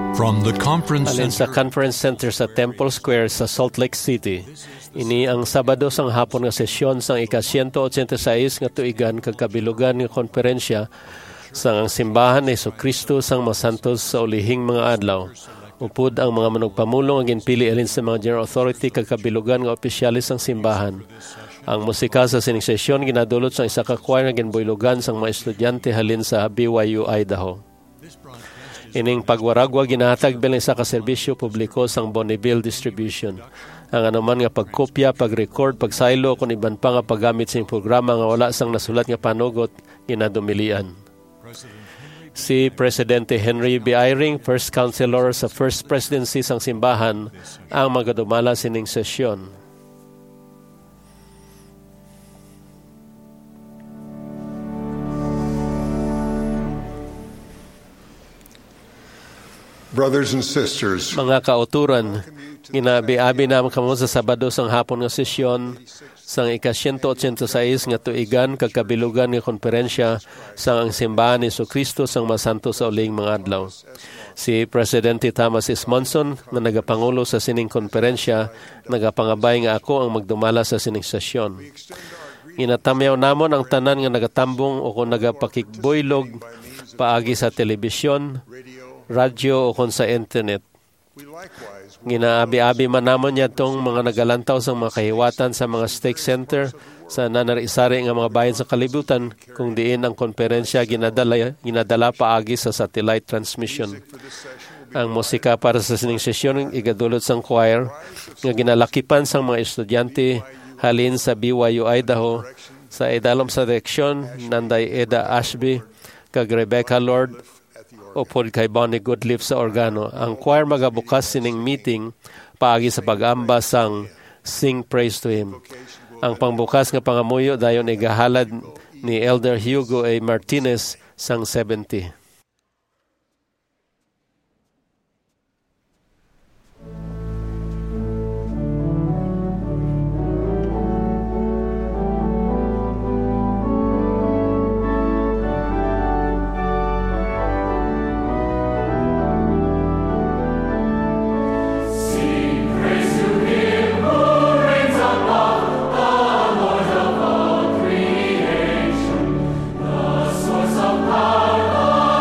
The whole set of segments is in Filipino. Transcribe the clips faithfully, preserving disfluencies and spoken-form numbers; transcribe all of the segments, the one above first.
From the conference Alin sa center, Conference Center sa Temple Square sa Salt Lake City, ini ang Sabado sang hapon nga sesyon sang ika-one eighty-six nga tuigan kag kabilugan nga konferensya sang ang simbahan ni Jesucristo sang mga santos sa ulihing mga adlaw. Upod ang mga manugpamulong ang ginpili alin sa mga general authority kag kabilugan nga opisyalis sang simbahan. Ang musika sa sining sesyon ginadulot sa isa ka choir nga ginboylogan sang mga estudyante halin sa B Y U, Idaho. Ining pagwaragwa ginahatag bilang sa kaserbisyo publiko sang Bonneville Distribution. Ang anuman nga pagkopya, pag-record, pagsaylo kung iban pa nga paggamit sa programa nga wala sang nasulat nga panugot ginadumilian. Si Presidente Henry B. Eyring, First Counselor sa First Presidency sang simbahan, ang magadumala sining sesyon. Brothers and sisters, Mga kauturan, ginabi-abi naman kamo sa Sabado sang hapon nga sesyon sang ika-one eighty-six nga tuigan kag kabilugan nga konferensya sang ang simbahan ni Jesucristo sang masanto sa uling mga adlaw. Si Presidente Thomas S. Monson na nagapangulo sa sining konferensya nagapangabay nga ako ang magdumala sa sining sesyon. Inatamyaw namon ang tanan nga nagatambong o kung nagapakigboylog paagi sa telebisyon, radyo o kung sa internet. Ginaabi-abi man namon niya itong mga nagalantaw sa mga kahiwatan sa mga stake center sa nanarisari nga mga bayan sa kalibutan kung diin ang konferensya ginadala, ginadala paagi sa satellite transmission. Ang musika para sa sining sesyon igadulot sang choir nga ginalakipan sang mga estudyante halin sa B Y U, Idaho sa idalom sa direksyon nanday Eda Ashby kag Rebecca Lord o pod kay Bonnie Goodleaf sa organo. Ang choir magabukas sining meeting paagi sa pag-amba sang Sing Praise to Him. Ang pangbukas nga pangamuyo dayon igahalad ni Elder Hugo A. Martinez sang seventy. Power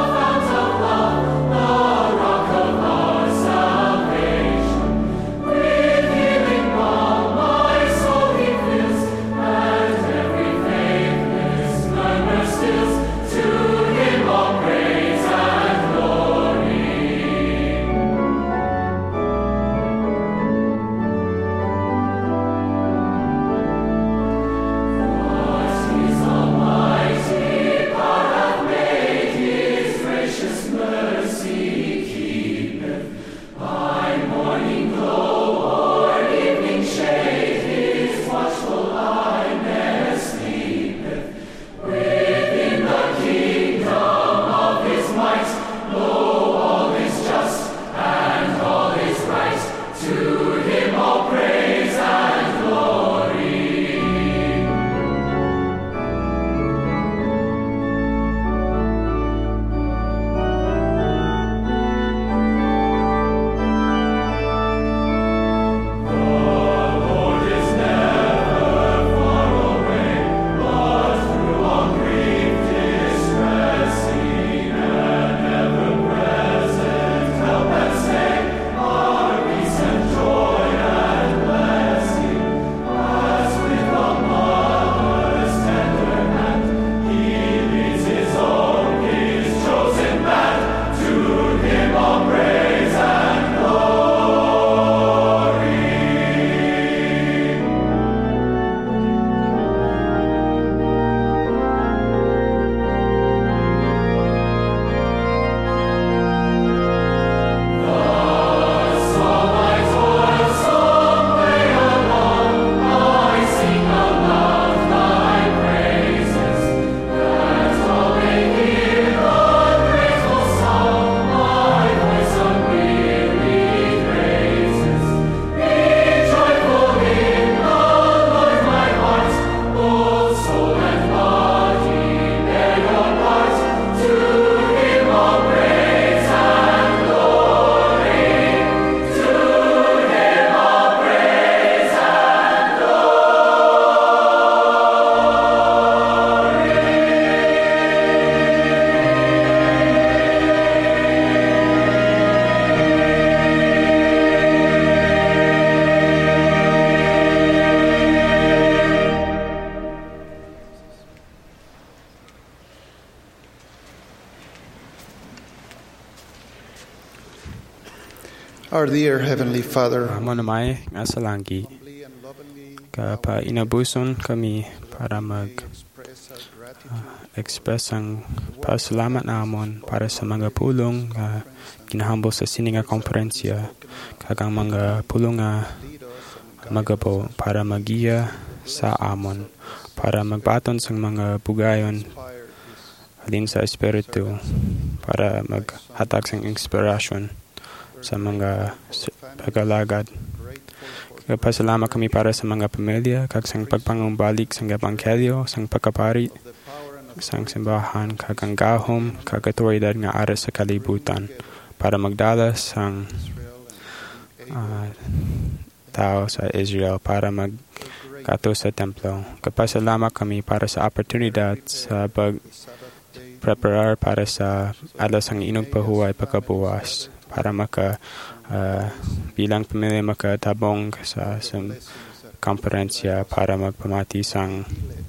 Our dear Heavenly Father, Amo namay nga sa langit, kapa inabuson kami para mag uh, express ang pasalamat namon para sa mga pulong nga uh, ginahambol sa sini nga konferensya, kagang mga pulong nga magapo para magiya sa amon, para magbaton sa mga bugayon halin sa espiritu, para maghatag sang inspirasyon sa mga pagalagad. Pasalamat kami para sa mga pamilya, kag sang pagpangumbalik sang ebanghelyo, sang pagkapari, sang simbahan, kag ang gahom, kag autoridad nga ara sa kalibutan, para magdala sang uh, tao sa Israel, para magkato sa templo. Kapasalamat kami para sa oportunidad sa pag-preparar para sa alas ang inog pahuway pagkabuwas, para maka uh, bilang pamilya makatabong sa, sa konferensya para magpamati sang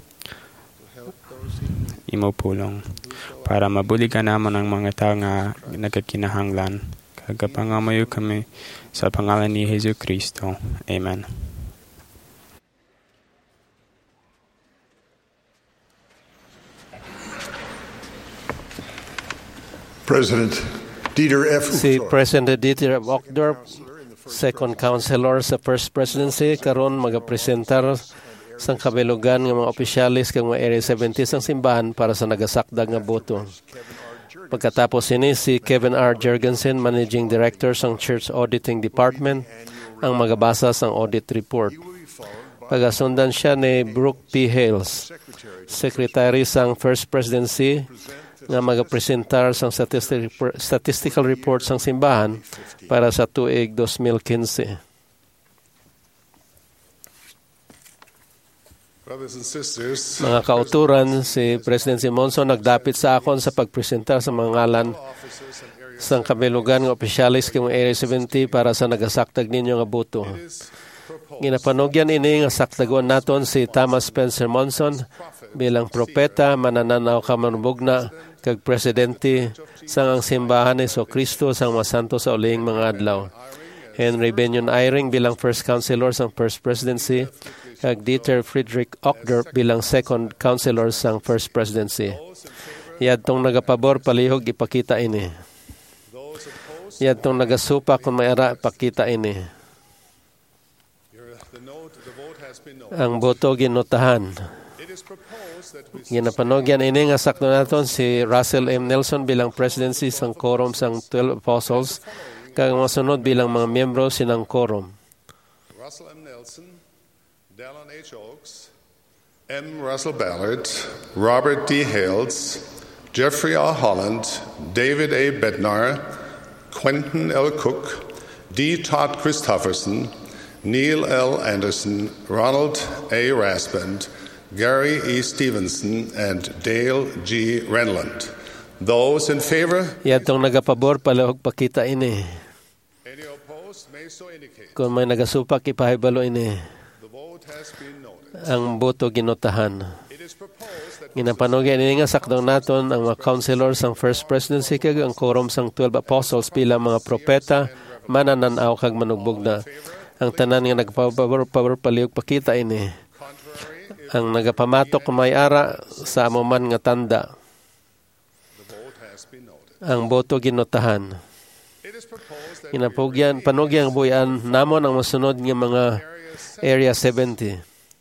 imupulong, para mabuligan naman ang mga tao nga nagkakinahanglan. Kagapangamayo kami sa pangalan ni Hesus Kristo. Amen. President Dieter F. Si President Dieter F. Uchtdorf, second counselor sa First Presidency, karon magapresentar sang kabilugan ng mga opisyalis kang mga Area seventy sang simbahan para sa nagasakdag nga boto. Pagkatapos ini, si Kevin R. Jurgensen, Managing Director sang Church Auditing Department, ang magabasa sang audit report. Pagasundan siya ni Brooke P. Hales, Secretary sang First Presidency, nga magapresentar sang statistical report sang simbahan para sa tuig twenty fifteen. Mga kauturan, si President Simonson nagdapit sa akon sa pagpresentar sa mga ngalan sang kabilugan ng opisyalis kay Area seventy para sa nagasaktag ninyo nga boto. Ginapanugyan ini nga saktagon naton si Thomas Spencer Monson bilang propeta, manananaw kamanubugna kag presidente sang ang simbahan ni Jesucristo sang masanto sa uling mga adlaw. Henry Benyon Eyring bilang first counselor sang First Presidency, kag Dieter Friedrich Uchtdorf bilang second counselor sang First Presidency. Yadtong nagapabor palihog ipakita ini. Yadtong nagasupa kung may ara ipakita ini. Ang boto ginutahan. Ginapanogyan ini nga sakto naton si Russell M. Nelson bilang presidency sang quorum sang twelve apostles, kag masunod bilang mga miyembro sinang quorum. Russell M. Nelson, Dallin H. Oaks, M. Russell Ballard, Robert D. Hales, Jeffrey R. Holland, David A. Bednar, Quentin L. Cook, D. Todd Christofferson, Neil L. Anderson, Ronald A. Raspand, Gary E. Stevenson, and Dale G. Renland. Those in favor? Yadtong nagapabor palihog pakita ini. Any opposed may so indicate. Kung may nagasupak ipahibalo ini. The vote has been noted. Ang boto ginutahan. It is proposed that Ginapanugyan ini nga sakto naton ang mga counselor sang First Presidency kag ang quorum sang twelve apostles bilang mga propeta, manananaw kag manugbog na. Ang tanan nga nagpabor palihog pakita ini. Ang nagapamatok may ara sa amuman nga tanda. Ang boto ginutahan. Ginapugyan, panugyan buyan namon ang masunod nga mga Area seventy.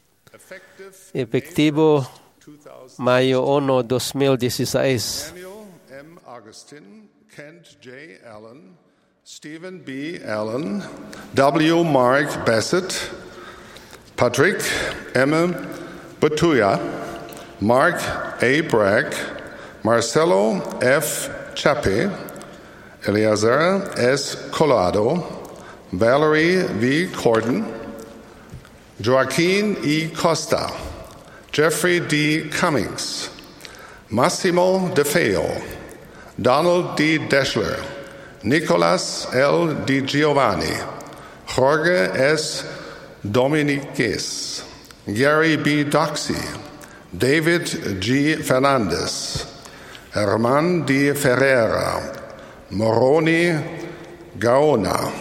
Epektibo Mayo one, twenty sixteen. Daniel M. Augustin, Kent J. Allen, Stephen B. Allen, W. Mark Bassett, Patrick M. Batuya, Mark A. Bragg, Marcelo F. Chape, Eleazar S. Collado, Valerie V. Corden, Joaquin E. Costa, Jeffrey D. Cummings, Massimo De Feo, Donald D. Deschler, Nicolas L. Di Giovanni, Jorge S. Dominiquez, Gary B. Doxey, David G. Fernandez, Herman D. Ferreira, Moroni Gaona,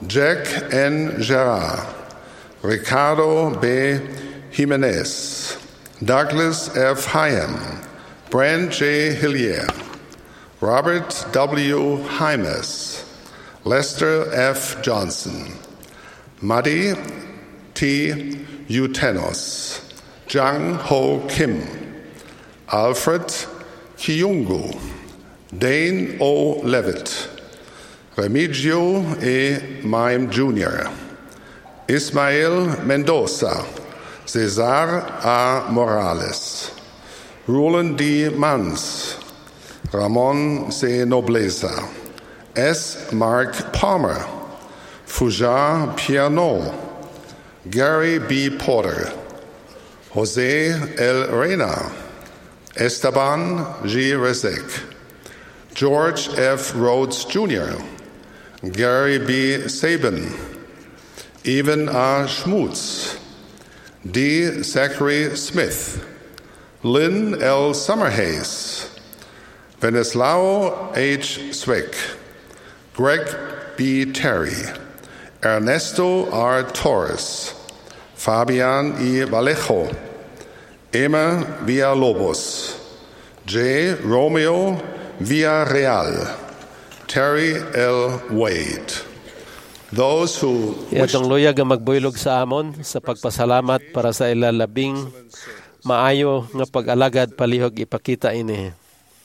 Jack N. Gerard, Ricardo B. Jimenez, Douglas F. Hyam, Brand J. Hillier, Robert W. Hymes, Lester F. Johnson, Madi T. Utenos, Jang Ho Kim, Alfred Kiyungu, Dane O. Levitt, Remigio E. Mime Junior, Ismael Mendoza, Cesar A. Morales, Roland D. Mans, Ramon C. Nobleza, S. Mark Palmer, Fujar Piano, Gary B. Porter, Jose L. Reyna, Esteban G. Rezek, George F. Rhodes Junior, Gary B. Sabin, Evan R. Schmutz, D. Zachary Smith, Lynn L. Summerhays, Venislao H. Zwick, Greg B. Terry, Ernesto R. Torres, Fabian E. Vallejo, Emma Villalobos, J. Romeo Villarreal, Terry L. Wade. Those who wish Iatong luyag ang magbuylog sa amon sa pagpasalamat para sa ilalabing maayo nga pag-alagad palihog ipakita ini.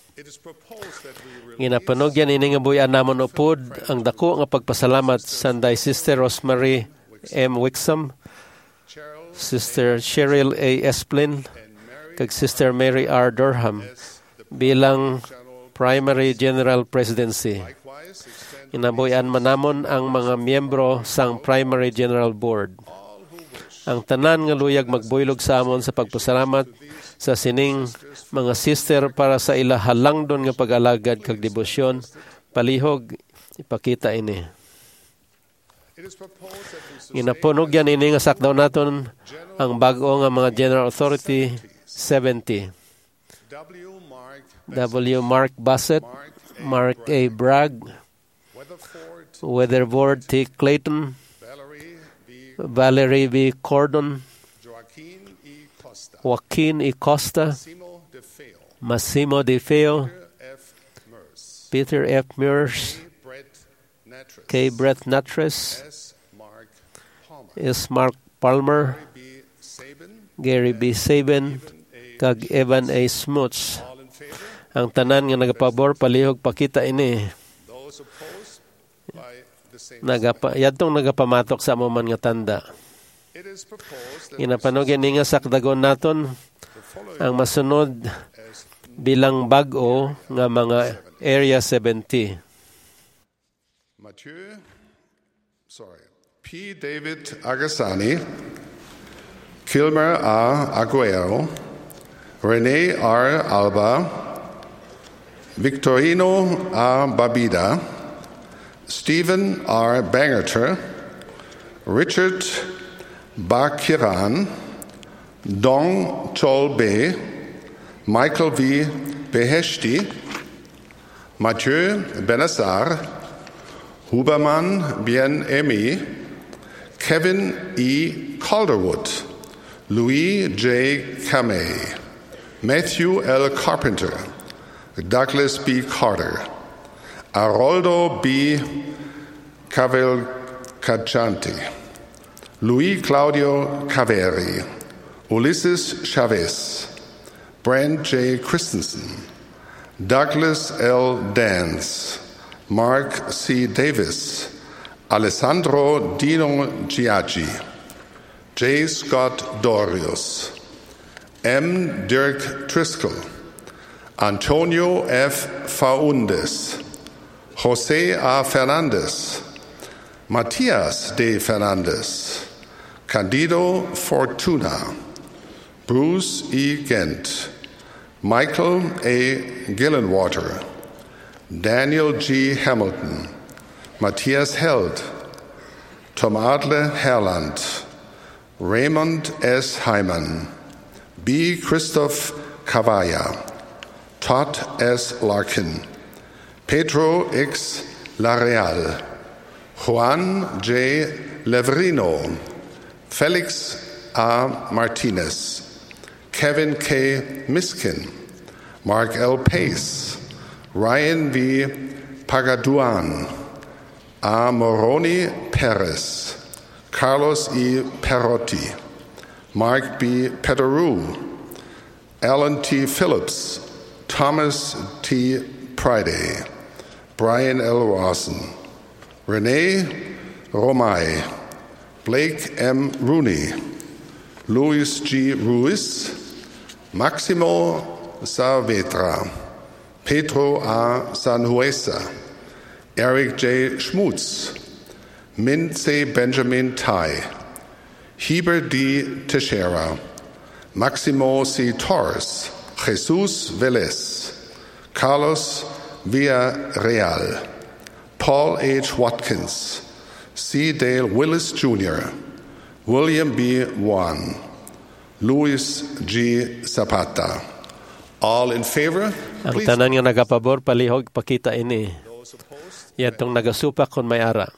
Ginapanogyan ini nga buyan namon upod ang dako nga pagpasalamat sanday Sister Rosemary M. Wixom, Sister Cheryl A. Esplin, kag Sister Mary R. Durham bilang Primary General Presidency. Inabuyan manamon ang mga miyembro sang Primary General Board. Ang tanan nga luyag magbuylog sa amon sa pagpasalamat sa sining mga sister para sa ila halangdon nga pag-alagad kag debosyon palihog ipakita ini. Ginapunog yan ini nga sakdaw naton ang bag-o nga mga General Authority seventy. W. Mark Bassett, Mark A. Bragg, Weatherford T. Clayton, Valerie B. Cordon, Joaquin E. Costa, Massimo De Feo, Peter F. Mears, K. Brett Natres, S. Mark Palmer, Gary B. Sabin, kag Evan A. Smuts. Ang tanan nga nagapabor palihog pakita ini. Nagapa, yadtong nagapamatok sa amuman nga tanda. Ginapanogyan ni nga sakdagon naton ang masunod bilang bag-o nga mga Area seventy. Mathieu, sorry, P. David Agassani, Kilmer A. Aguero, Rene R. Alba, Victorino A. Babida, Stephen R. Bangerter, Richard Bakiran, Dong Cholbe, Michael V. Beheshti, Mathieu Benassar, Huberman Bien-Aimé, Kevin E. Calderwood, Louis J. Kamei, Matthew L. Carpenter, Douglas B. Carter, Aroldo B. Cavalcanti, Luis Claudio Caveri, Ulysses Chavez, Brand J. Christensen, Douglas L. Dance, Mark C. Davis, Alessandro Dino Giaggi, J. Scott Dorius, M. Dirk Driscoll, Antonio F. Faundes, Jose A. Fernandez, Matias D. Fernandez, Candido Fortuna, Bruce E. Gent, Michael A. Gillenwater, Daniel G. Hamilton, Matthias Held, Tom Adler Herland, Raymond S. Hyman, B. Christoph Cavalla, Todd S. Larkin, Pedro X. Lareal, Juan J. Leverino, Felix A. Martinez, Kevin K. Miskin, Mark L. Pace, Ryan V. Pagaduan, A. Moroni Perez, Carlos E. Perotti, Mark B. Pederou, Alan T. Phillips, Thomas T. Priday, Brian L. Rawson, Renee Romay, Blake M. Rooney, Luis G. Ruiz, Maximo Saavedra, Pedro A. Sanhuesa, Eric J. Schmutz, Min C. Benjamin Tai, Heber D. Teixeira, Maximo C. Torres, Jesus Velez, Carlos Villarreal, Paul H. Watkins, C. Dale Willis Junior, William B. Wan, Luis G. Zapata. All in favor? Ang tanan nga nagapabor, palihog, pakita ini. Yatong nagasupak kung may ara.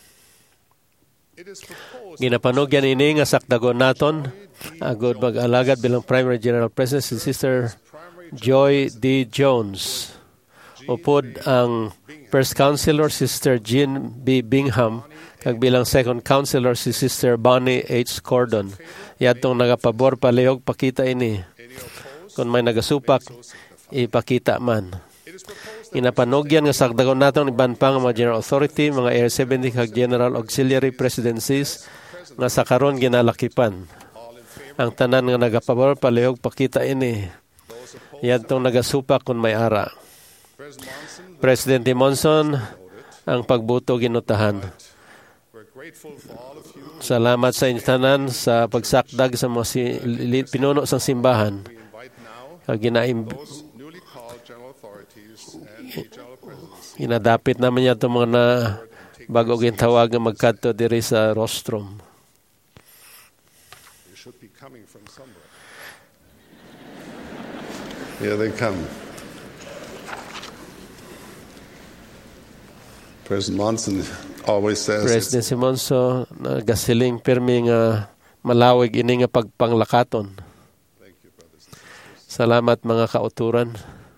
Ginapanugyan ini nga sakdagon naton, agod mag-alagad bilang Primary General President si Sister Joy D. Jones. Upod ang First Counselor, Sister Jean B. Bingham, kag bilang Second Counselor si Sister Bonnie H. Cordon. Yatong nagapabor, palihog, pakita ini. Kung may nagasupak, ipakita man. Inapanugyan nga sakdagon naton iban pang mga General Authority, mga Air seventy kag General Auxiliary Presidencies nga sa karon ginalakipan. Ang tanan nga nagapabor, palihog, pakita ini. Yatong nagasupak kung may ara. President Monson, ang pagbuto ginutahan. Salamat sa inyo tanan sa pagsakdag sa mga si, li, pinuno sa simbahan. Ginaim, inadapit naman niya itong mga na bago gintawag na magkadto diri sa rostrum. Here they come. President Monson always says President Simonso nagasiling pirmi nga malawig ini nga pagpanglakaton. Salamat mga kauturan.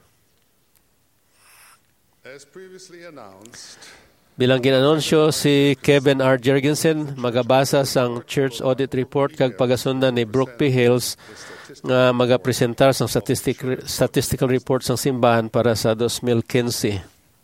As previously announced, bilang ginanunsyo si Kevin R. Jergensen magabasa sang Church Audit Report kag pagasundan ni Brooke P. Hales nga magapresentar sang statistic, statistical report sang simbahan para sa twenty fifteen.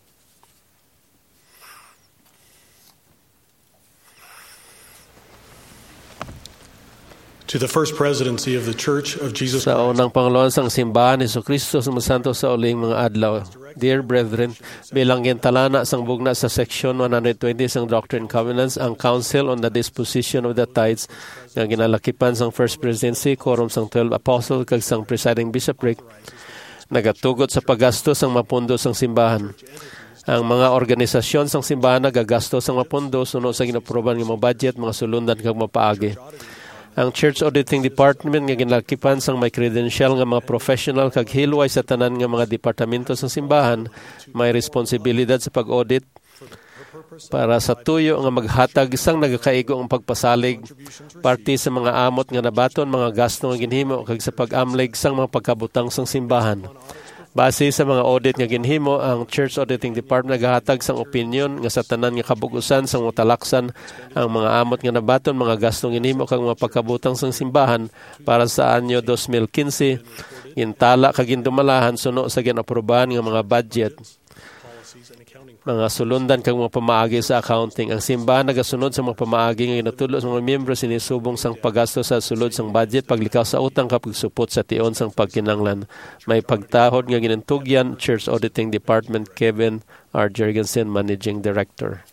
To the First Presidency of the Church of Jesus Sa Christ. unang Panginoon sang simbahan ni Jesucristo sumasanto sa uling mga adlaw. Dear brethren, bilang gintalana sang bugna sa section one twenty sang Doctrine and Covenants, ang Council on the Disposition of the Tithes nga ginalakipan sang First Presidency, quorum sang twelve apostles kag sang presiding bishopric, nagatugot sa paggasto sang mapundo sang simbahan. Ang mga organisasyon sang simbahan nagagastos sang mapundo sunod sa ginaproban nga mga budget, mga sulundan kag mapaagi. Ang Church Auditing Department nga ginalakipan sang may credential nga mga professional kag hilway sa tanan nga mga departamento sang simbahan, may responsibilidad sa pag-audit para sa tuyo nga maghatag sang nagakaigo ang pagpasalig parte sa mga amot nga nabaton, mga gasto nga ginhimo kag sa pag-amlig sang mga pagkabutang sang simbahan. Base sa mga audit nga ginhimo, ang Church Auditing Department nagahatag sang opinion nga sa tanan nga kabugusan sang utalaksan ang mga amot nga nabaton, mga gastong ginhimo kag mga pagkabutang sang simbahan para sa anyo twenty fifteen, gintala kag gindumalahan suno sa ginaprobahan nga mga budget, mga sulundan kag mga pamaagi sa accounting. Ang simbahan nagasunod sa mga pamaagi nga ginatulo sa mga miyembro sinisubong sang paggasto sa sulod sang budget, paglikaw sa utang kapag supot sa tion sang pagkinanglan. May pagtahod nga ginantugyan, Church Auditing Department, Kevin R. Jergensen, Managing Director.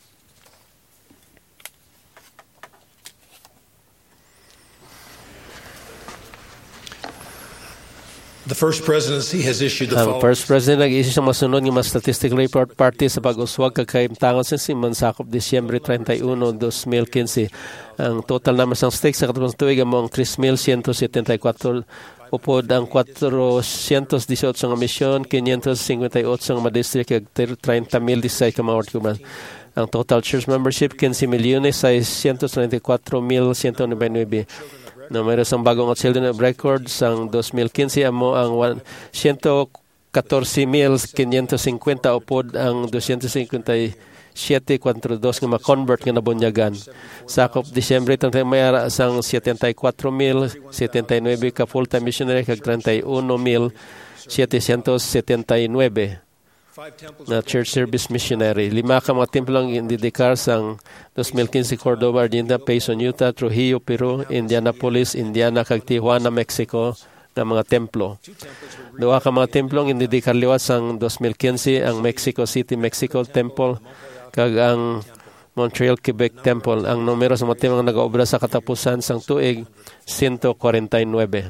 The First Presidency has issued the Ang following. First President nag-issue sa masunod ng mga statistical report parte sa pag-uswag kakaimtangon sa simon sakop Disyembre thirty-one, twenty fifteen. Ang total naman sang stakes sa katapos tuig mo ang three thousand one hundred seventy-four upod ang four hundred eighteen nga misyon, five hundred fifty-eight nga madistrict kag thirty mil disay ka mga ward kuman. Ang total church membership fifteen milyones seiscientos treinta y cuatro mil ciento noventa y nueve. Numero sang bagong children of record sang twenty fifteen amo ang one hundred fourteen mil quinientos cincuenta upod ang two hundred fifty-seven forty-two nga ma-convert nga nabunyagan. Sakop Disyembre thirty mayara sang seventy-four mil seventy-nine ka full-time missionary kag thirty-one mil setecientos setenta y nueve na church service missionary. Lima ka mga templo ang indidikar sang twenty fifteen Cordova, Argentina, Payson, Utah, Trujillo, Peru, Indianapolis, Indiana, kag Tijuana, Mexico na mga templo. Duha ka mga templo ang indidikar liwat sang twenty fifteen ang Mexico City, Mexico Temple kag ang Montreal, Quebec Temple. Ang numero sa mga templo nga nagaobra sa katapusan sang tuig one hundred forty-nine.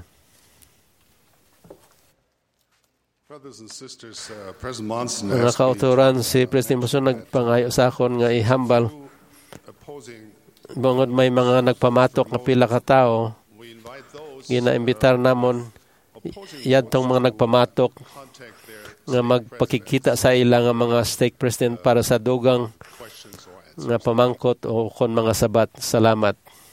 Mga kauturan, si President Monson nagpangayo sa akon nga ihambal bungod may mga nagpamatok nga pila ka tao, ginaimbitar namon yadtong mga nagpamatok nga magpakikita sa ila nga mga stake president para sa dugang nga pamangkot o kon mga sabat. Salamat.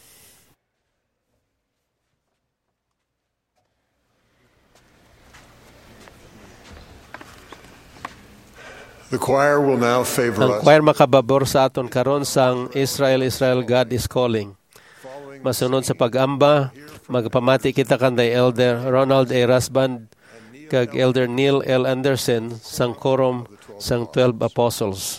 The choir will now favor Ang us. choir makababor sa aton karon sang Israel, Israel, God is calling. Masunod sa pag-amba, magpamati kita kanday Elder Ronald A. Rasband kag Elder Neil L. Anderson sang quorum sang twelve Apostles.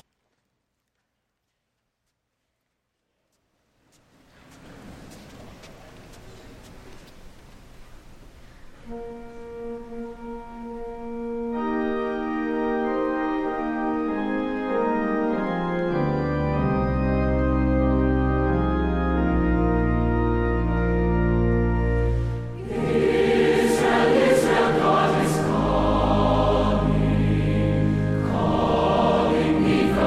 Calling me from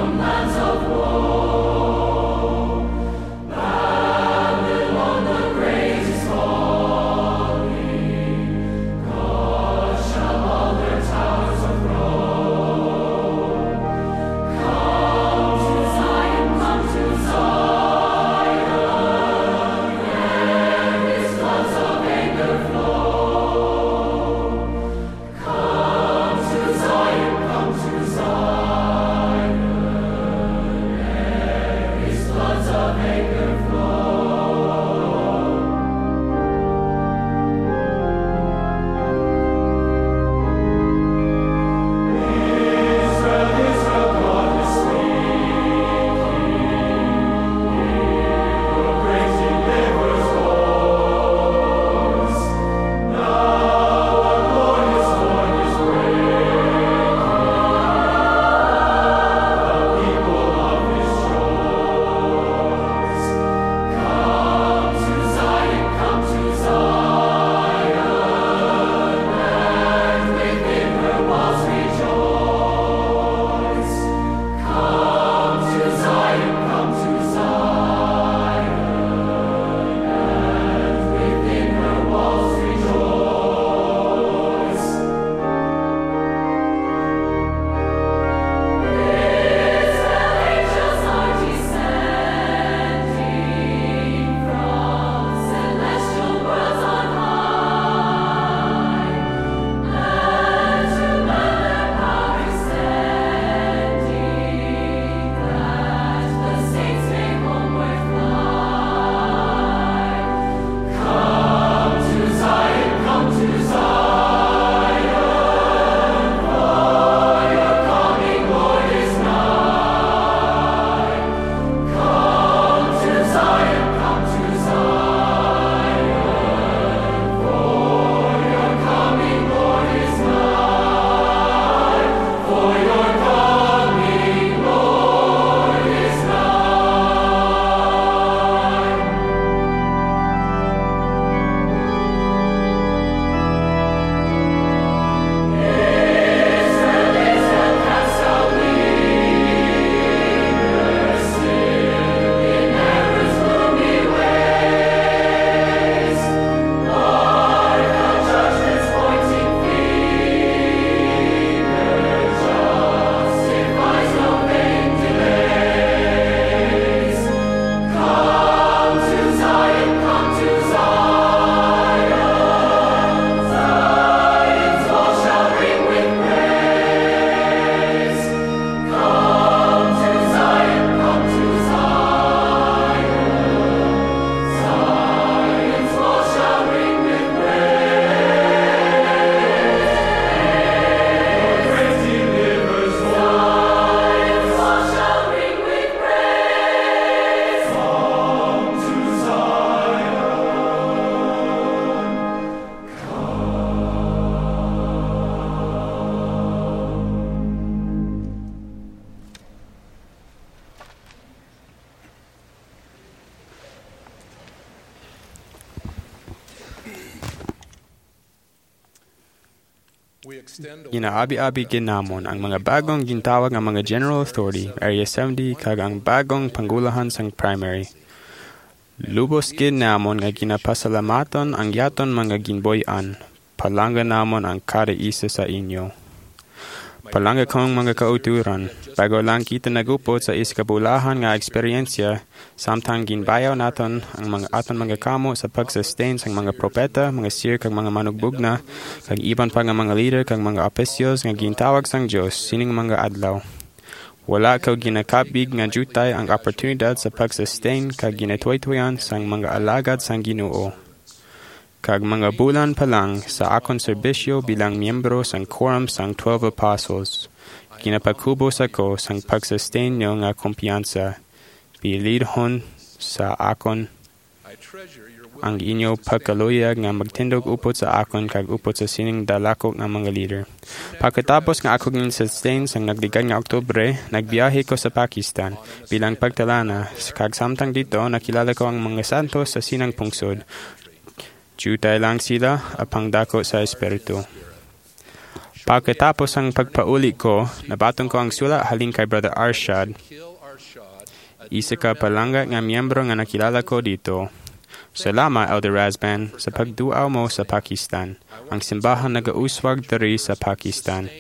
Ginaabi-abi ginamon ang mga bagong gintawag nga mga General Authority, Area seventy, kag ang bagong panggulahan sang primary. Lubos gid namon nga ginapasalamaton ang yaton mga ginboy-an. Palangga namon ang kada isa sa inyo. Palangga kong mga kauturan, bago lang kita nagupot sa iskabulahan nga eksperyensya, samtang ginbayaw naton ang mga aton mga kamo sa pag-sustain sang mga propeta, mga seer kag mga manugbugna, kag iban pa nga mga leader kag mga opisyos nga gintawag sang Dios sining mga adlaw. Wala kaw ginakabig nga jutay ang oportunidad sa pag-sustain kag ginatway-twayan sang mga alagad sang Ginoo. Kag mga bulan pa lang sa akong serbisyo bilang miyembro sang quorum sang twelve apostles, ginapakubos ako sang pag-sustain nyo nga kumpiyansa. Pilidhon sa akon ang inyo pagkaluyag nga magtindog upot sa akon kag upot sa sining dalakok nga mga leader. Pagkatapos nga ako gin-sustain sang nagdigad nga Oktubre, nagbiyahe ko sa Pakistan bilang pagtalana. Kag samtang dito, nakilala ko ang mga santos sa sinang pungsod. Jutay lang sila, apang dako sa espiritu. Pagkatapos ang pagpauli ko, nabatong ko ang sulat halin kay Brother Arshad. Isa ka palangga nga miyembro nga nakilala ko dito. Salamat, Elder Razban, sa pagduaw mo sa Pakistan. Ang simbahan nagauswag diri sa Pakistan.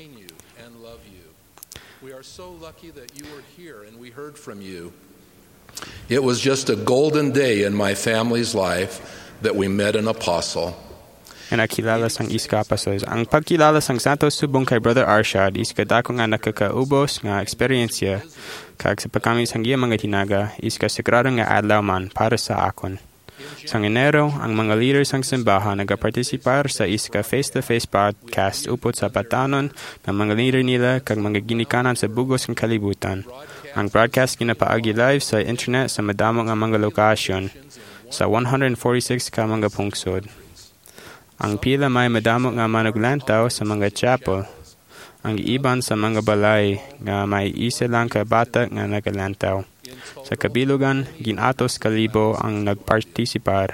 We are so lucky that you were here and we heard from you. It was just a golden day in my family's life that we met an apostle. Nga nakilala sang iskapasos. Ang pagkilala sang Santos subong kay Brother Arshad is kadako nga nakakaubos nga eksperyensya kag sa pagkami sang iya mga tinaga is kasagrado nga adlaw man para sa akon. Sang Enero, ang mga leader sang simbahan nagapartisipar sa iska face-to-face podcast upot sa patanon ng mga leader nila kag mga ginikanan sa bugos ng kalibutan. Ang broadcast ginapaagi live sa internet sa madamo nga mga lokasyon sa one hundred forty-six ka mga pungsod. Ang pila may madamo nga manuglantaw sa mga chapel. Ang iban sa mga balay nga may isa lang ka bata nga nagalantaw. Sa kabilugan, ginatos kalibo ang nagpartisipar.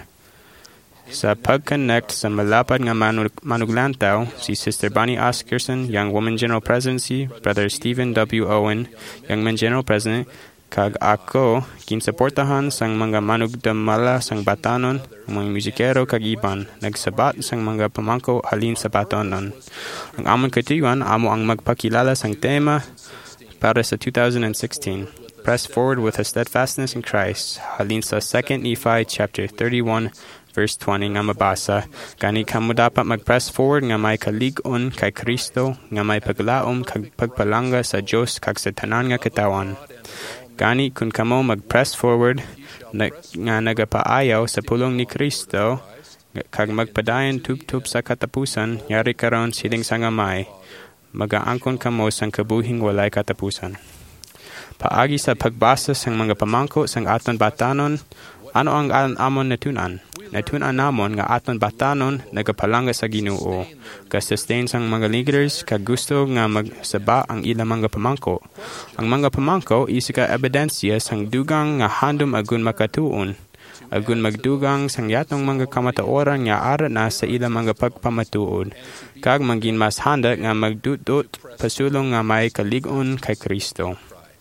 Sa pag-connect sa malapad nga manug- manuglantaw, si Sister Bonnie Oscarson, Young Woman General Presidency, Brother Stephen W. Owen, Young Men General President, kag ako, ginsuportahan sang mga manugdamala sang batanon, mga musikero kag iban, nagsabat sang mga pamangko halin sa batanon. Ang amon katuyuan, amo ang magpakilala sang tema para sa two thousand sixteen. Press forward with a steadfastness in Christ, halin sa Second Nephi chapter thirty-one, verse twenty nga mabasa, gani kamo dapat mag-press forward nga may kalig-on kay Kristo, nga may paglaom kag pagpalangga sa Dios kag sa tanan nga katawan. Gani kung kamo mag-press forward na, nga nagapaayaw sa pulong ni Kristo kag magpadayon tub-tub sa katapusan, yari karon siling sa ngamay, magaangkon kamo sang kabuhing walay katapusan. Paagi sa pagbasa sang mga pamangko sang aton batanon, ano ang amon natunan? Natunan namon nga aton batanon nagapalangga sa Ginoo. Ka-sustain sang mga leaders kag gusto nga magsaba ang ilang mga pamangko. Ang mga pamangko isa ka ebidensya sang dugang nga handom agun makatuon. Agun magdugang sang yatong mga kamataoran nga ara na sa ilang mga pagpamatuod. Kag maging mas handa nga magdudot pasulong nga may kalig-on kay Kristo.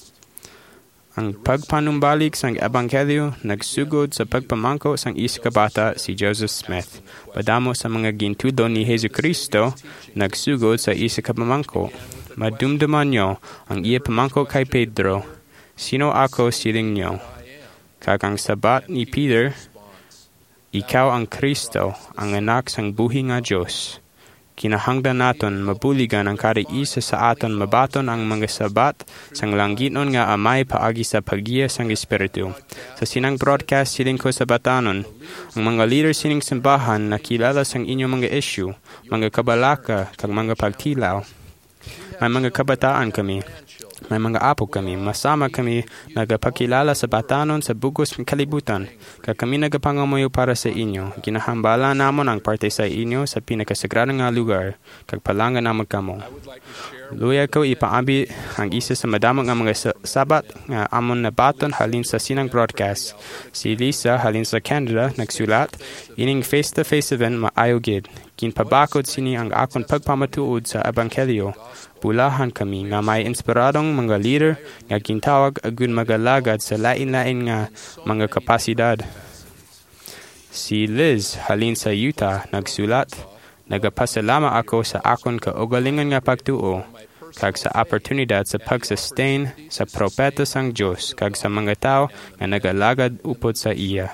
Ang pagpanumbalik sang ebanghelyo nagsugod sa pagpamangko sang isa ka bata si Joseph Smith. Padamo sa mga gintudon ni Hesus Kristo nagsugod sa isa ka pamangko. Madumduman nyo ang iya pamangko kay Pedro. Sino ako siling nyo? Kag ang sabat ni Peter, ikaw ang Kristo, ang anak sang buhi nga Dios. Kinahanglan naton mabuligan ang kada isa sa aton mabaton ang mga sabat sang langgiton nga amay paagi sa pagiya sang Espiritu. Sa sinang broadcast siling ko sa batanon, ang mga leader sining simbahan nakilala sang inyong mga issue, mga kabalaka, kag mga pagtilaw. May mga kabataan kami, may mga apo kami, masama kami nagapakilala sa batanon sa bugos ng kalibutan, kag kami nagapangamuyo para sa inyo. Ginahambala namon ang parte sa inyo sa pinakasagradong nga lugar, kag palangga namon kamo. Luya ko ipaabi ang isa sa madamang nga mga sabat nga amon na baton halin sa sinang broadcast. Si Lisa halin sa Canada nagsulat, ining face-to-face event maayo gid. ginpabakod sini ang akon pagpamatuod sa ebanghelyo. Bulahan kami nga may inspiradong mga leader nga gintawag agun magalagad sa lain-lain nga mga kapasidad. Si Liz halin sa Utah nagsulat, nagapasalama ako sa akon kaugalingon nga pagtuo kag sa oportunidad sa pag-sustain sa propeta sang Dios kag sa mga tao nga nagalagad upod sa iya.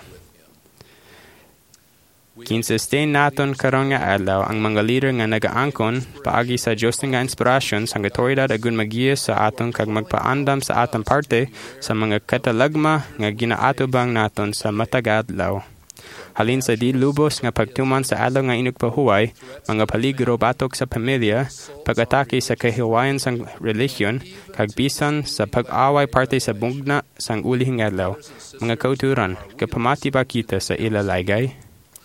Kinsustain naton karon nga adlaw ang mga leader nga nagaangkon paagi sa Dios nga inspirasyon sang otoridad agun magiya sa aton kag magpaandam sa atong parte sa mga katalagma nga ginaatubang naton sa matag adlaw. Halin sa di lubos nga pagtuman sa adlaw nga inugpahuway, mga paligro batok sa pamilya, pag-atake sa kahiwayan sang relihiyon, kag bisan sa pag-away parte sa bugna sang ulihing adlaw. Mga kauturan, kapamati ba kita sa ilaligay?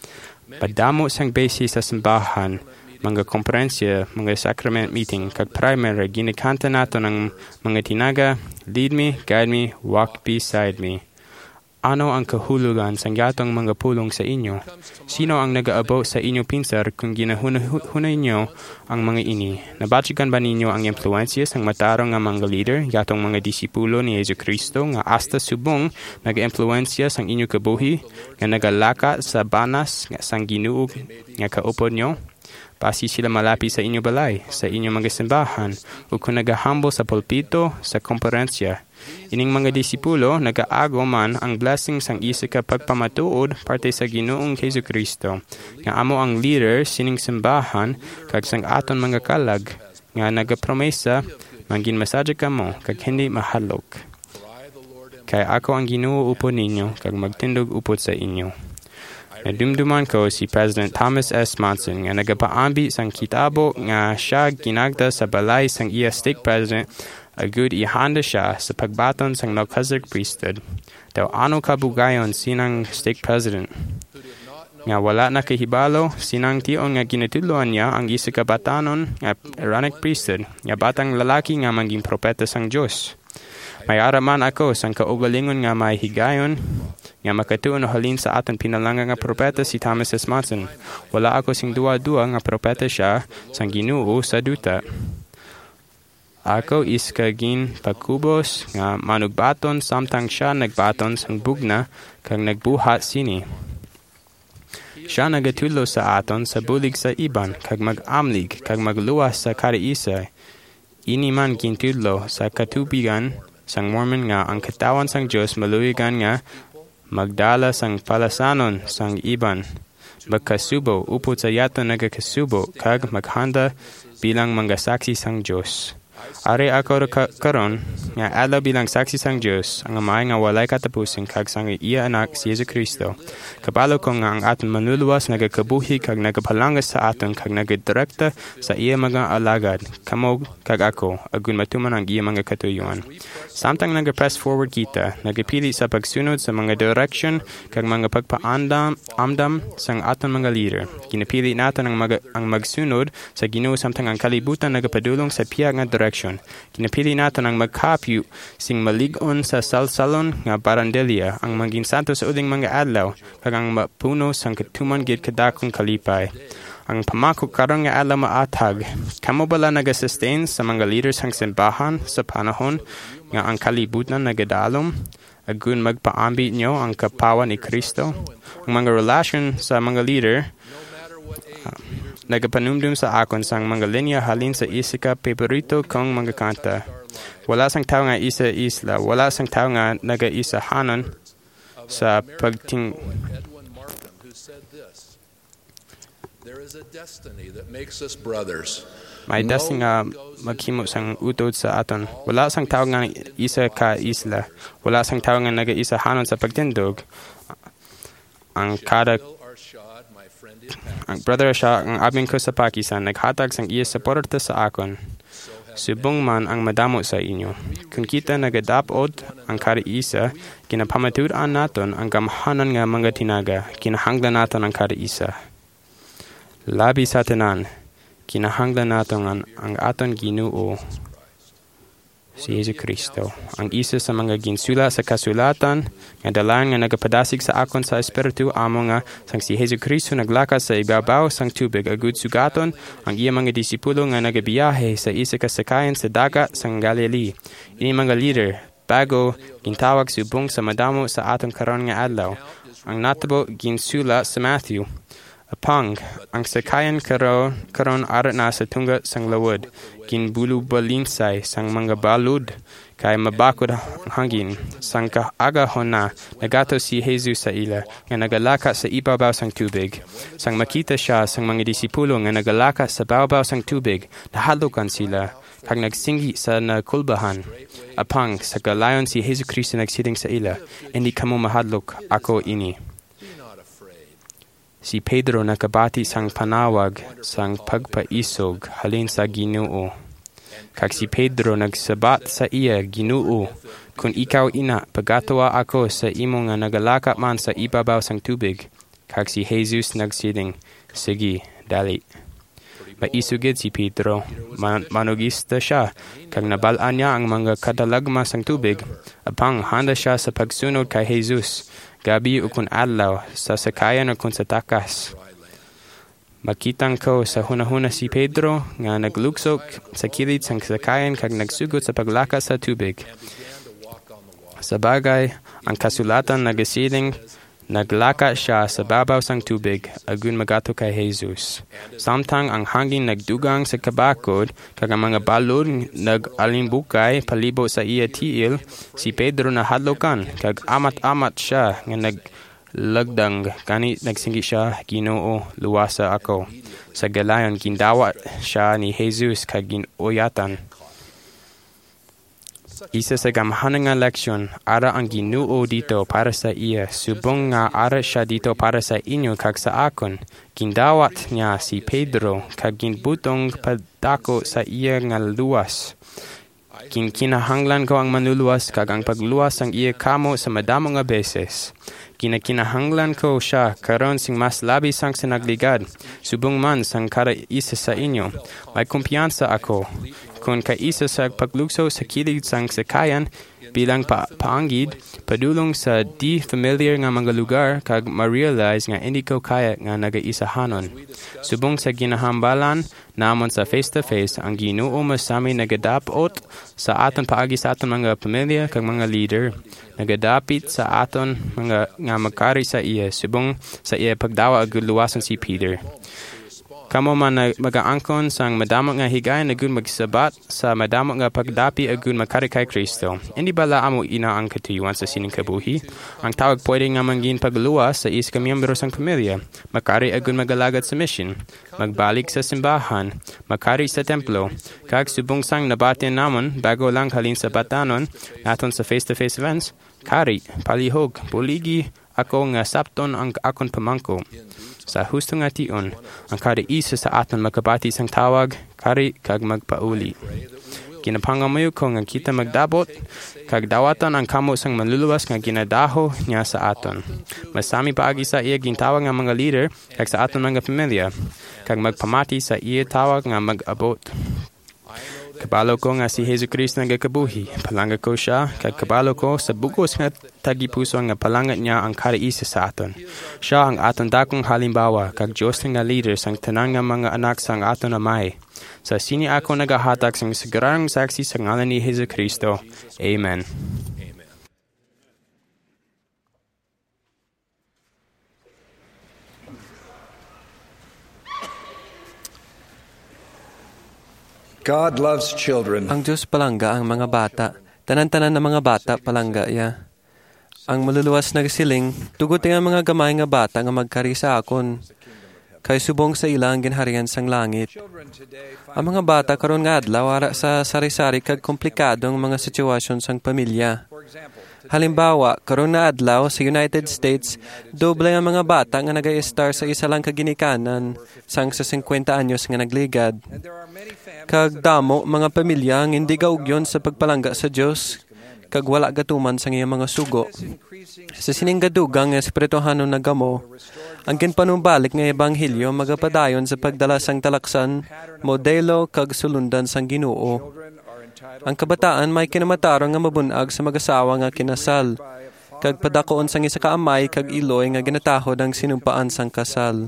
Padamo sang base sa simbahan, mga komprensya, mga sacrament meeting, kag primary, ginikanta nato ng mga tinaga, lead me, guide me, walk beside me. Ano ang kahulugan sang yatong mga pulong sa inyo? Sino ang nag-aabaw sa inyo pinsar kung ginahunay nyo ang mga ini? Nabatikan ba ninyo ang impluensya sang matarong nga mga leader, yatong mga disipulo ni Yesu Kristo nga hasta subong nag-impluensya sang inyo kabuhi, nga nagalaka sa banas nga sang Ginoo nga kaupod nyo? Pasi sila malapi sa inyo balay, sa inyo mga simbahan, o kung nagahambol sa pulpito, sa komperensya. Ining mga disipulo, nagaago man ang blessing sang isa ka pagpamatuod parte sa Ginoong Hesu Kristo. Nga amo ang leader sining simbahan, kag sang aton mga kalag, nga nagapromesa, mangin masadya ka mo, kag hindi mahalok. Kaya ako ang Ginoo upod ninyo, kag magtindog upod sa inyo. Nadumduman ko si President Thomas S. Monson nga nagapaambi sang kitabo nga siya ginagda sa balay sang iya stake president agud ihanda siya sa pagbaton sang Melchizedek priesthood. Daw ano kabugayon sinang stake president? Nga wala na kahibalo, sinang tion nga ginatudloan niya ang isa ka batanon nga Aaronic priesthood, nga batang lalaki nga maging propeta sang Diyos. May araman ako sang kaugalingon nga may higayon, nga makatuon halin sa aton pinalanga nga propeta si Thomas S. Monson. Wala ako sing dua-dua nga propeta siya sang Ginoo sa duta. Ako is kagin pagkubos nga manugbaton samtang siya nagbaton sang bugna kag nagbuhat sini. Siya nagatudlo sa aton sa bulig sa iban kag mag-amlig kag magluwas sa karaisa. Ini man gintudlo sa katubigan sang Mormon nga ang katawan sang Dios maluwigan nga magdala sang palasanon sang iban, magkasubo upod sa yato nagakasubo, kag maghanda bilang mga saksi sang Diyos. Ari ako karon nga adlaw bilang saksi sang Diyos, ang amay nga walay katapusin kag sang iya anak si Yesu Kristo. Kabalo ko nga ang aton manluluwas nagakabuhi kag nagapalangas sa aton kag nagadirekta sa iya mga alagad, kamog kag ako, agun matuman ang iya mga katuyuan. Samtang nag-press forward kita, nagapili sa pagsunod sa mga direction kag mga pagpaandam amdam sang aton mga leader. Ginapili natin ang, mag, ang magsunod sa Ginoo samtang ang kalibutan nagapadulong sa piyag nga direction. Ginapili natin ang magkapyu sing maligon sa salsalon nga barandelia ang maging santo sa uling mga adlaw kag ang mapuno sang katuman gid kadakong kalipay. Ang pamako karon nga adlaw maatag, kamo bala nagasustain sa mga leaders sang simbahan sa panahon nga ang kalibutan nagadalom, agun magpaambi nyo ang kapawan ni Kristo. Ang mga relasyon sa mga leader, uh, nagapanumdum sa akon sang mga linya halin sa isa ka paborito kong mga kanta. Wala sang tao nga isa isla, wala sang tao nga naga-isa hanon sa pagting... May destiny nga maghimo sang utod sa aton. Wala sang tao nga isa ka isla. Wala sang tao nga naga-isa hanon sa pagtindog. Ang kada ang brother siya ang abing ko sa Pakistan naghatag sang iya suporta sa akon. Subong man ang madamo sa inyo. Kung kita nagadapod ang kada isa, kinapamatud-an naton ang gamhanan nga mga tinaga. Kinahanglan naton ang kada isa. Labi sa tanan, kinahanglan naton ang, ang aton Ginoo si Hesus Kristo. Ang isa sa mga ginsula sa kasulatan, nga dalan nga nagapadasig sa akon sa Espiritu amo nga sang si Hesus Kristo naglakas sa ibabaw sang tubig agud sugaton ang iya mga disipulo nga nagabiyahe sa isa ka sakayan sa dagat sang Galilee. Ini mga leader bago gintawag subong sa madamo sa aton karon nga adlaw. Ang natabo ginsula sa Matthew. Apang, ang sakayan karon karon arat na sa tungga sang lawod, ginbulubalinsay sang mga balud, kay mabakod ang hangin, sang kaagahon na nagato si Jesus sa ila, nga nagalaka sa ibabaw sang tubig. Sang makita siya sang mga disipulo nga nagalaka sa babaw sang tubig, nahalukan sila, kag nagsinggi sa nakulbahan. Apang, sa galayon si Jesus Kristo nagsiling sa ila, hindi kamo mahadlok, ako ini. Si Pedro nakabati sang panawag sang pagpaisog halin sa Ginoo. Kag si Pedro nagsabat sa iya, Ginoo, kung ikaw ina, pagatawa ako sa imo nga nagalaka man sa ibabaw sang tubig. Kag si Jesus nagsiling, sige, dali. Maisugid si Pedro, man manugista siya, kag nabalaan niya ang mga kadalagma sang tubig. Apang handa siya sa pagsunod kay Jesus. Gabi ukon adlaw, sa sakayan ukon sa takas. Makitang ko sa hunahuna si Pedro nga nagluksok sa kilid sang sakayan kag nagsugot sa paglakas sa tubig. Sa bagay, ang kasulatan nagasiling, naglaka siya sa babaw sang tubig agun magato kay Jesus. Samtang ang hangin nagdugang sa kabakod kag ang mga balon nag-alimbukay palibo sa iya tiil, si Pedro nahadlokan kag amat-amat siya nga naglagdang kani nagsinggi siya, Ginoo, luwasa ako. Sa galayon gindawat siya ni Jesus kag ginuyatan. Isa sa gamhanan nga leksyon, ara ang Ginoo dito para sa iya, subong nga ara siya dito para sa inyo kag sa akon. Gindawat niya si Pedro kag ginbutong padako sa iya nga luwas. Kinkinahanglan ko ang manluluwas kag ang pagluwas ang iya kamo sa madamo nga beses. Kinakinahanglan ko siya karon sing mas labi sang sinagligad, subong man sang kada isa sa inyo. May kumpiyansa ako. Kung kaisa sa paglugso sa kilid sang sakayan bilang pa paanggid, padulong sa di familiar nga mga lugar kag ma-realize nga hindi ko kaya nga nagaisahanon. Subong sa ginahambalan namon sa face-to-face, ang Ginoo masami nagadapot sa aton paagi sa aton mga pamilya kag mga leader. Nagadapit sa aton mga nga magkari sa iya, subong sa iya pagdawa ag luwasan si Peter. Kamo man mag-aangkon sang madamo nga higayon agun magsabat sa madamo nga pagdapi agun makari kay Kristo. Hindi bala amo ina ang katuyuan sa sining kabuhi? Ang tawag pwede nga manggin pagluwas sa is kamiyembro sang pamilya, makari agun magalagad sa mission, magbalik sa simbahan, makari sa templo, kag subong sang nabatin namon bago lang halin sa batanon naton sa face-to-face events, kari, palihog, buligi, ako nga sapton ang akon pamangko. Sa husto nga tion, ang kada isa sa aton magkabati sang tawag, kari kag magpauli. Kinapangamuyo ko nga kita magdabot, kag dawatan ang kamo sang manluluwas nga ginadaho niya sa aton. Masami paagi sa iya gintawag nga mga leader, kag sa aton mga pamilya, kag magpamati sa iya tawag nga mag-abot. Kabalo ko nga si Hesus Kristo nagakabuhi. Palangga ko siya, kag kabalo ko sa bugos nga tagipuso nga palangat niya ang kada isa sa aton. Siya ang aton dakong halimbawa, kag Diyos nga leader sang tanan nga mga anak sang aton amay. Sa sini ako nagahatag sang sigurang saksi sa ngalan ni Hesus Kristo. Amen. God loves children. Ang Diyos palangga ang mga bata. Tanan-tanan ng mga bata palangga iya. Ang maluluwas na siling, tugot ang mga gamay nga bata nga magkari sa akon. Kay subong sa ilang ginharian sang langit. Ang mga bata karon nga adlaw ara sa sari-sari kag komplikadong mga sitwasyon sang pamilya. Halimbawa, karon na adlaw sa United States, doble ang mga bata nga nag-i-star sa isa lang kaginikanan sang sa fifty anyos nga nagligad. Kag damo mga pamilya ang hindi gaugyon sa pagpalangga sa Dios kag wala gatuman sa iyang mga sugo. Sa sining gadugang nga espirituhanon na gamo, ang ginpanumbalik nga ebanghelyo magapadayon sa pagdala sang talaksan, modelo kag sulundan sang Ginoo. Ang kabataan may kinamatarong nga mabunag sa mag-asawa nga kinasal. Kag padakoon sang isa ka amay kag iloy nga ginatahod ang sinumpaan sang kasal.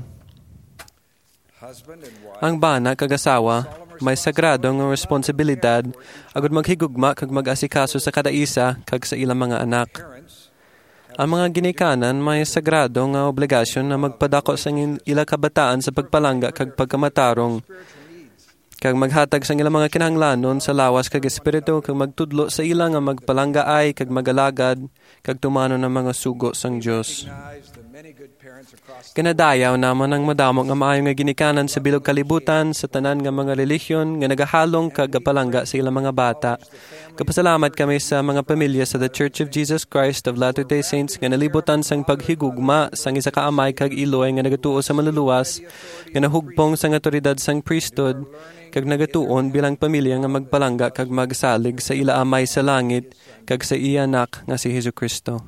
Ang bana kag asawa may sagrado nga responsibilidad agud maghigugma kag mag-asikaso sa kada isa kag sa ilang mga anak. Ang mga ginikanan may sagrado nga obligasyon na magpadako sa ila kabataan sa pagpalangga kag pagkamatarong kag maghatag sang ilang mga kinahanglanon sa lawas kag espiritu kag magtudlo sa ila nga magpalanggaay kag magalagad kag tumano ng mga sugo sang Dios. Kinadayaw namon ang madamo nga maayo nga ginikanan sa bilog kalibutan sa tanan nga mga relihiyon nga nagahalong kag kapalangga sa ilang mga bata. Kapasalamat kami sa mga pamilya sa The Church of Jesus Christ of Latter-day Saints nga nalibutan sang paghigugma sang isa ka amay kag iloy nga nagatuo sa maluluwas nga nahugpong sang awtoridad sang priesthood kag nagatuon bilang pamilya nga magpalangga kag magsalig sa ila amay sa langit kag sa iya anak nga si Jesucristo.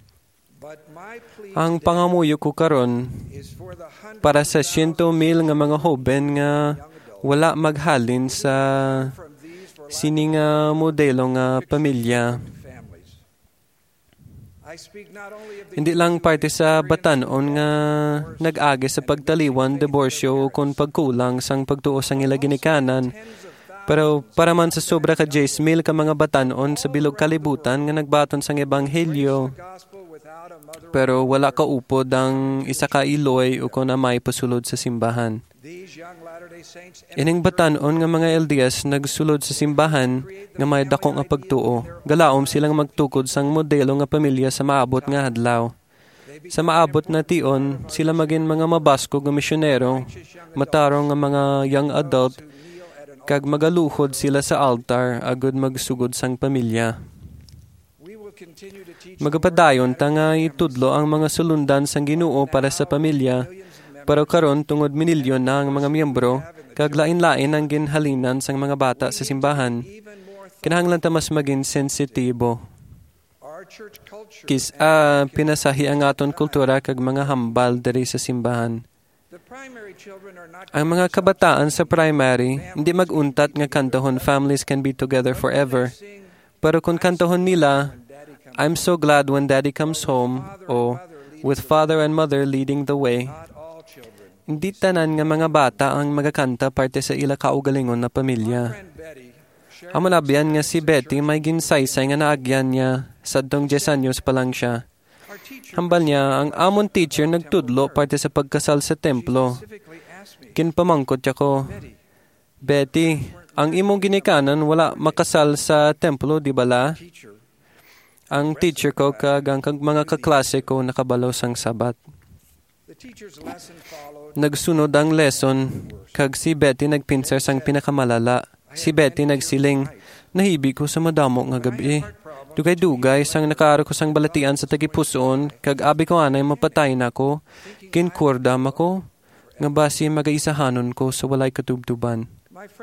Ang pangamuyo ko karon para sa siyento mil nga mga hoben nga wala maghalin sa sining nga modelo nga pamilya. Hindi lang parte sa batanon nga nag-agi sa pagtaliwan, diborsyo o kung pagkulang sang pagtuo sang ila ginikanan. Pero para man sa sobra ka Jace mil ka mga batanon sa bilog kalibutan nga nagbaton sang ebanghelyo. Pero wala ka upod ang isa ka iloy o kung na may pasulod sa simbahan. Ining batanon nga mga L D S nagsulod sa simbahan nga may dako nga pagtuo. Galaom silang magtukod sang modelo nga pamilya sa maabot nga adlaw. Sa maabot na tion, sila maging mga mabasko nga misyonero, matarong nga mga young adult, kag magaluhod sila sa altar agud magsugod sang pamilya. Magapadayon ta nga itudlo ang mga sulundan sang Ginoo para sa pamilya, pero karon tungod minilyon na ang mga miyembro, kag lain-lain ang ginhalinan sang mga bata sa simbahan, kinahanglan ta mas maging sensitibo. Kis a pinasahi ang aton kultura kag mga hambal diri sa simbahan. Ang mga kabataan sa primary, hindi mag-untat nga kantohon families can be together forever. Pero kung kantohon nila, I'm so glad when Daddy comes home, o with father and mother leading the way, hindi tanan nga mga bata ang magakanta parte sa ila kaugalingon na pamilya. Amo nabiyan nga si Betty may ginsaysay nga naagyan niya sadtong diyes anyos pa lang siya. Hambal niya, ang amon teacher nagtudlo parte sa pagkasal sa templo. Kinpamangkot siya ko, Betty, ang imong ginikanan wala makasal sa templo, di bala? Ang teacher ko kag ang mga kaklase ko nakabalo sang sabat. Nagsunod ang lesson, kag si Betty nagpinsar sang pinakamalala. Si Betty nagsiling, nahibi ko sa madamo nga gabi. Dugay-dugay sang nakaaro ko sang balatian sa tagipusoon, kag abi ko anay mapatay na ko, kinkurdam ako, nga basi magaisahanon ko sa walay katubtuban.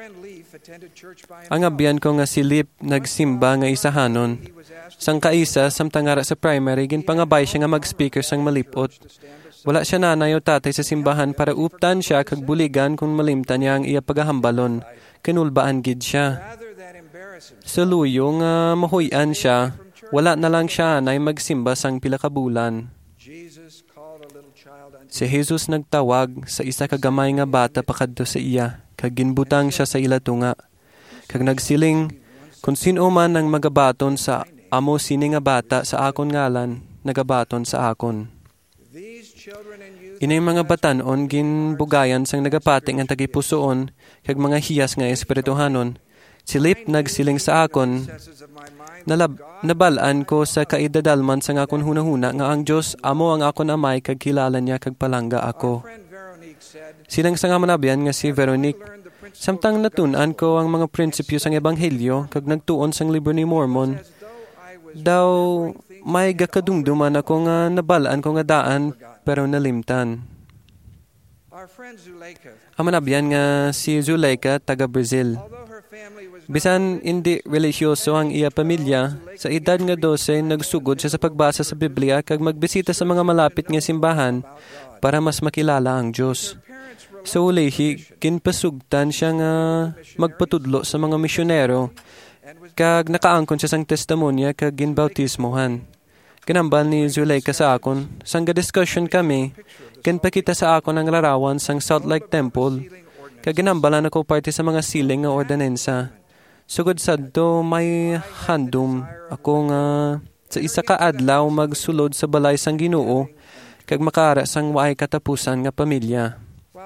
Ang abyan ko nga si Lip nagsimba nga isahanon. Sang kaisa, samtangara sa primary, ginpangabay siya nga mag-speaker sang malipot. Wala siya nanay o tatay sa simbahan para uptan siya kag buligan kung malimtan niya ang iya pagahambalon. Kinulbaan gid siya. Sa luyo nga mahuyan siya, wala na lang siya na magsimba sang pila ka bulan. Si Jesus nagtawag sa isa kagamay nga bata pakadto sa iya, kag ginbutang siya sa ila tunga. Kag nagsiling, kung sino man ang magabaton sa amo sini nga bata sa akon ngalan, nagabaton sa akon. Inay mga batanon ginbugayan sang nagapating ang tagipusoon kag mga hiyas nga espirituhanon. Si Lip nagsiling sa akon, Nalab, nabalaan ko sa kaidadalman sang akon hunahuna nga ang Diyos amo ang akon amay kag kilala niya kag palangga ako. Silang sang manabian nga si Veronique, samtang natunan ko ang mga prinsipyo sang ebanghelyo kag nagtuon sang libro ni Mormon, daw may gakadumduman ako nga nabalaan ko nga daan pero nalimtan. Ang manabian nga si Zuleika taga Brazil. Bisan hindi religyoso ang iya pamilya, sa edad nga dose nagsugod siya sa pagbasa sa Biblia kag magbisita sa mga malapit nga simbahan para mas makilala ang Diyos. Sa ulihi, kinpasugtan siya nga magpatudlo sa mga misyonero Kag nakaangkon siya sang testimonya kag ginbautismohan. Kinambal ni Zuleika sa akon, sang ga-discussion kami, kinpakita sa akon ang larawan sang Salt Lake Temple, kag ginambalan ako parte sa mga siling nga ordinansa. Sugod sadto may handom ako nga sa isa ka adlaw magsulod sa balay sang Ginoo, kag makaara sang waay katapusan nga pamilya.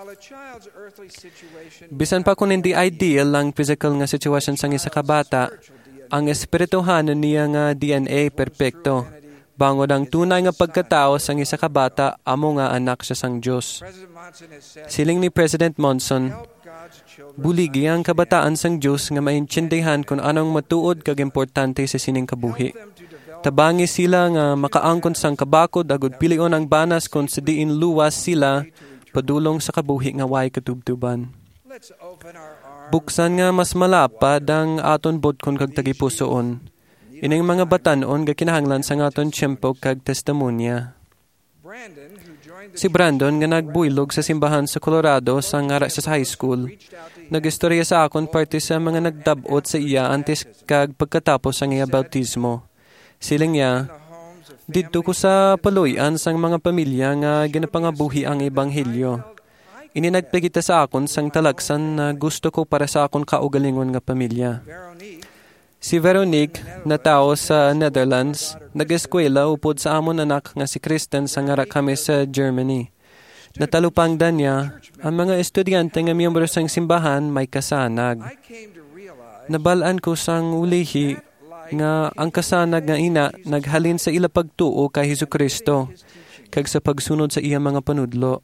Bisan pa kung hindi ideal ang physical nga sitwasyon sang isa ka bata, ang espirituhanon niya nga D N A perpekto. Bangod ang tunay nga pagkatao sang isa ka bata, amo nga anak siya sang Dios. Siling ni President Monson, buligi ang kabataan sang Dios nga maintindihan kung anong matuod kag importante sa sining kabuhi. Tabangi sila nga makaangkon sang kabakod agud pilion ang banas kung sa diin luwas sila padulong sa kabuhi nga way katubtuban. Buksan nga mas malapad ang aton bodkon kag tagipusoon. Ining mga batanon nga kinahanglan sa aton tiyempo kag testimonya. Si Brandon nga nagbuylog sa simbahan sa Colorado sa ngara sa high school. Nagistorya sa akon parte sa mga nagdabot sa iya antes kag pagkatapos ang iya bautismo. Siling niya, didto ko sa paluyan sang mga pamilya nga ginapangabuhi ang ebanghelyo. Ini nagpakita sa akon sang talagsan na gusto ko para sa akon kaugalingon nga pamilya. Si Veronique, na tao sa Netherlands, nag-eskwela upod sa amon anak nga si Kristen sa ngara kami sa Germany. Natalupangdan niya, ang mga estudyante nga miyembro sang simbahan may kasanag. Nabalaan ko sang ulihi nga ang kasanag nga ina naghalin sa ila pagtuo kay Hesukristo kag sa pagsunod sa iya mga panudlo.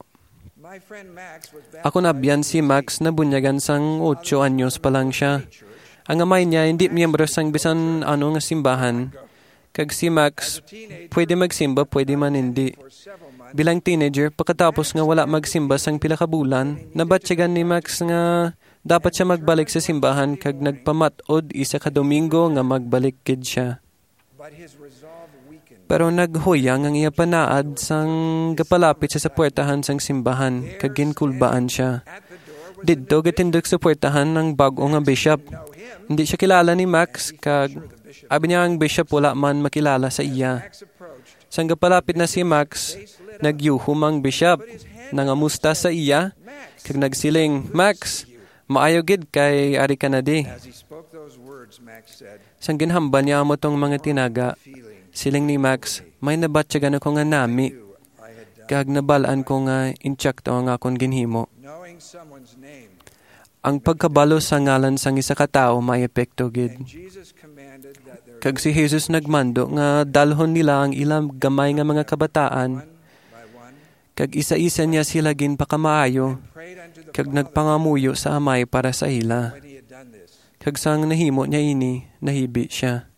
Ako nabyan si Max na bunyagan sang eight anyos pa lang siya. Ang amay niya hindi miyembro sang bisan ano nga simbahan. Kag si Max pwede magsimba, pwede man hindi. Bilang teenager, pagkatapos nga wala magsimba sang pila ka bulan, nabatsyagan ni Max nga dapat siya magbalik sa simbahan kag nagpamatod isa ka Domingo nga magbalik kid siya. Pero naghuyang ang iya panaad sang gapalapit siya sa puwertahan sang simbahan kag ginkulbaan siya. Didto gitindog sa puwertahan ng bag-o nga bishop. Hindi siya kilala ni Max kag abi niya ang bishop wala man makilala sa iya. Sang gapalapit na si Max, nagyuhum ang bishop, nangamusta sa iya kag nagsiling, "Max, maayo gid kay ari ka na di." Sang ginhambal niya mo tong mga tinaga, siling ni Max, may nabatsyagan ako nga nami, kag nabalaan ko nga inchakto ang akong ginhimo. Ang pagkabalo sa ngalan sang isa ka tawo may epekto gid. Kag si Jesus nagmando nga dalhon nila ang ilang gamay nga mga kabataan, kag isa-isa niya sila ginpakamaayo, kag nagpangamuyo sa amay para sa ila. Kag sang nahimo niya ini, nahibi siya.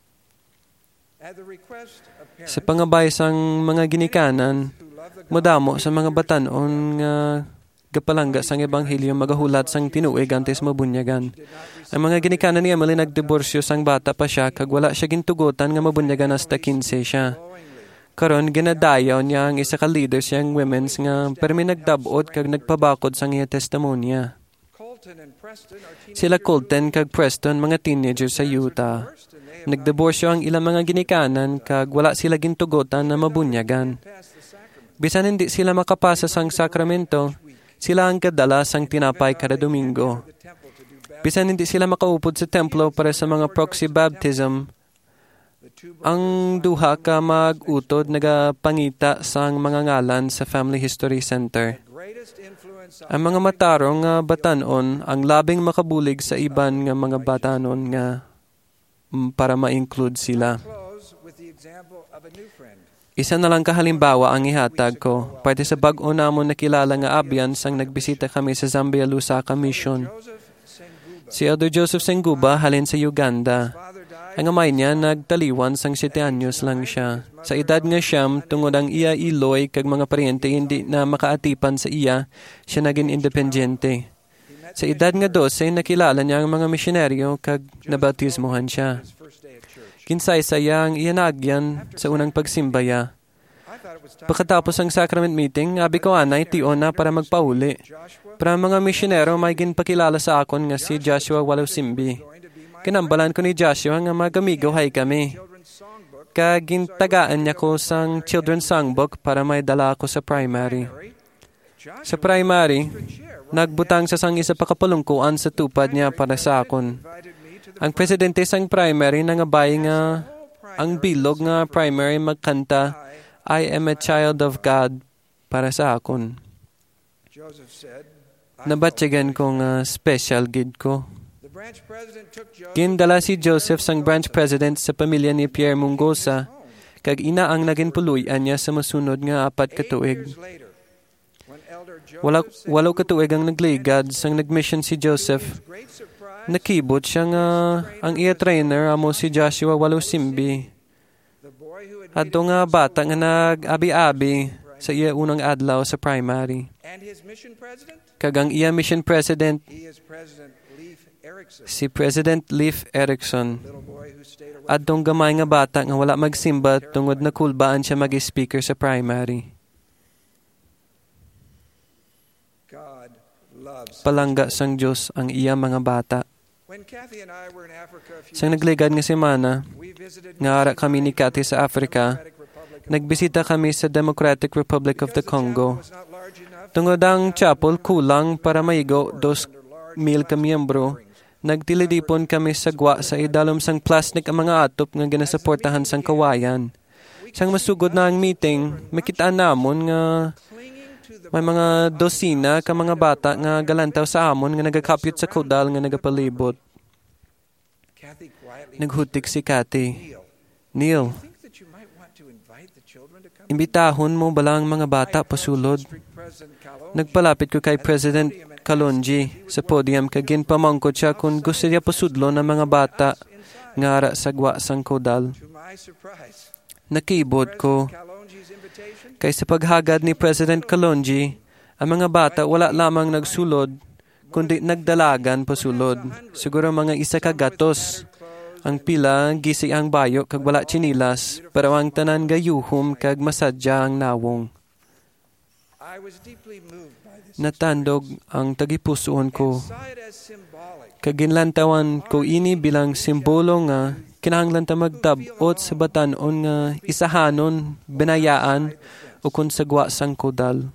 Sa pangabay sang mga ginikanan, madamo sa mga batanon nga gapalangga sang ebanghelyo magahulat sang tinuig antes mabunyagan. Ang mga ginikanan ni Emily nagdiborsyo sang bata pa siya kag wala siya gintugutan nga mabunyagan hasta fifteen siya. Karon ginadayaw niya ang isa ka leader siyang women's nga permi nagdabot kag nagpabakod sang iya testimonya. Sila Colton kag Preston mga teenagers sa Utah. Nagdiborsyo ang ilang mga ginikanan kag wala sila gintugutan na mabunyagan. Bisan hindi sila makapasa sang sakramento, sila ang kadala sang tinapay kada Domingo. Bisan hindi sila makaupod sa templo para sa mga proxy baptism, ang duha ka mag-utod nagapangita sang mga ngalan sa Family History Center. Ang mga matarong nga batanon ang labing makabulig sa iban nga mga batanon nga para ma-include sila. Isa na lang kahalimbawa ang ihatag ko, parte sa bag-o namon nakilala nga abyan sang nagbisita kami sa Zambia Lusaka Mission. Si Elder Joseph Senguba halin sa Uganda. Ang amay niya nagtaliwan sang siyete anyos lang siya. Sa edad nga siyam, tungod ang iya iloy kag mga paryente hindi na makaatipan sa iya, siya naging independyente. Sa edad nga dose, nakilala niya ang mga misyonaryo kag nabautismohan siya. Kinsay sayang iyanagyan sa unang pagsimbaya. Pagkatapos ang sacrament meeting, abi ko anay tion na para magpauli. Para mga misyonero may ginpakilala sa akon nga si Joshua Walosimbi. kinambalan ko ni Joshua nga magamigaw-hay kami. Kagintagaan niya ko sang children's songbook para may dala ako sa primary. Sa primary, nagbutang sa sang isa pa kapalungkuan sa tupad niya para sa akon. Ang presidente sang primary nangabay nga ang bilog nga primary magkanta, I am a child of God para sa akon. Nabatyagan ko nga special gid ko. Gindala si Joseph sang branch president sa pamilya ni Pierre Mungosa, kag ina ang naging puluyan niya sa masunod nga apat katuig. Wala, walo katuig ang nagligad sang nagmission si Joseph. Nakibot siya nga ang iya trainer amo si Joshua walo simbi. Adto nga bata nga nag-abi-abi sa iya unang adlaw sa primary. Kag ang iya mission president, si President Leif Erikson. Adtong gamay nga bata nga wala magsimba tungod na kulbaan siya mag-speaker sa primary. Palangga sang Diyos ang iya mga bata. Sang nagligad nga semana, nga ara kami ni Kathy sa Africa, nagbisita kami sa Democratic Republic of the Congo. Tungod ang chapel kulang para maigo dos mil ka miyembro, nagtilidipon kami sa gwa sa idalom sang plastic ang mga atop nga ginasuportahan sang kawayan. Sang masugod na ang meeting, makitaan namon nga may mga dosina ka mga bata nga galantaw sa amon nga nagakapyot sa kodal nga nagapalibot. Naghutik si Kathy. Neil, imbitahon mo bala ang mga bata pasulod? Nagpalapit ko kay President Kalonji sa podium kagin pamangkot siya kung gusto niya pasudlo ng mga bata nga ara sa gwa sang kodal. Nakibot ko. Kay sa paghagad ni President Kalonji, ang mga bata wala lamang nagsulod, kundi nagdalagan pasulod. Siguro mga isa ka gatos. Ang pila, gisi ang bayo, kag wala chinilas, pero ang tanan gayuhom, kag masadya ang nawong. Natandog ang tagipusoon ko. Kaginlantawan ko ini bilang simbolo nga, kinahanglan ta magtabot sa batanon nga isahanon, binayaan, o kung sagwa sang kodal.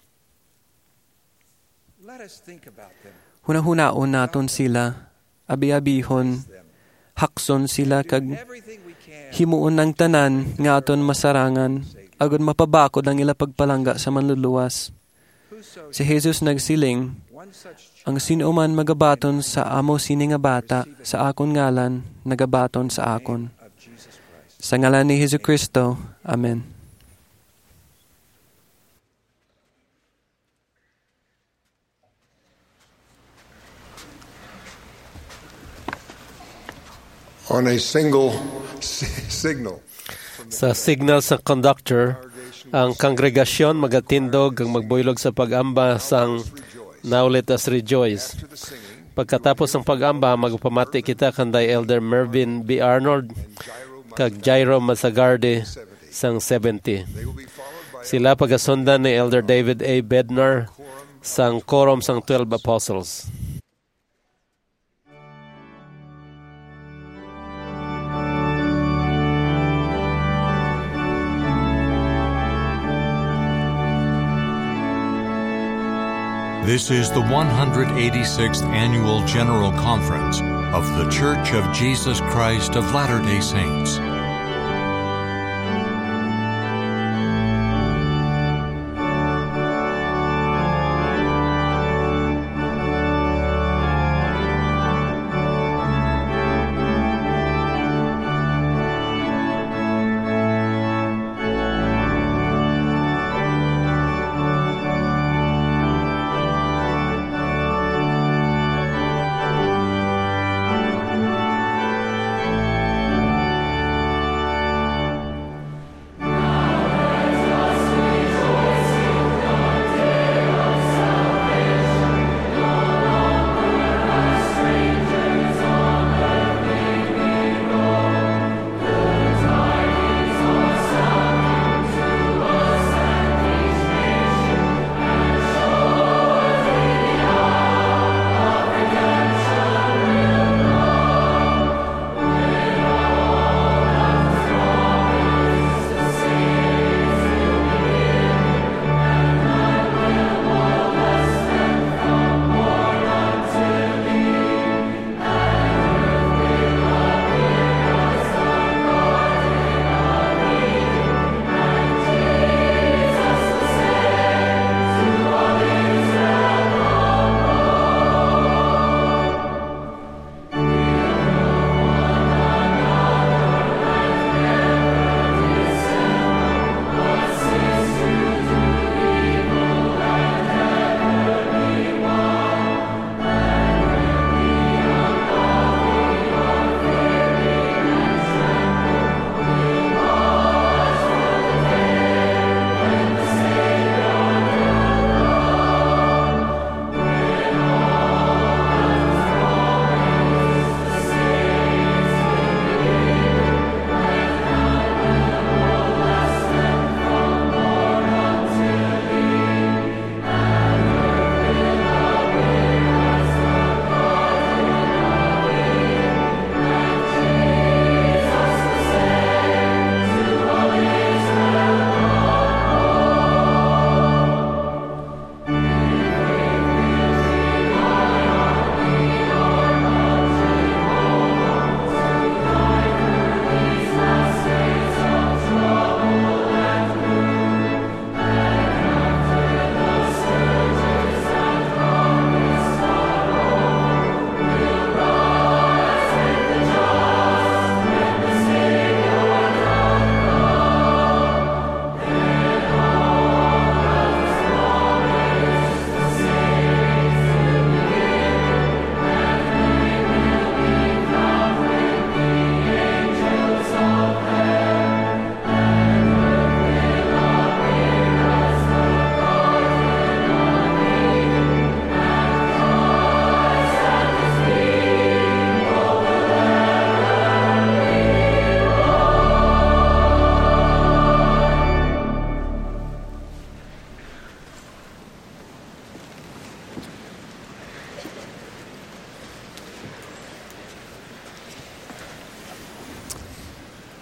Hunahunahon naton sila, abi-abihon, hakson sila kag himuon ng tanan nga aton masarangan, agad mapabakod ang ila pagpalangga sa manluluwas. Si Jesus nagsiling, ang sino man magabaton sa amo sini nga bata, sa akon ngalan, nagabaton sa akon. Sa ngalan ni Jesucristo, Amen. On a single signal. Sa signal sa conductor, ang kongregasyon magatindog ang magbuylog sa pag-amba sang Now Let Us Rejoice. Pagkatapos ng pag-amba, magpamati kita kanday Elder Mervyn B. Arnold kag Jairo Masagarde sang seventy. Sila pagasundan ni Elder David A. Bednar sang quorum sang twelve Apostles. This is the one hundred eighty-sixth Annual General Conference of The Church of Jesus Christ of Latter-day Saints.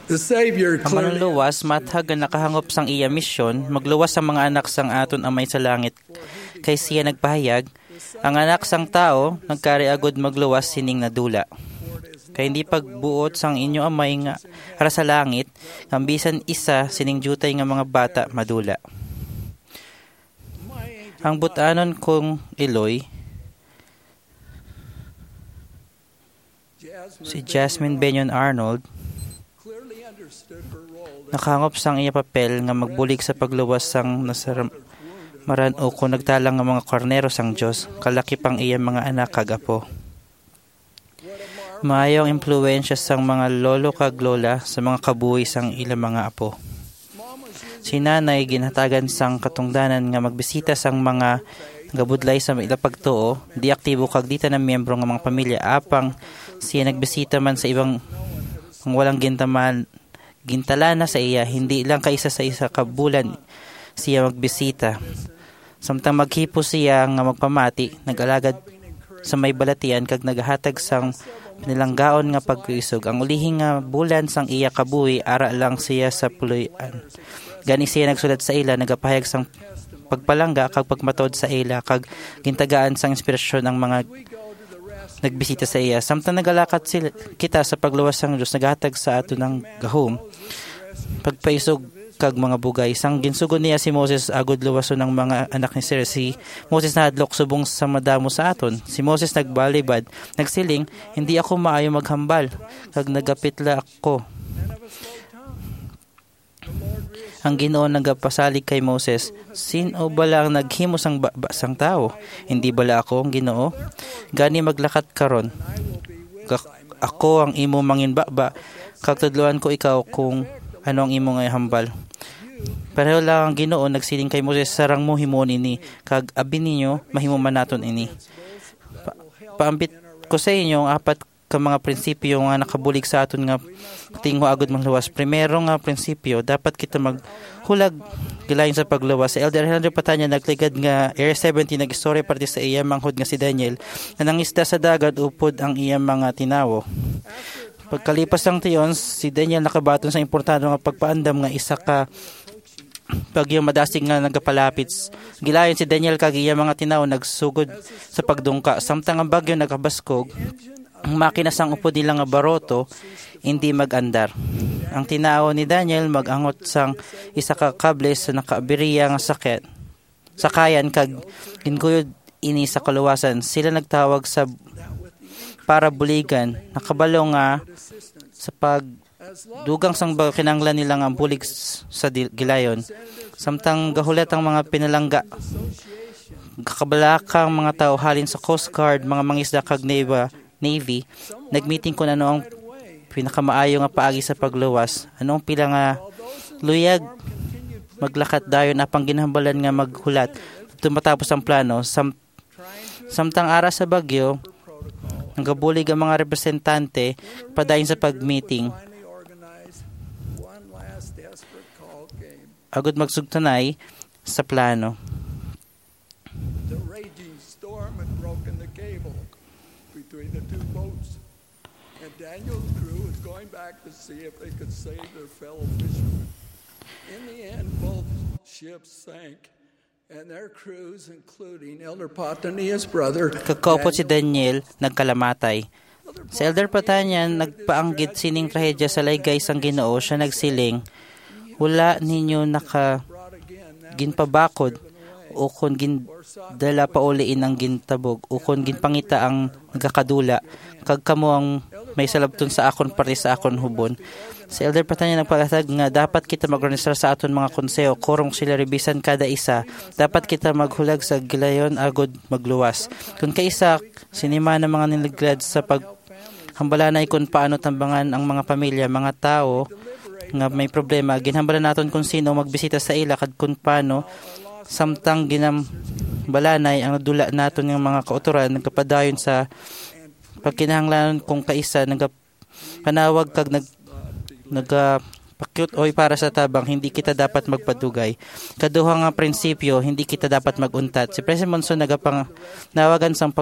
The Savior Ang clearly manluwas, matag ang nakahangop sang iya misyon, magluwas sa mga anak sang aton amay sa langit. Kay siya nagpahayag, ang anak sang tao, nagkariagod magluwas sining nadula. Kay hindi pagbuot sang inyo amay nga para sa langit, ang bisan isa sining jutay nga mga bata madula. Ang butanon kong Eloy, si Jasmine Benyon Arnold, nakahangop sang iya papel nga magbulig sa pagluwas sang nasaram maran o kung nagtalang nga mga karnero sang Diyos, kalaki pang iya mga anak kag apo. Maayong impluwensya sang mga lolo kag lola sa mga kabuhi sang ilang mga apo. Si nanay ginhatagan sang katungdanan nga magbisita sang mga gabudlay sa ila pagtuo, di aktibo kag dita na miyembro nga mga pamilya apang siya nagbisita man sa ibang walang gintaman gintalana sa iya, hindi lang kaisa sa isa ka bulan siya magbisita. Samtang maghipo siya nga magpamati, nag-alagad sa may balatian kag naghatag sang nilanggaon nga pagkuisog. Ang ulihing nga bulan sang iya kabuhi, ara lang siya sa puluyan. Gani siya nagsulat sa ila, nagapahayag sang pagpalangga kag pagmatod sa ila, kag gintagaan sang inspirasyon ang mga nagbisita sa iya. Samtang nagalakat sila, kita sa pagluwas sang Diyos, naghatag sa ato ng gahom, pagpaisog kag mga bugay. Sang ginsugod niya si Moses agod luwason ng mga anak ni Sir. Si Moses nahadlok subong sa madamo sa aton. Si Moses nagbalibad, nagsiling, hindi ako maayo maghambal, kag nagapitla ako. Ang Ginoo nagapasalig kay Moses, sino bala ang naghimo sang baba sang tao? Hindi bala ako ang Ginoo? Gani maglakat karon. Ako ang imo manginbaba, kag tudloan ko ikaw kung ano ang imo nga hambal. Pareho lang ang Ginoo nagsiling kay Moses, sarang mo himon ini, kag abi ninyo mahimo man naton ini. Pa- paambit ko sa inyo ang apat ka mga prinsipyo nga nakabulig sa aton nga tingho agud magluwas. Primero nga prinsipyo, dapat kita maghulag gilayon sa pagluwas. Si Elder Alejandro Patanya nagligad nga Area seventy nag-istorya parte sa iya manghod nga si Daniel na nangisda sa dagat upod ang iya mga tinawo. Pagkalipas ng tiyon, si Daniel nakabaton sa importante nga pagpaandam nga isa ka bagyo madasig nga nagapalapit. Gilayon si Daniel kag iya mga tinaw nagsugod sa pagdungka. Samtang ang bagyo nagabaskog, ang makina sang upod nila nga baroto hindi magandar. Ang tinaw ni Daniel magangot sang isa ka kable sa nakaabiriya nga sakit. Sakayan kag ginguyod ini sa kaluwasan. Sila nagtawag sa para buligan, nakabalo nga sa pagdugang sang kinanglan nila nga bulig sa gilayon. Samtang gahulat ang mga pinalangga, kakabalakang mga tao halin sa Coast Guard, mga mangisda kag Navy, nagmeeting kung ano ang pinakamaayo nga paagi sa pagluwas. Anong pila nga luyag, maglakat dayon apang ginhambalan nga maghulat. Tumatapos ang plano, sam, samtang ara sa bagyo, nagabulig ang mga representante padayon sa pag-meeting. Agud magsugtanay sa plano. the raging storm had broken the cable between the two boats, and Daniel's crew was going back to see if they could save their fellow fishermen. In the end, both ships sank, and their crews, including Elder Patania's brother, Kakaupo si Daniel, nagkalamatay. Si Elder Patania nagpaanggit sining trahedya sa laygay sang Ginoo, siya nagsiling, wala ninyo naka ginpabakod o kung gindala pa uliin ang gintabog o kung ginpangita ang nagakadula kag kamo ang may salabton sa akon pati sa akon hubon. Si Elder Patanya nagpagatag nga dapat kita mag-register sa aton mga konseho kurong sila rebisan kada isa. Dapat kita maghulag sa gilayon agod magluwas. Kung kaisa sinima ng mga nilaglad sa pag hambalanay kung paano tambangan ang mga pamilya, mga tao nga may problema, ginhambalan naton kung sino magbisita sa ila kad kung paano samtang ginambalanay ang nadula naton ng mga kauturan nagkapadayon sa pagkinahanglan kung kaisa nagapanawag kag nag nagapakyut oy para sa tabang hindi kita dapat magpadugay. Kaduha nga prinsipyo, hindi kita dapat maguntat. Si President Monson nagapang nawagan sang pag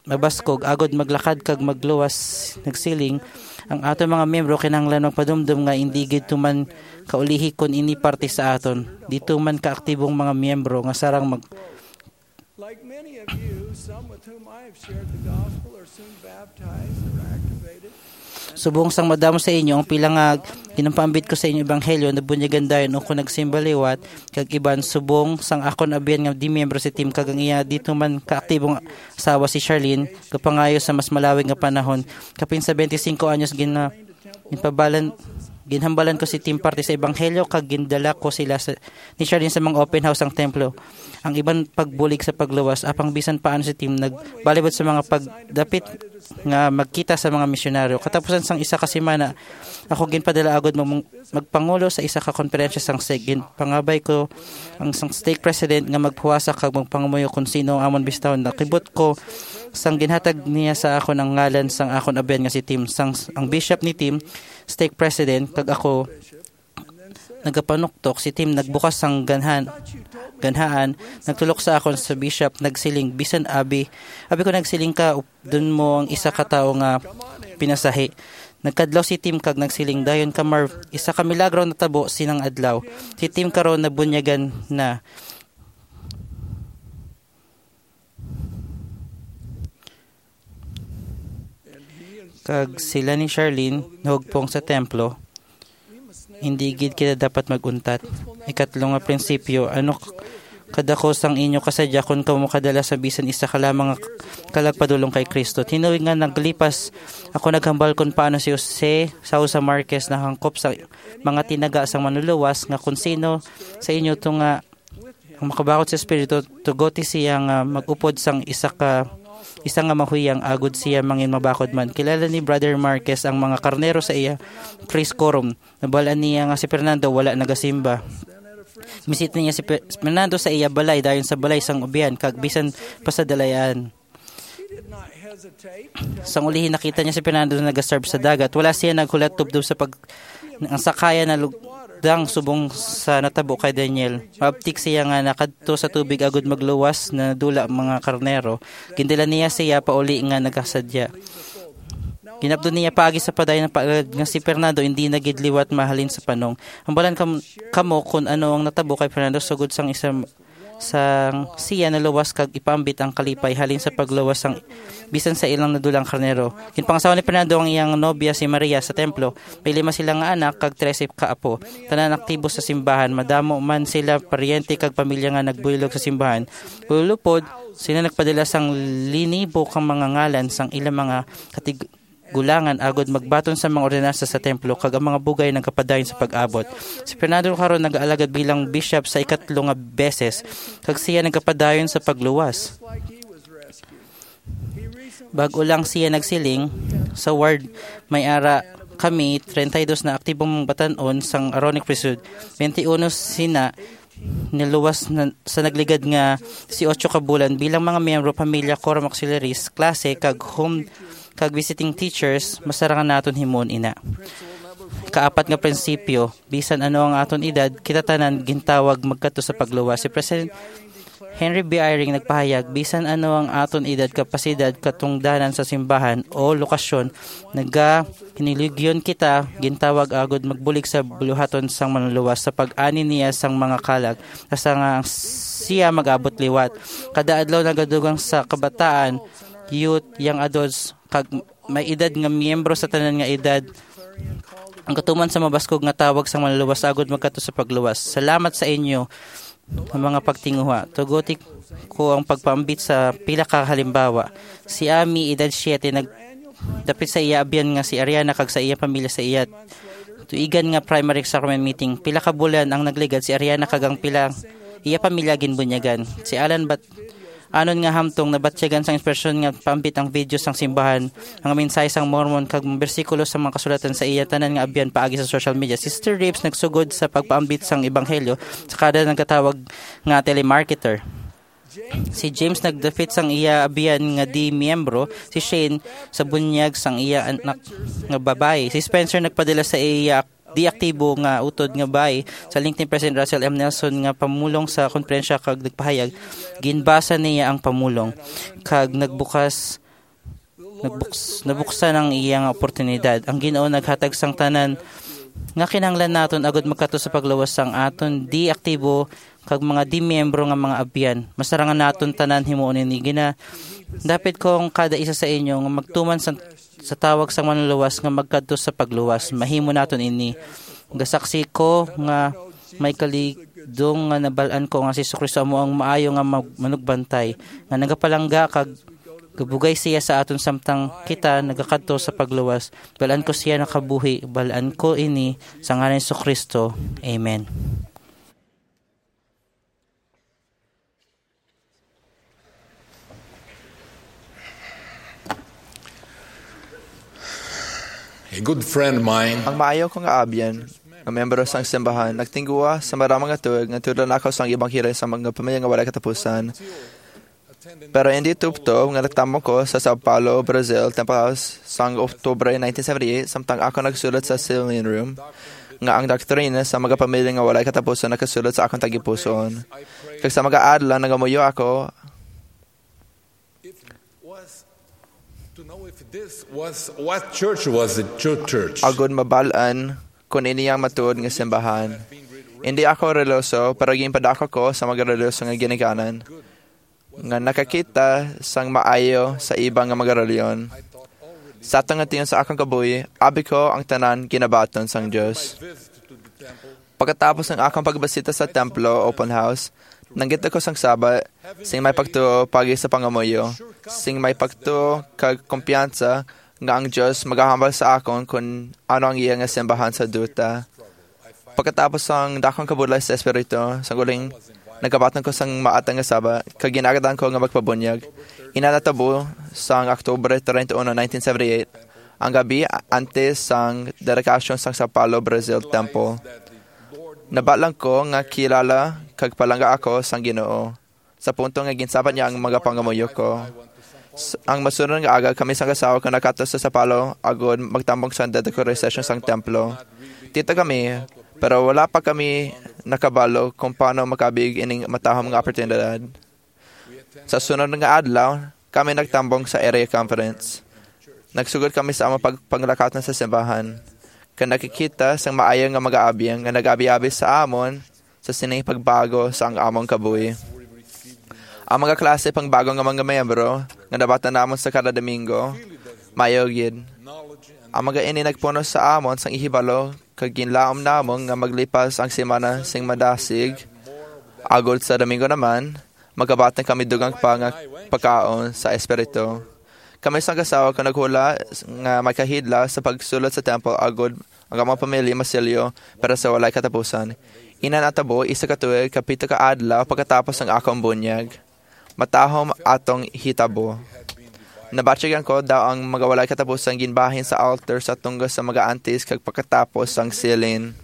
mabaskog agod maglakad kag magluwas nagsiling ang aton mga miyembro kinahanglan magpadumdum nga hindi gid tuman kaulihi kon ini parte sa aton dito man kaaktibong mga miyembro nga sarang mag Like many of you, some with whom I have shared the gospel are soon baptized or activated. Subong sang madamo sa inyo ang pila nga ginampambit ko sa inyo ebanghelyo na bunyagan dayon o kung nagsimbaliwat kag iban subong sang akon abiyan nga di miyembro si team kag ang iya dito man kaaktibong asawa si Charlene kapangayo sa mas malawig nga panahon kapin sa twenty-five anyos gina ginpabalan ginhambalan ko si team parte sa ebanghelyo kag gindala ko sila sa, ni Charlene sa mga open house ang templo. Ang ibang pagbulig sa pagluwas apang bisan paano si team nagbalibot sa mga pagdapit nga magkita sa mga misyonaryo. Katapusan sang isa ka semana ako ginpadala agad mag, magpangulo sa isa ka konferensya sang S E G. Pangabay ko ang sang stake president nga magpuwasa kag magpangamuyo kung sino ang amon bistahon. Nakibot ko sang ginhatag niya sa ako ng ngalan sang akon aben nga si Tim. Sang ang bishop ni Tim, stake president, kag ako nagapanuktok si Tim nagbukas sang ganhan ganhaan nagtulok sa akon sa bishop nagsiling bisan abi abi ko nagsiling ka dun mo ang isa ka tawo nga pinasahi. Nagkadlaw si Tim kag nagsiling dayon ka Marv isa ka milagro natabo sinang adlaw si Tim karon nabunyagan na kag sila ni Charlene nahugpong sa templo. Hindi gid kita dapat maguntat. Ikatlo nga prinsipyo, ano kadako sang inyo kasadya kung kamo kadala sa bisan isa ka lamang kalagpadulong kay Kristo. Tinuig nga naglipas ako naghambal kung paano si Jose Sausa Marquez nahangkop sa mga tinaga sang manluluwas nga kung sino sa inyo to nga ang makabakot sa espiritu tugoti siya nga magupod sang isa ka isa nga mahuyang agud siya mangin mabakod man. Kilala ni Brother Marquez ang mga karnero sa iya Friscorum. Nabalaan niya nga si Fernando wala nagasimba. Misit niya si Fernando sa iya balay dayon sa balay sang ubian kag bisan pa sa dalayan. Sang ulihin nakita niya si Fernando na nagaserve sa dagat. Wala siya naghulat tubdob sa pag ang sakaya na dang subong sa natabo kay Daniel. Mabtik siya nga nakadto sa tubig agud magluwas na dula mga karnero. Gindala niya siya pauli nga nagasadya. Ginabdo niya paagi sa paday ng pagad nga si Fernando hindi nagidliwat mahalin sa panong. Hambalan kam, kamo kung ano ang natabo kay Fernando sugod sang isang sang siya na luwas kag ipambit ang kalipay halin sa pagluwas sang bisan sa ilang nadulang karnero. Kinpangasawa ni Fernando ang iyang nobya si Maria sa templo. May lima silang anak kag trese ka apo. Tanan aktibo sa simbahan. Madamo man sila paryente kag pamilya nga nagbulog sa simbahan. Ulupod sila nagpadala sang linibo kang mga ngalan sang ilang mga katig gulangan agod magbaton sa mga ordinansa sa templo kag ang mga bugay nagkapadayon sa pag-abot. Si Fernando karon nag-aalagad bilang bishop sa ikatlo nga beses kag siya nagkapadayon sa pagluwas. Bago lang siya nagsiling sa ward may ara kami thirty-two na aktibong batanon sang Aaronic priesthood. twenty-one sina niluwas na, sa nagligad nga eighteen ka bulan bilang mga miyembro pamilya quorum auxiliaries klase kag home kag visiting teachers, masarangan naton himon ina. Kaapat nga prinsipyo, bisan ano ang aton edad, kita tanan gintawag magkadto sa pagluwas. Si President Henry B. Eyring nagpahayag, bisan ano ang aton edad, kapasidad, katungdanan sa simbahan o lokasyon, naga hiniligyon kita, gintawag agod magbulig sa buluhaton sang manluluwas sa pag-ani niya sang mga kalag, asa nga siya mag-abot liwat. Kada adlaw nagadugang sa kabataan, youth, young adults, kag may edad nga miyembro sa tanan nga edad ang katuman sa mabaskog nga tawag sa manluluwas agod magkadto sa pagluwas. Salamat sa inyo ang mga pagtinguha. Tuguti ko ang pagpaambit sa pila ka halimbawa. Si Ami edad seven nag dapit sa iya abyan nga si Ariana kag sa iya pamilya sa iya tuigan nga primary sacrament meeting. Pila ka bulan ang nagligad si Ariana kag ang pila iya pamilya ginbunyagan. Si Alan bat anon nga hamtong nabatyagan sang inspirasyon nga paambit ang video sang simbahan ang mensahe sang Mormon kag bersikulo sa mga kasulatan sa iya tanan nga abyan paagi sa social media. Sister Rips nagsugod sa pagpaambit sang ebanghelyo sa kada nagkatawag nga telemarketer. Si James nagdafit sang iya abyan nga di miyembro. Si Shane sa bunyag sang iya anak nga babae. Si Spencer nagpadala sa iya di aktibo nga utod nga bay sa link ni President Russell M. Nelson nga pamulong sa konferensya kag nagpahayag ginbasa niya ang pamulong kag nagbukas nagbuks, nabuksan ang iyang oportunidad. Ang Ginoo naghatag sang tanan nga kinahanglan naton agud makato sa paglawas sang aton di aktibo kag mga di miyembro nga mga abyan. Masarangan naton tanan himuon ni gina. Dapit kong kada isa sa inyo nga magtuman sa, sa tawag sang manluwas nga magkadto sa pagluwas. Mahimo naton ini. Gasaksi ko nga may kaligdong nga nabalaan ko nga si Jesucristo amo ang maayo nga manugbantay nga nagapalangga kag gabugay siya sa aton samtang kita nagakadto sa pagluwas. Balaan ko siya nakabuhi. Balaan ko ini sa ngalan ni Jesucristo. Amen. A good friend of mine, ang maayo kong abyan, nga membro sang simbahan, nagtingguwa sa maramang nga tuig nga tulan ako sang ibang hiray sa mga pamilya nga walay katapusan. Pero hindi tupto nga nagtambong ko sa Sao Paulo, Brazil, Temples, sang October nineteen seventy-eight, samtang ako nagsulat sa Cillian Room, nga ang doktrina sa mga pamilya nga walay katapusan nakasulat sa akong tagipuson. Kag sa mga adla, nagamuyo ako, to know if this was what church was it church. Agud mabalaan kung iniyang matuod nga simbahan. Hindi ako reloso, pero ginpadako ko sa mga reloso nga ginikanan. Nga nakakita sang maayo sa ibang nga mga reliyon. Sa atong nga tingin sa akong kabuhi, abi ko ang tanan ginabaton sang Diyos. Pagkatapos ng akong pagbasita sa templo, open house, nanggit ako sang Saba, sing may pagtuo pagi sa pangamuyo, sing may pagtuo kag kumpiyansa nga ang Diyos maghahambal sa akon kung ano ang iya nga simbahan sa duta. Pagkatapos ang dakong kabulay sa Espiritu, sang uling nagkabatan ko sang maatang nga Saba, kag ginagadan ko nga magpabunyag. Inanatabo sang October thirty-one, nineteen seventy-eight, ang gabi antes sang dedikasyon sang Sao Paulo, Brazil Temple. Nabalang ko nga kilala kag palangga ako sang Ginoo. Sa punto nga ginsabat niya ang mga pangamuyo ko. Ang masunod nga aga, kami sang kasawa ka nakatos sa Sao Paulo, agod magtambong sa decoration sang templo. Tita kami, pero wala pa kami nakabalo kung paano makabig ining matahom nga oportunidad. Sa sunod nga adlaw, kami nagtambong sa area conference. Nagsugod kami sa among pagpanglakatan sa simbahan. Kaya nakikita sang maayang nga mag-aabiyang nga nag-abi-abi sa amon sa sining pagbago sa ang among kabuhi. Ang mga klase pang bago nga mga miyembro nga nabatan namon sa kada Domingo, mayo gid. Ang mga ini nagpuno sa amon sang ihibalo kag ginlaom namon nga maglipas ang semana sing madasig. Agod sa Domingo naman, magabatan kami dugang pa nga pagkaon sa Espiritu. Kami sang kasawa ka naghula nga makahidla sa pagsulat sa temple agod ang among pamilya masilyo para sa walay katapusan. Inanatabo isa ka tuig kapito ka adlaw pagkatapos ng akong bunyag. Matahom atong hitabo. Nabatyagan ko daw ang mga walay katapusan ginbahin sa altar sa tunggo sa mga antis kag pagkatapos sang silin.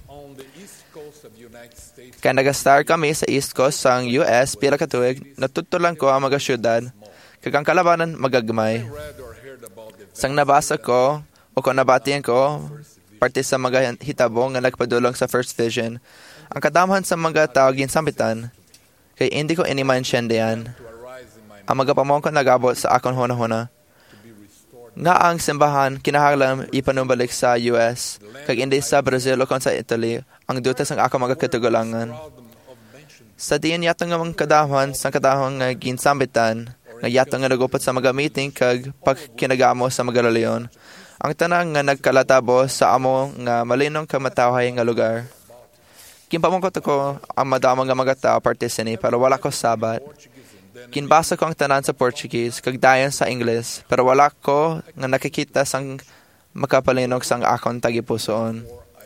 Kaya nagastar kami sa East Coast sang U S pila ka tuig, natutulan ko ang mga syudad kag ang kalabanan magagmay. Sang nabasa ko o kung nabatian ko parte sa mga hitabo nga nagpadulong sa First Vision, ang kadamhan sa mga tao ginsambitan kay hindi ko inimansyendihan. Ang mga pamongko nagabot sa akon huna-huna nga ang simbahan kinahanglan ipanumbalik sa U S kag hindi sa Brazil o kon sa Italy ang dutas ang ako mga katugulangan. Sa diin yatong nga mga kadamhan sa kadamhan nga ginsambitan nga yatong nga nagupot sa mga meeting kag pagkinagamo sa mga reliyon. Ang tanang nga nagkalatabo sa amo nga malinong kamatawhay nga lugar. Kinpamongkot ko ang madamang nga mga tao parte sini pero wala ko sabat. Kinbasa ko ang tanan sa Portuguese kag dayon sa English pero wala ko nga nakikita sang makapalinog sang akon tagipusoon.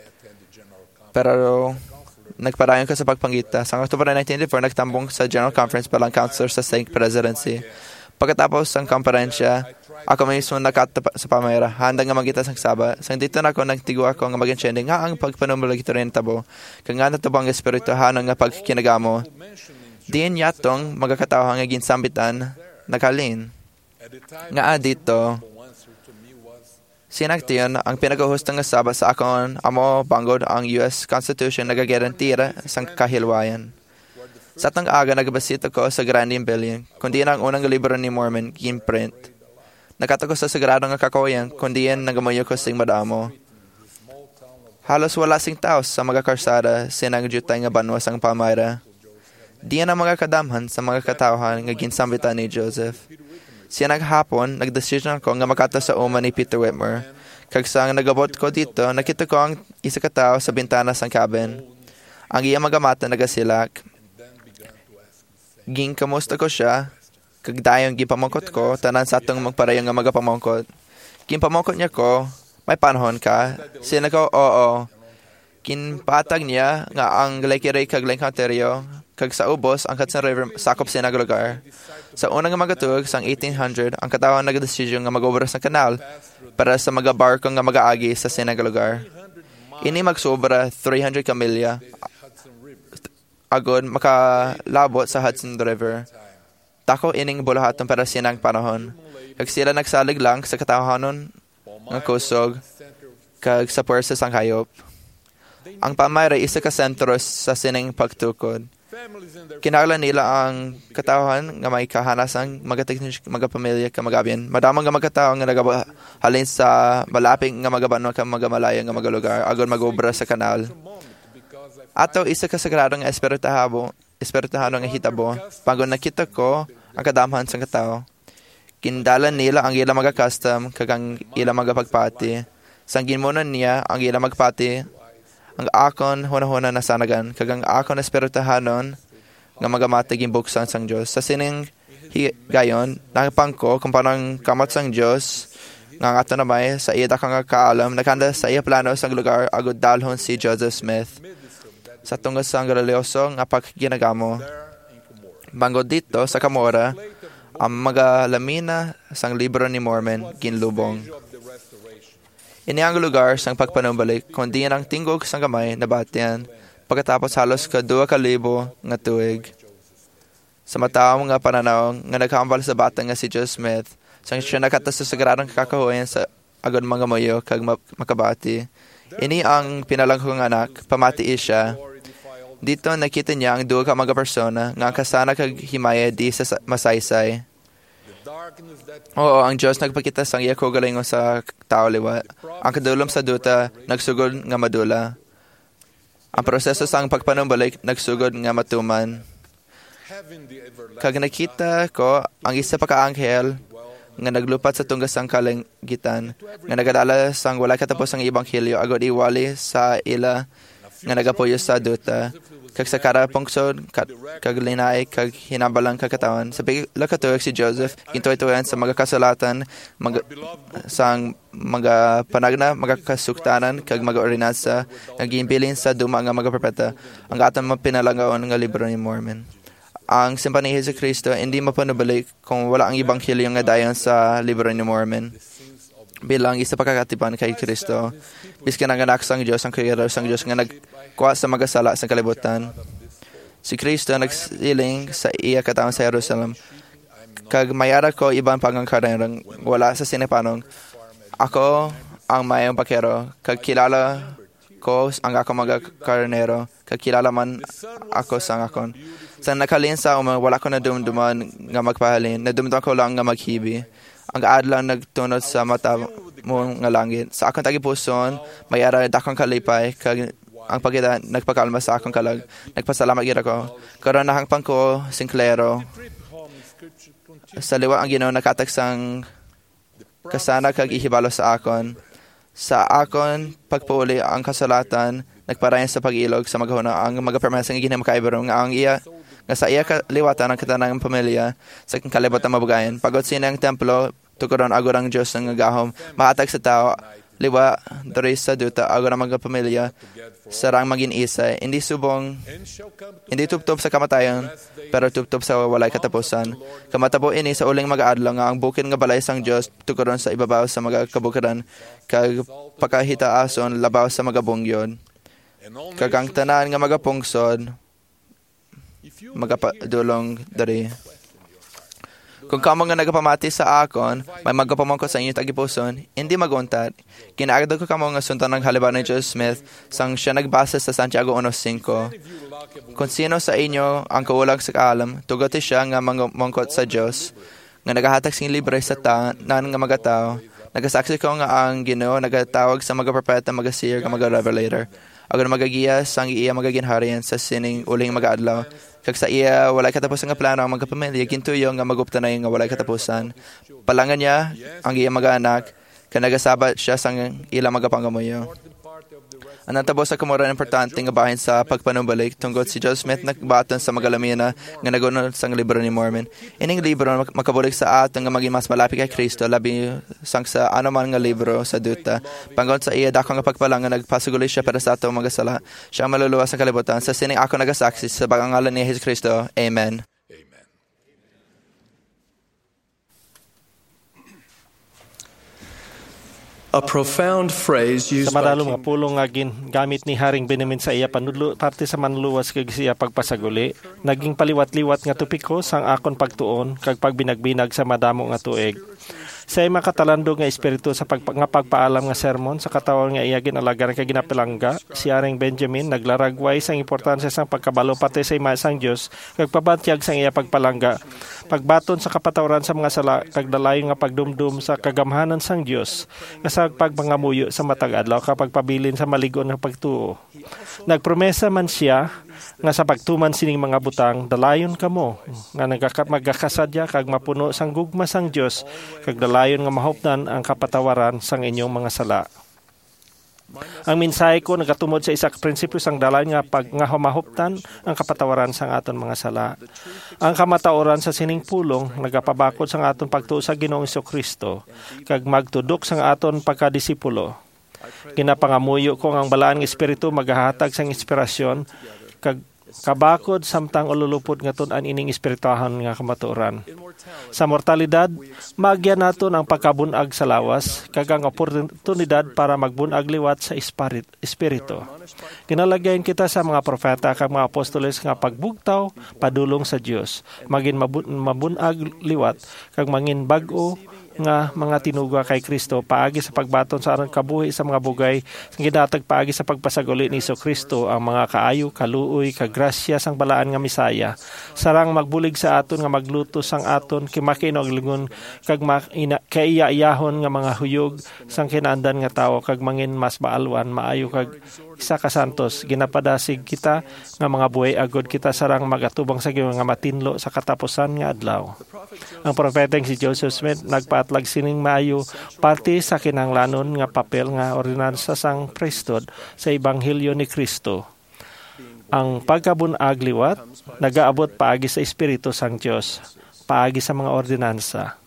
Pero nagpadayon ko sa pagpangita. Sa October nineteen eighty-four, nagtambong sa General Conference palang counselor sa Saint Presidency. Pagkatapos ng konferensya, ako mismo nakatapa sa pamera, handa nga magita sang Saba. Sang dito na ako nagtigo ako nga mag-ensyende nga ang pagpanumulag ito rin tabo. Kang nga natabo ang espiritu hano nga pagkinagamo. Diin yatong magkakatawa nga ginsambitan, nakalin. Nga dito, sinagtiyon ang pinag-uhustang nga Saba sa akon amo bangod ang U S Constitution nagagarantira sang kahilwayan. Sa tang aga nagbasito ko sa Grand Imperium, kundi na ang unang libro ni Mormon ginprint. Nakata ko sa sagrado nga kakawayan, kundi yan nagamuyo ko sing madamo. Halos wala sing tao sa mga karsada, sinang jutay nga banwa sang Palmyra. Diyan ang mga kadamhan sa mga katawhan nga ginsambitan ni Joseph. Siya naghapon, nagdesisyon ako nga makata sa uma ni Peter Whitmer. Kag sang nagabot ko dito, nakita ko ang isa ka tao sa bintana sang cabin. Ang iya magamata nagasilak. Ging kamusta ko siya, kag dayong gipamangkot ko, tanan sa atong magparayong nga magapamangkot. Gimpamangkot niya ko, may panahon ka? Sina ko, oo. Kinpatag niya nga ang Lake kag Lake Ontario, kag sa ubos ang Hudson River sakop sinag lugar. Sa unang nga magatuig sang eighteen hundred, ang katawan nagdesisyon nga mag-obras ng kanal para sa mga barko nga mag-aagi sa sinag lugar. Ini magsobra three hundred kamilya agod makalabot sa Hudson River. Tako ining bulahaton para sinang panahon. Kag sila nagsalig lang sa katawanon ng kusog kag sa puwersa sang hayop. Ang Palmyra isa ka sentro sa sining pagtukod. Kinahanglan nila ang katawahan nga may kahanasang magateknik magapamilya ka magabyan. Madamang nga magkatawo nga nagahalin sa malaping nga magabanwa ka magamalaya nga magalugar agod magobra sa kanal. Ato isa ka sagradong espiritahabo, espiritahano nga hitabo. Pagod nakita ko ang kadamhan sa katao. Kindalan nila ang ilang mga custom kag ang ilang mga pagpati. Sang ginmunan niya ang ilang magpati ang akon hunahuna na sanagan kag ang akon espirithanon nga magamatay gimbuksan sang Dios. Sa sining gayon nakapangko kung parang kamot sang Dios nga ato na may sa iya dakang kaalam nakanda sa iya plano sang lugar agud dalhon si Joseph Smith sa tungod sang religyoso nga pagginagamo. Bangod dito sa Camorra ang mga lamina sang libro ni Mormon ginlubong. Ini ang lugar sang pagpanumbalik kundi ang tinggog sang gamay na batian pagkatapos halos ka dua kalibo nga tuig. Sa mataong nga pananaw nga naghambal sa bata nga si Joseph Smith sang siya nakata sa sagradong kakahuyan sa agad mga mayo kag makabati. Ini ang pinalangkong anak, pamati siya. Dito nakita niya ang duwa ka mga persona nga kasana kag himaya di sa masaysay. Oo, ang Diyos nagpakita sang iya ko galingon sa tao liwa. Ang kadulom sa duta nagsugod nga madula. Ang proseso sang pagpanumbalik nagsugod nga matuman. Kag nakita ko ang isa pa ka anghel nga naglupat sa tunggas sang kalangitan nga nagadala sang wala katapos ang ebanghelyo agad iwali sa ila nga nagapuyo sa duta kag sa karapungsod kag linay kag hinabalang kakatawan sa pila katuig si Joseph gintuy-tuyan sa mga kasulatan mga sang mga panagna mga kasuktanan kag mga ordinansa nga ginbilin sa duma nga mga propeta ang atong mapinalangaon nga libro ni Mormon. Ang simbahan ni Jesucristo hindi mapanubalik kung wala ang ebanghelyo nga dayon sa libro ni Mormon. Bilang isa pagkakatipan kay Kristo, biskan ang anak sang Diyos, ang kreador sang Diyos nga nagkuha sa magasala sa kalibutan. Si Kristo nagsiling sa iya katawan sa Jerusalem. Kag mayara ko ibang pangangkarang wala sa sinapanong. Ako ang mayang bakero, kag kilala ko ang ako mga karnero, kag kilala man ako sang akon. Sa nakalin sa umang wala ko na dumduman nga magpahalin, na dumduman ko lang nga maghibi. Ang adlaw nagtunod sa mata mo nga langit. Sa akong tagipuson, may ara dakong kalipay, kag ang pagkita nagpakalma sa akong kalag. Nagpasalamat gid ako. Karon nahang pangko Sinclairo. Sa liwa ang Ginoo nakatagsang kasana kag ihibalo sa akon. Sa akon pagpuli ang kasalatan nagparayan sa pag-ilog sa maghuna ang mga permesa nga ginamakaibaro nga ang iya nga sa iya kaliwatan ang katanang pamilya sa kalibutan mabugayan. Pagod sinang templo, tukuron agor ang Diyos ng gahom, mahatag sa tao, liwa, dari sa duta, agor ang mga pamilya, sarang maging isa, hindi subong, hindi tuptop sa kamatayon, pero tuptop sa walay katapusan. Kamatabo ini sa uling mag-aadlaw nga ang bukid nga balay sang Diyos, tukuron sa ibabaw sa mga kabukiran, kag pakahitaason, labaw sa mga bungyod. Kag ang tanan nga magapungsod, magapadulong dari. Kung kamo nga nagapamati sa akon, may magapamangkot sa inyo tagipuson, hindi maguntat. Kinaagdag ko kamo nga suntan ng haliban ni Joseph Smith sang siya nagbasa sa Santiago one five. Kung sino sa inyo ang kaulag sa kaalam, tugati siya nga mangkot sa Diyos, nga nagahatag sing libre sa tanan nga mga tao. Nagasaksi ko nga ang Ginoo nagatawag sa mga propeta, mga seer, nga mga revelator. Agon magagiya sang iya magaginharian sa sining uling mag-adlaw. Kag sa iya walay katapusan nga plano ang mga pamilya gintuyo nga maguptanay nga walay katapusan. Palangan niya ang iya mga anak kag nagasabat siya sang ila magapangamuyo. Ang natabo sa kumura importante nga bahin sa pagpanumbalik tungkol si Joseph Smith nagbaton sa magalamina nga nagunod sa libro ni Mormon. Ining libro makabulig sa aton nga maging mas malapit kay Kristo labi sang sa anuman nga libro sa duta. Panggon sa iya dako nga pagpalang nga nagpasuguli siya para sa ato mga sala. Siya maluluwas sa kalibutan sa sining ako nagasaksi sa pangalan ni Jesus Kristo. Amen. A profound phrase used sa madalong nga pulong nga gamit ni Haring Benjamin sa iya panudlo parte sa manluwas kag siya pagpasaguli naging paliwat-liwat nga topiko sang akon pagtuon kag pagbinagbinag sa madamo nga tuig. Sa iya makatalando nga espiritu sa pag, nga pagpaalam nga sermon sa katawang nga iya ginalagan kag ginapilangga, si Haring Benjamin naglaragway sang importansya sang pagkabalo pati sa ima sang Dios kag pabantyag sang iya pagpalangga. Pagbaton sa kapatawaran sa mga sala kag dalayon nga pagdumdum sa kagamhanan sang Dios kasag pagpangamuyo sa matag adlaw kapag pabilin sa maligon nga pagtuo. Nagpromesa man siya nga sa pagtuman sining mga butang dalayon kamo nga magakasadya kag mapuno sang gugma sang Dios kag dalayon nga mahupnan ang kapatawaran sang inyong mga sala. Ang mensahe ko nagatumod sa isa ka prinsipyo sang dalayon nga pag nga humahuptan ang kapatawaran sang aton mga sala. Ang kamataoran sa sining pulong nagapabakod sang aton pagtuo sa Ginoong Jesucristo kag magtudok sang aton pagkadisipulo. Ginapangamuyo ko ang balaan nga espiritu magahatag sang inspirasyon kag kabakod samtang ululupod nga tun-an ining espirituhan nga kamatuoran. Sa mortalidad, maagyan naton ang pagkabunag sa lawas kag ang oportunidad para magbunag liwat sa espiritu. Ginalagyan kita sa mga propeta kag mga apostoles nga pagbugtaw padulong sa Dios, magin mabun- mabunag liwat kag mangin bag-o nga mga tinuga kay Kristo paagi sa pagbaton sa aron kabuhi sa mga bugay sang gidatag paagi sa pagpasaguli ni Jesucristo ang mga kaayo, kaluoy, kagrasya sang balaan nga Misaya. Sarang magbulig sa aton nga magluto sang aton kimakinog kag kaiyaiyahon nga mga huyog sang kinaandan nga tawo kag mangin mas baalwan maayo kag isa ka santos ginapadasig kita nga mga buhay agod kita sarang magatubang sa nga matinlo sa katapusan nga adlaw. Ang propeteng si Joseph Smith nagpaatlag sining maayo parte sa kinahanglanon nga papel nga ordinansa sang priesthood sa ebanghelyo ni Kristo. Ang pagkabunag liwat nagaabot paagi sa espiritu sang Dios, paagi sa mga ordinansa.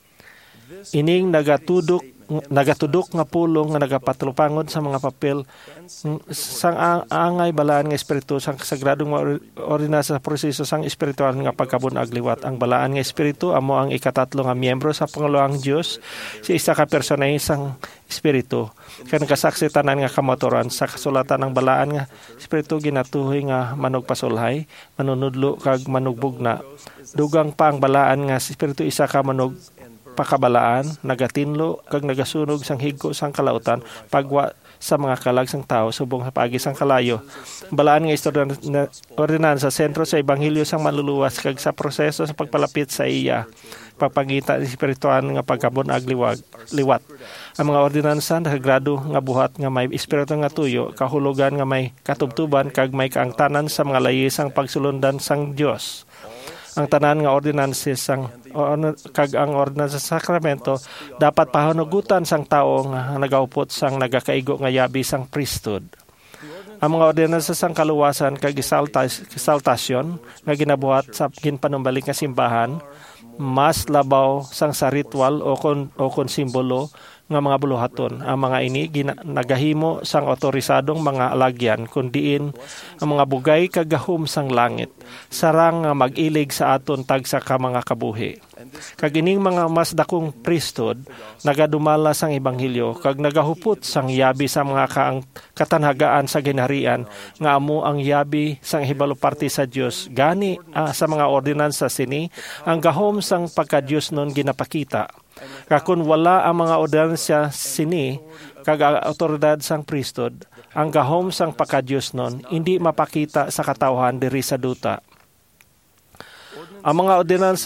Ining nagatudok nagatudok nga pulong nga nagapatulupangod sa mga papel sang angay balaan nga espiritu sang sagradong ordinansa sa proseso sang espiritual nga pagkabunag liwat. Ang balaan nga espiritu amo ang ikatatlo nga miyembro sa panguluang Dios, si isa ka personahe sang espiritu. Kaya nagkasaksi tanan nga kamaturan sa kasulatan ng balaan nga espiritu ginatuhoy nga manugpasulhay, manunudlo kag manugbugna. Dugang pa ang balaan nga espiritu isa ka manug pakabalaan, nagatinlo, kag nagasunog sang higko sang kalautan, pagwa sa mga kalag sang tao, subong sa paagi sang kalayo. Balaan nga istorya na ordinansa, sentro sa ebanghelyo sang manluluwas, kag sa proseso sa pagpalapit sa iya, pagpangita ng espirituan nga pagkabunag liwag, liwat. Ang mga ordinansa, nakagrado nga buhat nga may espiritu nga tuyo, kahulugan nga may katubtuban, kag may kaangtanan sa mga layisang pagsulundan sang Dios. Ang tanan nga ordinansa sang kag ang ordinansa sa sakramento dapat pahanugutan sang tawo nga nagaupot sang nagakaigo nga yabi sang priesthood. Ang mga ordinansa sang kaluwasan kag exaltasyon nga ginabuhat sa ginpanumbalik nga simbahan mas labaw sang sa ritual o kon o kon simbolo nga mga buluhaton. Ang mga ini gina, nagahimo sang otorisadong mga alagyan kundiin ang mga bugay kagahom sang langit sarang nga mag-ilig sa aton tagsa ka mga kabuhi. Kag ining mga mas dakong priesthood nagadumala sang ebanghelyo kag nagahupot sang yabi sa mga kaang katanhagaan sa ginharian nga amo ang yabi sang hibalo parte sa Dios gani ah, sa mga ordinansa sini ang gahom sang pagka-Dios nun ginapakita. Kakun wala ang mga ordinansa sini kag autoridad sang priesthood ang gahom sang pagka-Dios nun hindi mapakita sa katawhan diri sa duta. Ang mga ordinansa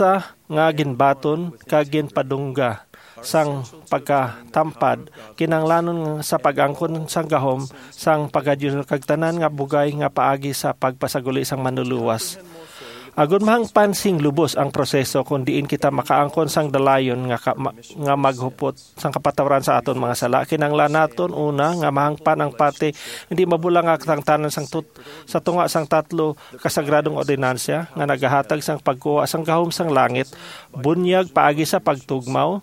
nga ginbaton kag ginpadungga sang pagkatampad kinanglanon sa pag-angkon sang gahom sang pagadios kag tanan nga bugay nga paagi sa pagpasaguli sang manluluwas. Agon mahang pansing lubos ang proseso kung diin kita makaangkon sang dalayon nga ka, ma, nga maghupot sang kapatawaran sa aton mga sala. Kinanglan naton una nga mahangpan ang pati hindi mabulang nga tanan sang tut, sa tunga sang tatlo kasagradong ordinansya nga nagahatag sang pagkuha sang gahom sang langit, bunyag paagi sa pagtugmaw,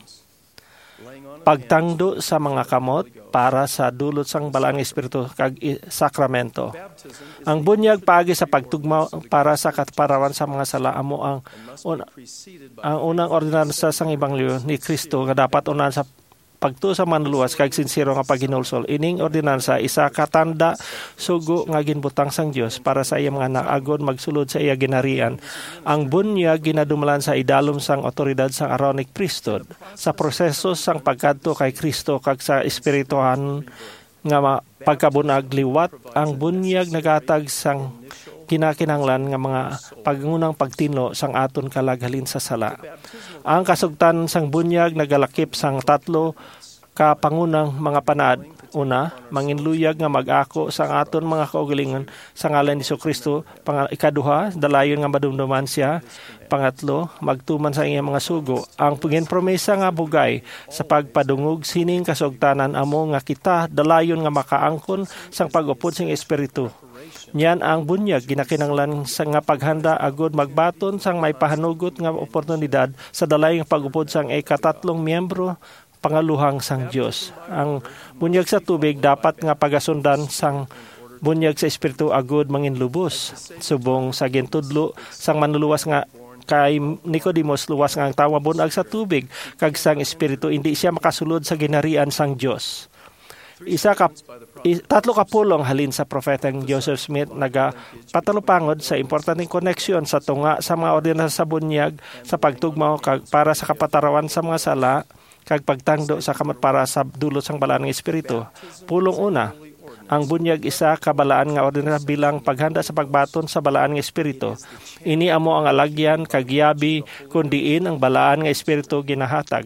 pagtangdo sa mga kamot para sa dulot sang balaan nga espiritu kag sakramento. Ang bunyag paagi sa pagtugmaw para sa kaparawan sa mga sala amo ang un, ang unang ordinansa sang ebanghelyo ni Kristo nga dapat unan sa pagtuo sa manluluwas kag sinsero nga paghinulsol. Ining ordinansa isa katanda sugo nga ginbutang sang Dios para sa iya mga anak agon magsulod sa iya ginharian. Ang bunyag ginadumalan sa idalom sang otoridad sang Aaronic priesthood sa proseso sang pagkadto kay Kristo kag sa espirituhan nga pagkabunag liwat. Ang bunyag nagatag sang kinakinanglan nga mga pagunang pagtinlo sang aton kalaghalin sa sala. Ang kasugtan sang bunyag nagalakip sang tatlo ka pangunang mga panad. Una, manginluyag nga mag-ako sang aton mga kaugalingon sa ngalan ni Jesucristo. Pang ikaduha, dalayon nga madumduman siya. Pangatlo, magtuman sa iyang mga sugo. Ang paginpromesa nga bugay sa pagpadungog sining kasugtanan amo nga kita dalayon nga makaangkon sang pag-upod sing espiritu. Niyan ang bunyag ginakinanglan sa nga paghanda agud magbaton sang may pahanugot nga oportunidad sa dalayong pag-upod sang ikatatlong miyembro pangaluhang sang Dios. Ang bunyag sa tubig dapat nga pagasundan sang bunyag sa espiritu agud manginlubos. Subong sa gintudlo sang manluluwas nga kay Nicodemos luwas nga ang tawa bunag sa tubig kag sang espiritu hindi siya makasulod sa ginharian sang Dios. Isa ka i, tatlo ka pulong halin sa propeteng Joseph Smith naga patalupangod sa importanteng koneksyon sa tunga sa mga ordinansa sa bunyag sa pagtugmaw kag para sa kapatarawan sa mga sala kag pagtangdo sa kamot para sa dulot sang balaan nga espiritu. Pulong una, ang bunyag isa kabalaan nga ordinansa bilang paghanda sa pagbaton sa balaan nga espiritu. Ini amo ang alagyan kag yabi kun diin ang balaan nga espiritu ginahatag.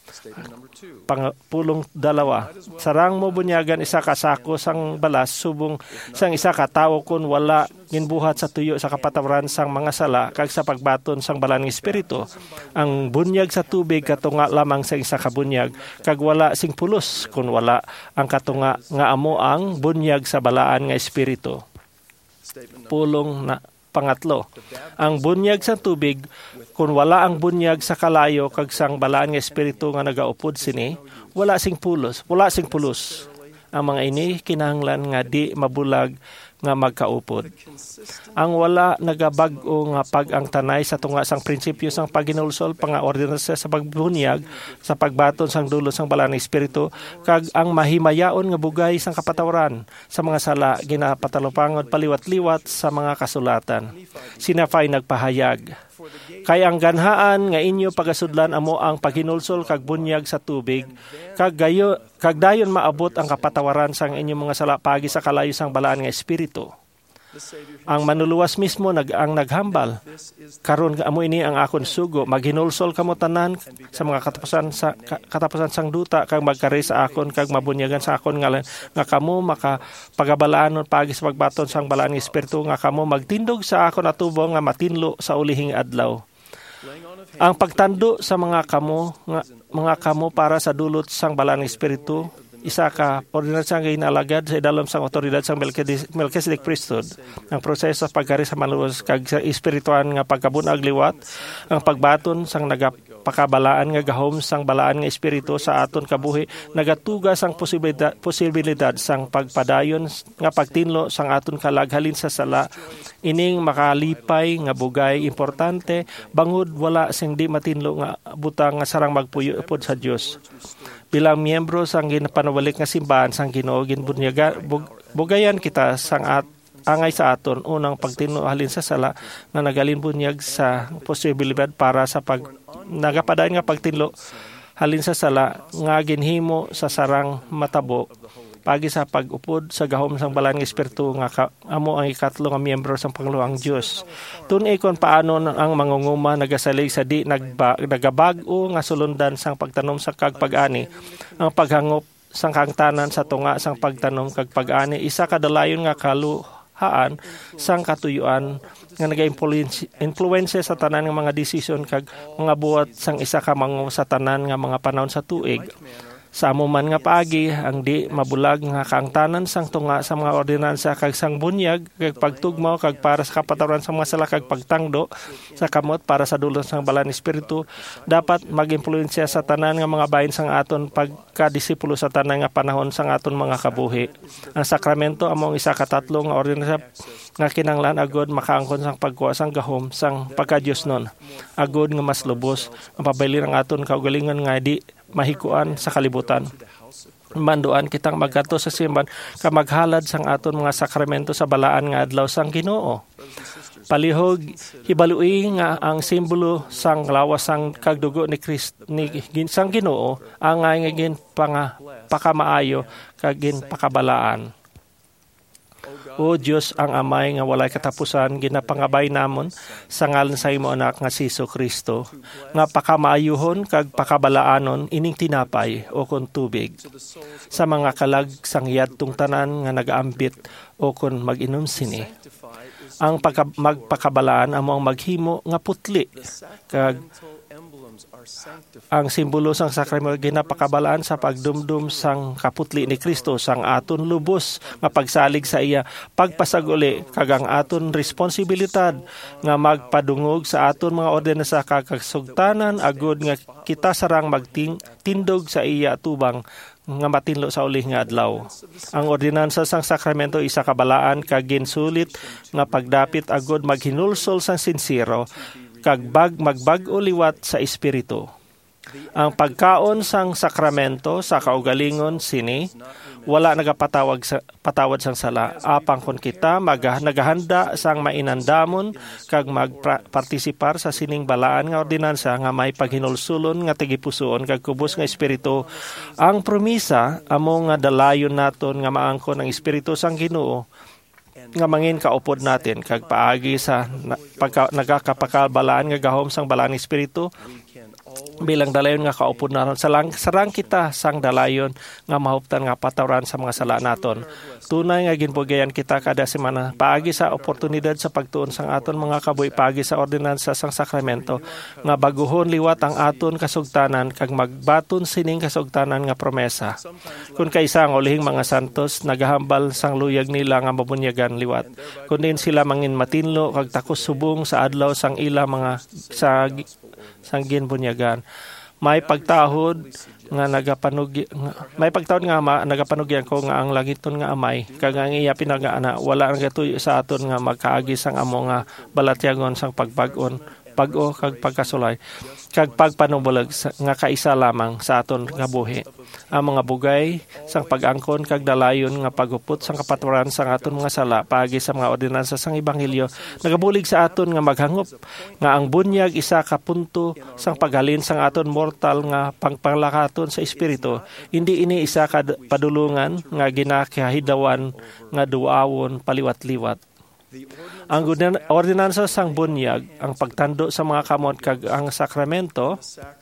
Pangpulong dalawa, sarang mo bunyagan isa ka sako sang balas subong sang isa ka tawo kun wala ginbuhat sa tuyo sa kapatawaran sang mga sala kag sa pagbaton sang balaan nga espiritu. Ang bunyag sa tubig katunga lamang sa isa ka bunyag kag wala sing pulos kun wala ang katunga nga amo ang bunyag sa balaan nga espiritu. Pulong na pangatlo, ang bunyag sa tubig kung wala ang bunyag sa kalayo kag sang balaan nga espiritu nga nagaupod sini, wala sing pulos, wala sing pulos. Ang mga ini kinahanglan nga di mabulag nga magkaupod. Ang wala nagabag-o nga pag-angtanay sa tunga sang prinsipyo sang paghinulsol panga-ordinansa sa pagbunyag sa pagbaton sang dulo sang balaan nga espiritu kag ang mahimayaon nga bugay sang kapatawaran sa mga sala ginapatalupangod paliwat-liwat sa mga kasulatan. Sinafay nagpahayag, kay ang ganhaan nga inyo pagasudlan amo ang paghinulsol kag bunyag sa tubig kag gayo kag dayon maabot ang kapatawaran sang inyong mga sala pagi sa kalayo sang balaan nga espiritu. Ang manluluwas mismo nag ang naghambal karon amo ini ang akon sugo maghinulsol kamo tanan sa mga katapusan sa katapusan sang duta kag magkari sa akon kag mabunyagan sa akon ngalan nga kamo makapagabalaanon pagi sa pagbaton sang balaan nga espiritu nga kamo magtindog sa akon atubong nga matinlo sa ulihing adlaw. Ang pagtando sa mga kamo nga mga kamo para sa dulot sang balaan nga espiritu isa ka ordinansa nga inalagad sa idalom sang otoridad sang Melchizedek priesthood. Ang proseso sa pagkari sa manluluwas kag sa espirituan nga pagkabunag liwat, ang pagbaton sang nagapakabalaan nga gahom sang balaan nga espiritu sa aton kabuhi nagatugas ang posibilidad, posibilidad sang pagpadayon nga pagtinlo sang aton kalaghalin sa sala. Ining makalipay nga bugay importante bangod wala sing di matinlo nga butang nga sarang magpuyo upod sa Dios. Bilang miyembro sang ginapanawalik nga simbahan sang Ginoo ginbunyaga bug, bugayan kita sang at angay sa aton unang pagtinlo halin sa sala nga nagalin bunyag sa posibilidad para sa pag nagapadayon nga pagtinlo halin sa sala nga ginhimo sa sarang matabo pagi sa pag-upod sa gahom sang balaan nga espiritu nga ka, amo ang ikatlo nga miyembro sang panguluang Dios. Tun-i kon paano ang mangunguma nagasalig sa di nagba, nagabag-o nga sulundan sang pagtanom sa kag pag-ani, ang paghangop sang kangtanan sa tunga sang pagtanom kag pag-ani, isa kadalayon nga kaluhaan sang katuyuan nga naga-influence sa tanan nga mga desisyon kag mga buhat sang isa ka mango sa tanan nga mga panahon sa tuig. Sa amo man nga paagi ang di mabulag nga kaangtanan sang tunga sa mga ordinansa kag sang bunyag kag pagtugmaw kag para sa kapatawaran sa mga sala kag pagtangdo sa kamot para sa dulot sang balaan espiritu dapat mag-impluwensya sa tanan nga mga bahin sang aton pagkadisipulo sa tanan nga panahon sang aton mga kabuhi. Ang sakramento among isa ka tatlo nga ordinansa nga kinanglan agod makaangkon sang pagkuha sang gahom sang pagka-Dios nun. Agod nga mas lubos ang pabayli ng aton kaugalingon nga di mahikuan sa kalibutan. Manduan kitang magkato sa simbahan ka maghalad sang aton mga sakramento sa balaan nga adlaw sang Ginoo. Palihog hibalui nga ang simbolo sang lawas sang kagdugo ni Kristo ni sang Ginoo ang nga ngin panga pakamaayo kag gin pakabalaan. O Diyos ang amay nga walay katapusan ginapangabay namon sa ngalan sa imo anak nga si Kristo nga pakamaayuhon kag pakabalaanon ining tinapay o kon tubig sa mga kalag sang yadtong tanan nga nagaambit o kon mag-inom sini. Ang pagka, magpakabalaan among maghimo nga putli kag ang simbolo sang sakramento ginapakabalaan sa pagdumdum sang kaputli ni Kristo sang aton lubos nga pagsalig sa iya pagpasaguli kag ang aton responsibilidad nga magpadungog sa aton mga ordinansa kag kasugtanan agud nga kita sarang magtindog sa iya tubang nga matinlo sa uli nga adlaw. Ang ordinansa sang sakramento isa kabalaan kag ginsulit nga pagdapit agud maghinulsol sang sinsiro kag bag magbag-o liwat sa espiritu. Ang pagkaon sang sakramento sa kaugalingon sini wala nagapatawag sa patawad sang sala apang kon kita mag nagahanda sang mainandamon kag magpartisipar sa sining balaan nga ordinansa nga may paghinulsulon nga tigipusoon kag kubos nga espiritu. Ang promisa amo nga dalayon naton nga maangkon ang espiritu sang Ginoo nga mangin kaupod natin kag paagi sa pagka, nagakapakalbalaan nga gahom sang balaan espiritu bilang dalayon nga kaupod naton salang sarang kita sang dalayon nga mahuptan nga patawaran sa mga sala naton. Tunay nga ginbugayan kita kada semana paagi sa oportunidad sa pagtuon sang aton mga kabuhi paagi sa ordinansa sang sakramento nga baguhon liwat ang aton kasugtanan kag magbaton sining kasugtanan nga promesa. Kun kaysa ang ulihing mga santos nagahambal sang luyag nila nga mabunyagan liwat. Kun din sila mangin matinlo kag takos subong sa adlaw sang ila mga sa sang ginbunyagan. May pagtahod nga nagapanugya may pagtahod nga ama, nagapanugyan ko nga ang lagiton nga amay kag ang iya pinagaana wala nga tuyo sa aton nga magkaagi sang amo nga balatyagon sang pagbag-on pag-o kag pagkasulay kag pagpanubulag nga kaisa lamang sa aton nga buhi. Ang mga bugay sang pag-angkon kag dalayon nga pagupot sang kapatawaran sang aton mga sala paagi sa mga ordinansa sang ebanghelyo nagabulig sa aton nga maghangop nga ang bunyag isa ka punto sang paghalin sang aton mortal nga pangpalakaton sa espiritu hindi ini isa ka padulungan nga ginakahidawan nga duawon paliwat-liwat. Ang ordinansa sang bunyag, ang pagtando sa mga kamot kag ang sakramento,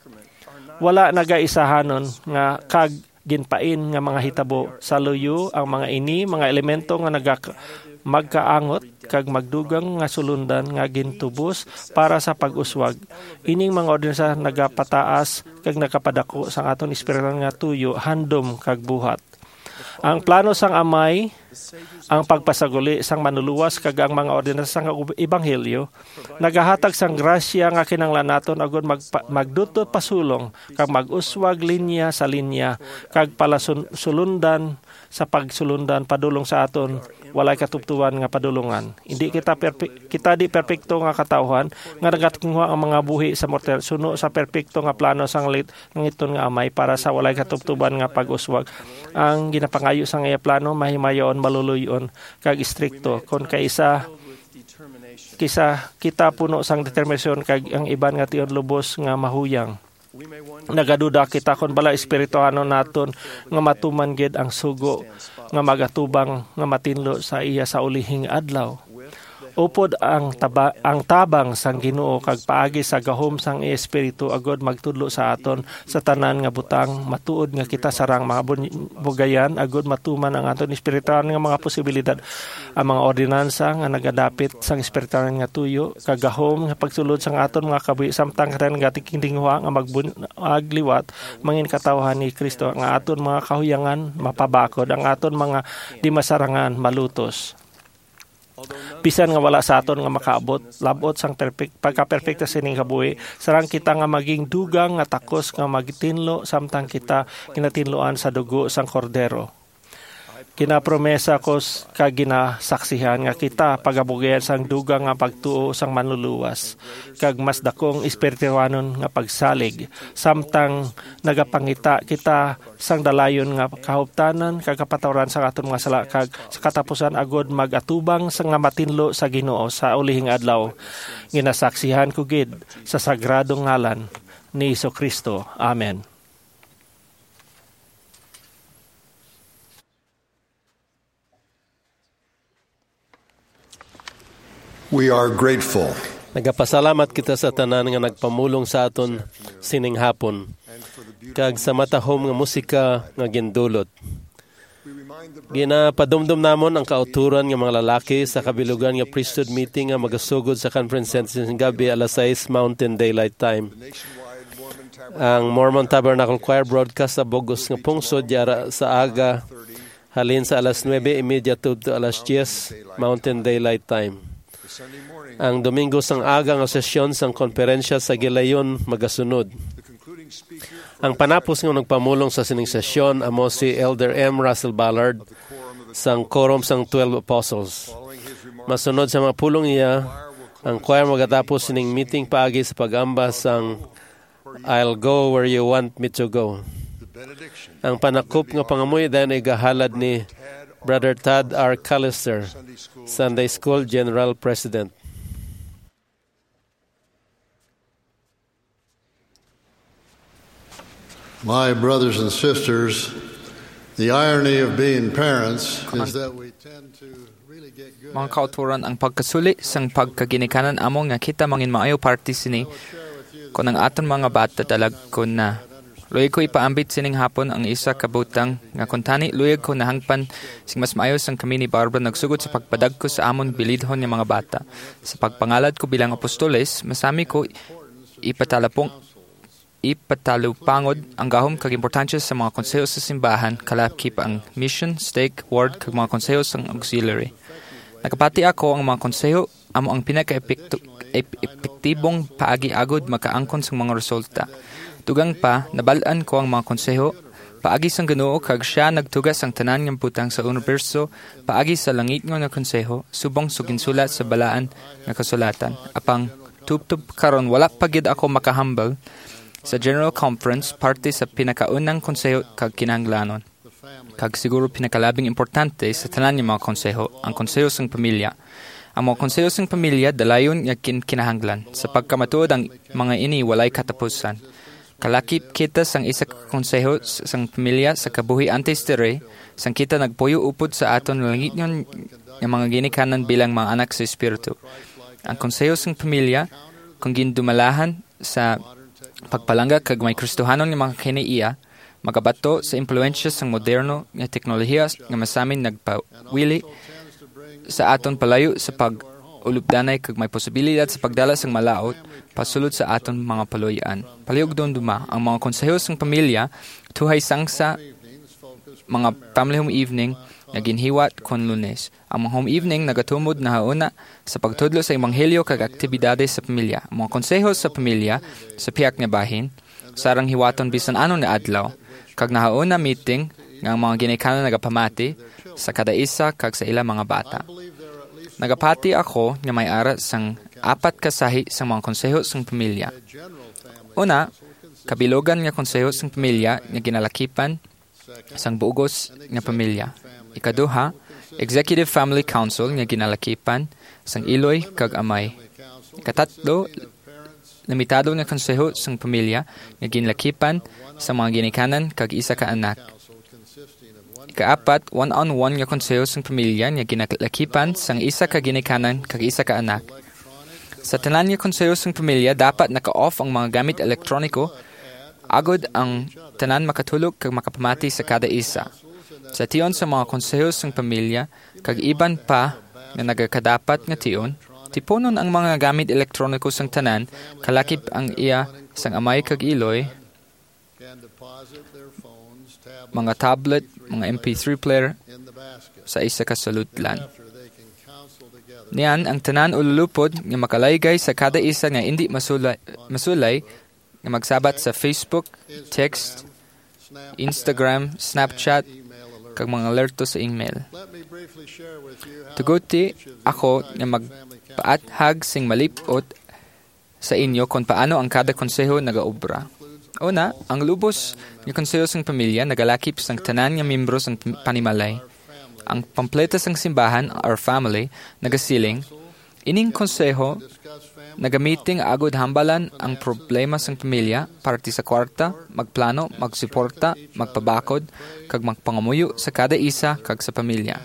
wala nagaisahanon nga kag ginpain nga mga hitabo sa luyo ang mga ini, mga elemento nga nagak magkaangot kag magdugang nga sulundan nga gintubos para sa pag-uswag. Ining mga ordinansa nagapataas kag nakapadako sang aton espiritu nga tuyo, handom kag buhat. Ang plano sang amay, ang pagpasaguli sang manuluwas kag ang mga ordinansa sang ebanghelyo, nagahatag sang grasya nga kinanglan naton agud magpa, magdutot pasulong kag mag-uswag linya sa linya kag palasulundan sa pagsulundan padulong sa aton walay katuptuan nga padulungan. Hindi kita perpe- kita di perpekto nga katawhan nga nagatinguha ang mga buhi sa mortal suno sa perpekto nga plano sang lit ng iton nga amay para sa walay katuptuban nga pag-uswag. Ang ginapangayo sang iya plano mahimayon maluluyon kag istrikto kon kaysa kisa kita puno sang determinasyon kag ang iban nga tion lubos nga mahuyang. Nagaduda kita kung bala espirituano naton nga matuman gid ang sugo nga magatubang nga matinlo sa iya sa ulihing adlaw. Upod ang taba, ang tabang sang Ginoo kag paagi sa gahom sang espiritu agod magtudlo sa aton sa tanan nga butang matuod nga kita sarang mga bugayan agod matuman ang aton espiritual nga mga posibilidad ang mga ordinansa nga nagadapit sang espiritual nga tuyo kag gahom nga pagsulod sang aton mga kabuhi samtang ren nga tingdingwa nga magbunagliwat mangin katawhan ni Kristo nga aton mga kahuyangan mapabakod ang aton mga di masarangan malutos. Bisan nga wala sa aton nga makaabot, labot sang perfect, pagka-perfecta sining kabuhi, sarang kita nga maging dugang nga takos nga magtinlo samtang kita kinatinloan sa dugo sang kordero. Kinapromesa ko kag ginasaksihan nga kita pagabugayan sang dugang nga pagtuo sang manluluwas kag mas dakong espirituanon nga pagsalig samtang nagapangita kita sang dalayon nga kahuptanan kag kapatawaran sa aton mga sala kag sa katapusan agod magatubang sa nga matinlo sa Ginoo sa ulihing adlaw. Ginasaksihan ko gid sa sagradong ngalan ni Jesu-Kristo. Amen. We are grateful. Nagapasalamat kita sa tanan nga nagpamulong sa aton sining hapon kag sa matahom nga musika nga gindulot. Ginapadumdum namon ang kauturan nga mga lalaki sa kabilugan nga priesthood meeting nga magasugod sa conference center sa gabi alas sais Mountain Daylight Time. Ang Mormon Tabernacle Choir broadcast sa Bogos nga pungsod yara sa aga halin sa alas nuwebe trenta to alas diyes Mountain Daylight Time. Ang Domingo sang aga nga sesyon sang konferensya sa Gilayon magasunod. Ang panapos nga nagpamulong sa sining sesyon amo si Elder M. Russell Ballard sang Quorum sang twelve Apostles. Masunod sa mga pulong iya, ang choir magatapos sining meeting paagi sa pag-amba sang I'll go where you want me to go. Ang panakop nga pangamoy dayon ay gahalad ni Brother Tad R. Callister, Sunday School General President. My brothers and sisters, the irony of being parents is that we tend to really get good. Mga kauturan ang pagkasuli sang pagkaginikanan amo nga kita mangin maayo party sini kun ang aton mga bata talag kun na luyag ko ipaambit sining hapon ang isa kabutang nga kuntani luyag ko nahangpan sing mas maayos ang kami ni Barbara nagsugod sa pagpadag ko sa amon bilidhon nga mga bata. Sa pagpangalad ko bilang apostoles, masami ko ipatalapong ipatalupangod ang gahom kag importansya sa mga konseho sa simbahan kalapki pa ang mission, stake, ward kag mga konseho sa auxiliary. Nakapati ako ang mga konseho amo ang pinaka-epektibong paagi-agod makaangkon sa mga resulta. Tugang pa, nabalaan ko ang mga konseho, paagi sang Ginoo kag siya nagtugas ang tanan ng butang sa universo, paagi sa langit nga nga konseho, subong suginsulat sa balaan nga kasulatan. Apang tubtub karon wala pagid ako makahambal sa General Conference, parte sa pinakaunang konseho kag kinahanglanon. Kag siguro pinakalabing importante sa tanan ng mga konseho, ang konseho sang pamilya. Ang mga konseho sang pamilya dalayon nga kin kinahanglan sa pagkamatuod ang mga ini walay katapusan. Kalakip kita sang isa ka konseho sang pamilya sa kabuhi antes tere, sang kita nagpuyo upod sa aton langit nyon ng mga ginikanan bilang mga anak sa Espiritu. Ang konseho sang pamilya, kung gindumalahan sa pagpalangga kag may Kristohanon ng mga kiniiya, magabato sa impluensya sang moderno nga teknolohiya nga masamin nagpawili sa aton palayo sa pag ulupdanay kag may posibilidad sa pagdala sang malaot pasulod sa aton mga paloyan. Palihog doon duma ang mga konseho sang pamilya tuhay sang sa mga family home evening nga ginhiwat kon Lunes. Ang mga home evening nagatumod na hauna sa pagtudlo sa ebanghelyo kag aktibidades sa pamilya. Ang mga konseho sa pamilya sa piyak nga bahin sarang hiwaton bisan ano na adlaw kag nahauna meeting nga mga ginikanan nagapamati sa kada isa kag sa ila mga bata. Nagapati ako nga may ara sang apat kasahi sa mga konseho sang pamilya. Una, kabilogan nga konseho sang pamilya nga ginalakipan sang buugos nga pamilya. Ikaduha, Executive Family Council nga ginalakipan sang iloy kag amay. Ikatatlo, limitado nga konseho sang pamilya nga ginlakipan sa mga ginikanan kag isa ka anak. Ikaapat, one-on-one nga konseho sang pamilya nga ginalakipan sang isa ka ginikanan kag isa ka anak. Sa tanan nga konseho sang pamilya, dapat naka-off ang mga gamit elektroniko agod ang tanan makatulog kag makapamati sa kada isa. Sa tion sa mga konseho sang pamilya, kag iban pa nga nagakadapat nga tion, tiponon ang mga gamit elektroniko sang tanan, kalakip ang iya sang amay kag iloy, mga tablet, mga M P three player sa isa ka saludlan. Niyan, ang tanan ululupod nga makalaygay sa kada isa nga hindi masulay, masulay nga magsabat sa Facebook, text, Instagram, Snapchat, kag mga alerto sa email. Tuguti ako nga magpaathag sing malipot sa inyo kung paano ang kada konseho nagaobra. Una, ang lubos nga konseho sang pamilya nagalakip sang tanan nga membro sang panimalay. Ang pampleta sang simbahan or family nagasiling, ining konseho nagamiting agud hambalan ang problema sang pamilya parti sa kwarta, magplano, magsuporta, magpabakod, kag magpangamuyo sa kada isa kag sa pamilya.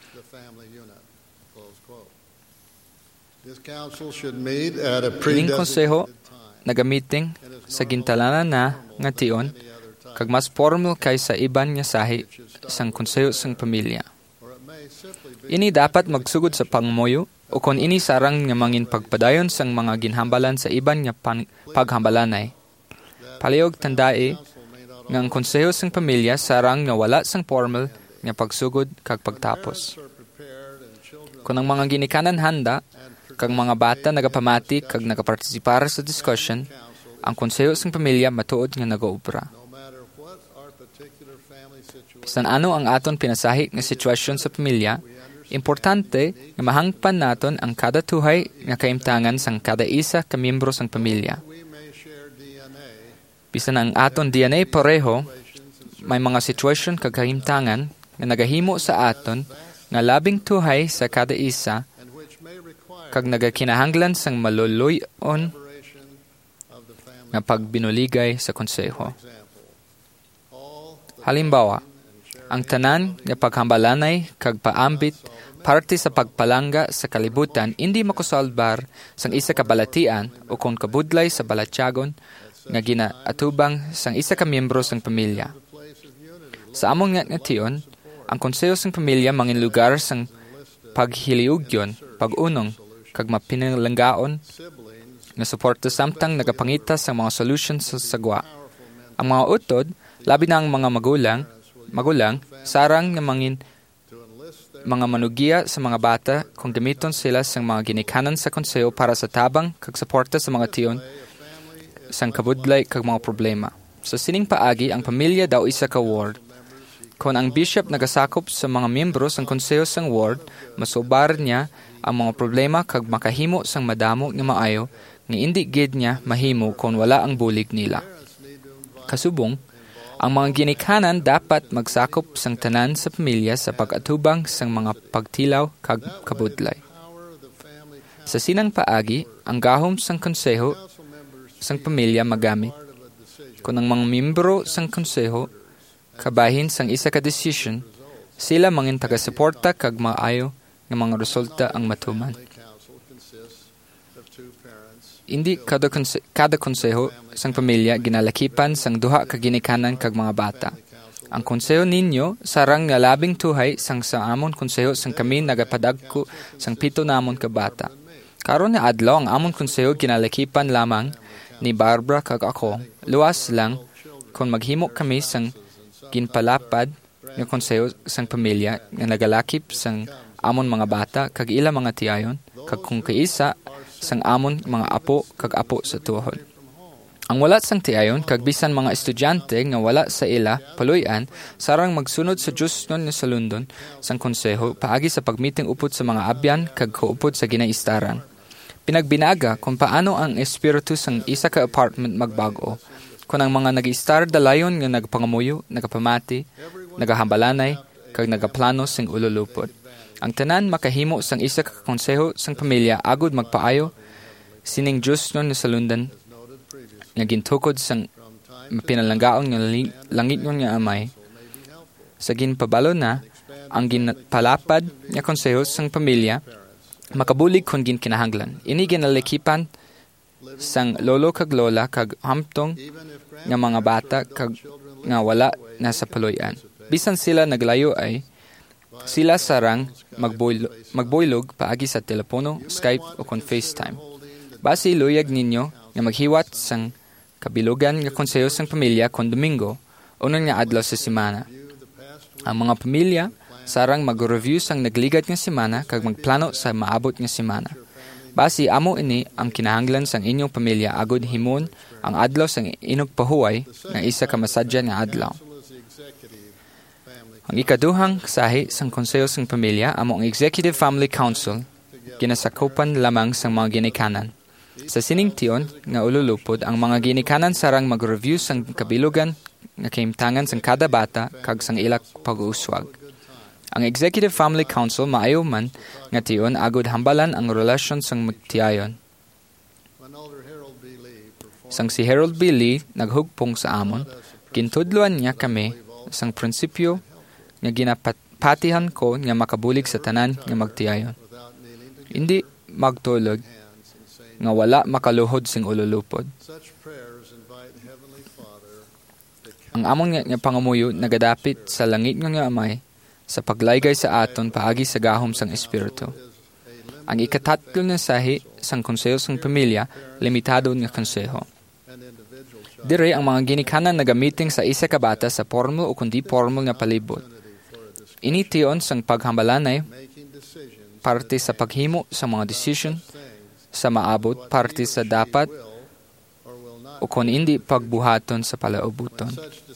Ining konseho nagamiting sa gintalanan na nga tion kag mas formal kaysa iban nga sahi sang konseho sang pamilya. Ini dapat magsugod sa pangmoyo o kung ini sarang nga mangin pagpadayon sang mga ginhambalan sa iban nga pan- paghambalanay. Palihog tandai nga ang konseho sang pamilya sarang nga wala sang formal nga pagsugod kag pagtapos. Kung ang mga ginikanan handa, kag mga bata nagapamati kag nagapartisipar sa discussion, ang konseho sang pamilya matuod nga nagaobra. Bisan ano ang aton pinasahi nga sitwasyon sa pamilya, importante nga mahangpan naton ang kada tuhay nga kaimtangan sang kada isa ka miyembro sang pamilya. Bisan ang aton D N A pareho, may mga sitwasyon kag kaimtangan nga nagahimo sa aton nga labing tuhay sa kada isa kag nagakinahanglan sang maluluyon nga pagbinuligay sa konseho. Halimbawa, ang tanan nga paghambalanay kag paambit parte sa pagpalangga sa kalibutan hindi makosolbar sang isa ka balatian o kung kabudlay sa balatyagon nga ginaatubang sang isa ka miyembro sang pamilya. Sa among nga nga tion, ang konseho sang pamilya mangin lugar sang paghiliugyon, pag-unong, kag mapinalanggaon nga suporta samtang nagapangita sa mga solutions sa sagwa. Ang mga utod, labi na ang mga magulang, magulang, sarang nga mangin mga manugiya sa mga bata kung gamiton sila sa mga ginikanan sa konseho para sa tabang kag suporta sa mga tiyon sang kabudlay kag mga problema. Sa sining paagi, ang pamilya daw isa ka ward. Kung ang bishop nagasakop sa mga miyembro sang konseho sang ward, masubar niya ang mga problema kag makahimo sang madamo nga maayo nga indi gid niya mahimo kung wala ang bulig nila. Kasubong, ang mga ginikanan dapat magsakop sang tanan sa pamilya sa pag-atubang sang mga pagtilaw kag kabudlay. Sa sinang paagi, ang gahom sang konseho sang pamilya magamit. Kung ang mga miyembro sang konseho kabahin sang isa ka decision, sila mangin taga-suporta kag maayo nga mga resulta ang matuman. Indi kada, konse- kada konseho sang pamilya ginalakipan sang duha ka ginikanan kag mga bata. Ang konseho ninyo sarang nga labing tuhay sang sa amon konseho sang kami nagapadagko sang pito namon ka bata. Karon nga adlaw ang amon konseho ginalakipan lamang ni Barbara kag ako. Luwas lang kung maghimo kami sang ginpalapad nga konseho sang pamilya nga nagalakip sang amon mga bata kag ila mga tiayon kag kung kaisa sang amon mga apo kag apo sa tuhod. Ang wala sang tiayon kag bisan mga estudyante nga wala sa ila paluy-an sarang magsunod sa Dios nun nga sa London sang konseho paagi sa pagmeeting upod sa mga abyan kag kaupod sa ginaistaran. Pinagbinaga kung paano ang espiritu sang isa ka apartment magbago. Kung ang mga nag-istar dalayon nga nagpangamuyo, nagapamati, nagahambalanay kag nagaplano sing ululupod. Ang tanan makahimo sang isa ka konseho sang pamilya agud magpaayo sining Dios nun sa London nga gintukod sang pinalanggaon nga langit nga amay. Sa ginpabalo na, ang ginpalapad nga konseho sang pamilya, makabulig kung ginkinahanglan. Ini ginalikipan sang lolo kag lola kag hamtong nga mga bata kag nga wala na sa paloyan. Bisan sila naglayo ay, sila sarang magboylog, magboylog paagi sa telepono, Skype o kon FaceTime. Basi luyag ninyo nga maghiwat sang kabilugan nga konseho sang pamilya kon Domingo, unang nga adlaw sa semana. Ang mga pamilya sarang mag-review sang nagligat nga semana kag magplano sa maabot nga semana. Basi amo ini ang kinahanglan sang inyong pamilya agud himon ang adlaw sang inog pahuway nga isa ka masadya nga adlaw. Ang ikaduhang sahi sang konseho sang pamilya amo ang Executive Family Council ginasakupan lamang sang mga ginikanan. Sa sining tion nga ululupod ang mga ginikanan sarang mag-review sang kabilugan nga kahimtangan sang kada bata kag sang ilak pag-uuswag. Ang Executive Family Council maayo man nga tion agud hambalan ang relasyon sang magtiayon. Sang si Harold B. Lee naghugpong sa amon, gintudluan niya kami sang prinsipyo nga ginapatihan ko nga makabulig sa tanan nga magtiayon. Hindi magtulog nga wala makaluhod sing ululupod. Ang among nga, nga pangamuyo nagadapit sa langit nga nga amay sa paglaygay sa aton paagi sa gahom sang espiritu. Ang ikatatlo na sahi sang konseho sang pamilya, limitado nga konseho. Dire ang mga ginikanan nagamiting sa isa ka bata sa formal o kundi formal nga palibot. Initiyon sang paghambalanay, parte sa paghimo sa mga decision, sa maabot, parte sa dapat, o kung hindi pagbuhaton sa palaubuton.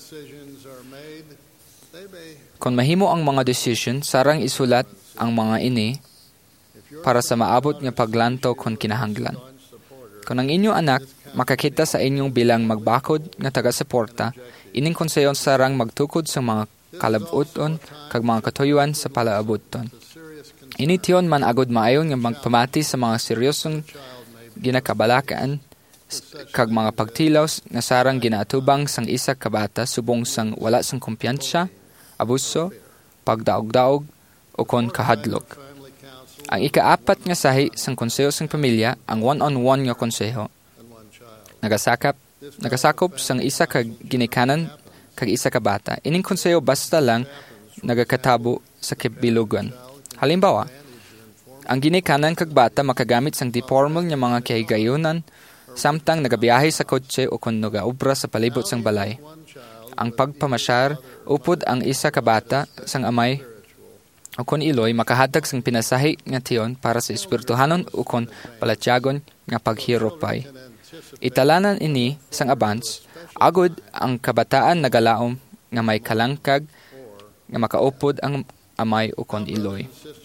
Kung mahimo ang mga decision, sarang isulat ang mga ini para sa maabot nga paglantaw kung kinahanglan. Kung ang inyong anak makakita sa inyong bilang magbakod nga taga-suporta, ining konseyon sarang magtukod sa mga kalabuton kag mga katuyuan sa palaabuton. Initiyon man agud maayon nga magpamati sa mga seryosong ginakabalakaan kag mga pagtilaw nga sarang ginaatubang sang isa ka bata subong sang wala sang kumpiyansa, abuso, pagdaog-daog o kon kahadlok. Ang ikaapat nga sahi sang konseho sang pamilya, ang one-on-one nga konseho. Nagasakap, nagasakop sang isa ka ginikanan kag isa ka bata. Ining konseho basta lang nagakatabo sa kabilugan. Halimbawa, ang ginikanan kag bata makagamit sang di-formal nga mga kahigayunan samtang nagabiyahe sa kotse o kung nagaubra sa palibot sang balay. Ang pagpamasyar, upod ang isa ka bata sang amay o kung iloy makahatag sang pinasahi nga tiyon para sa espirituhanon o kung palatyagon nga paghiropay. Italanan ini sang abans, agud ang kabataan nagalaom nga may kalangkag nga makaupod ang amay o kung iloy.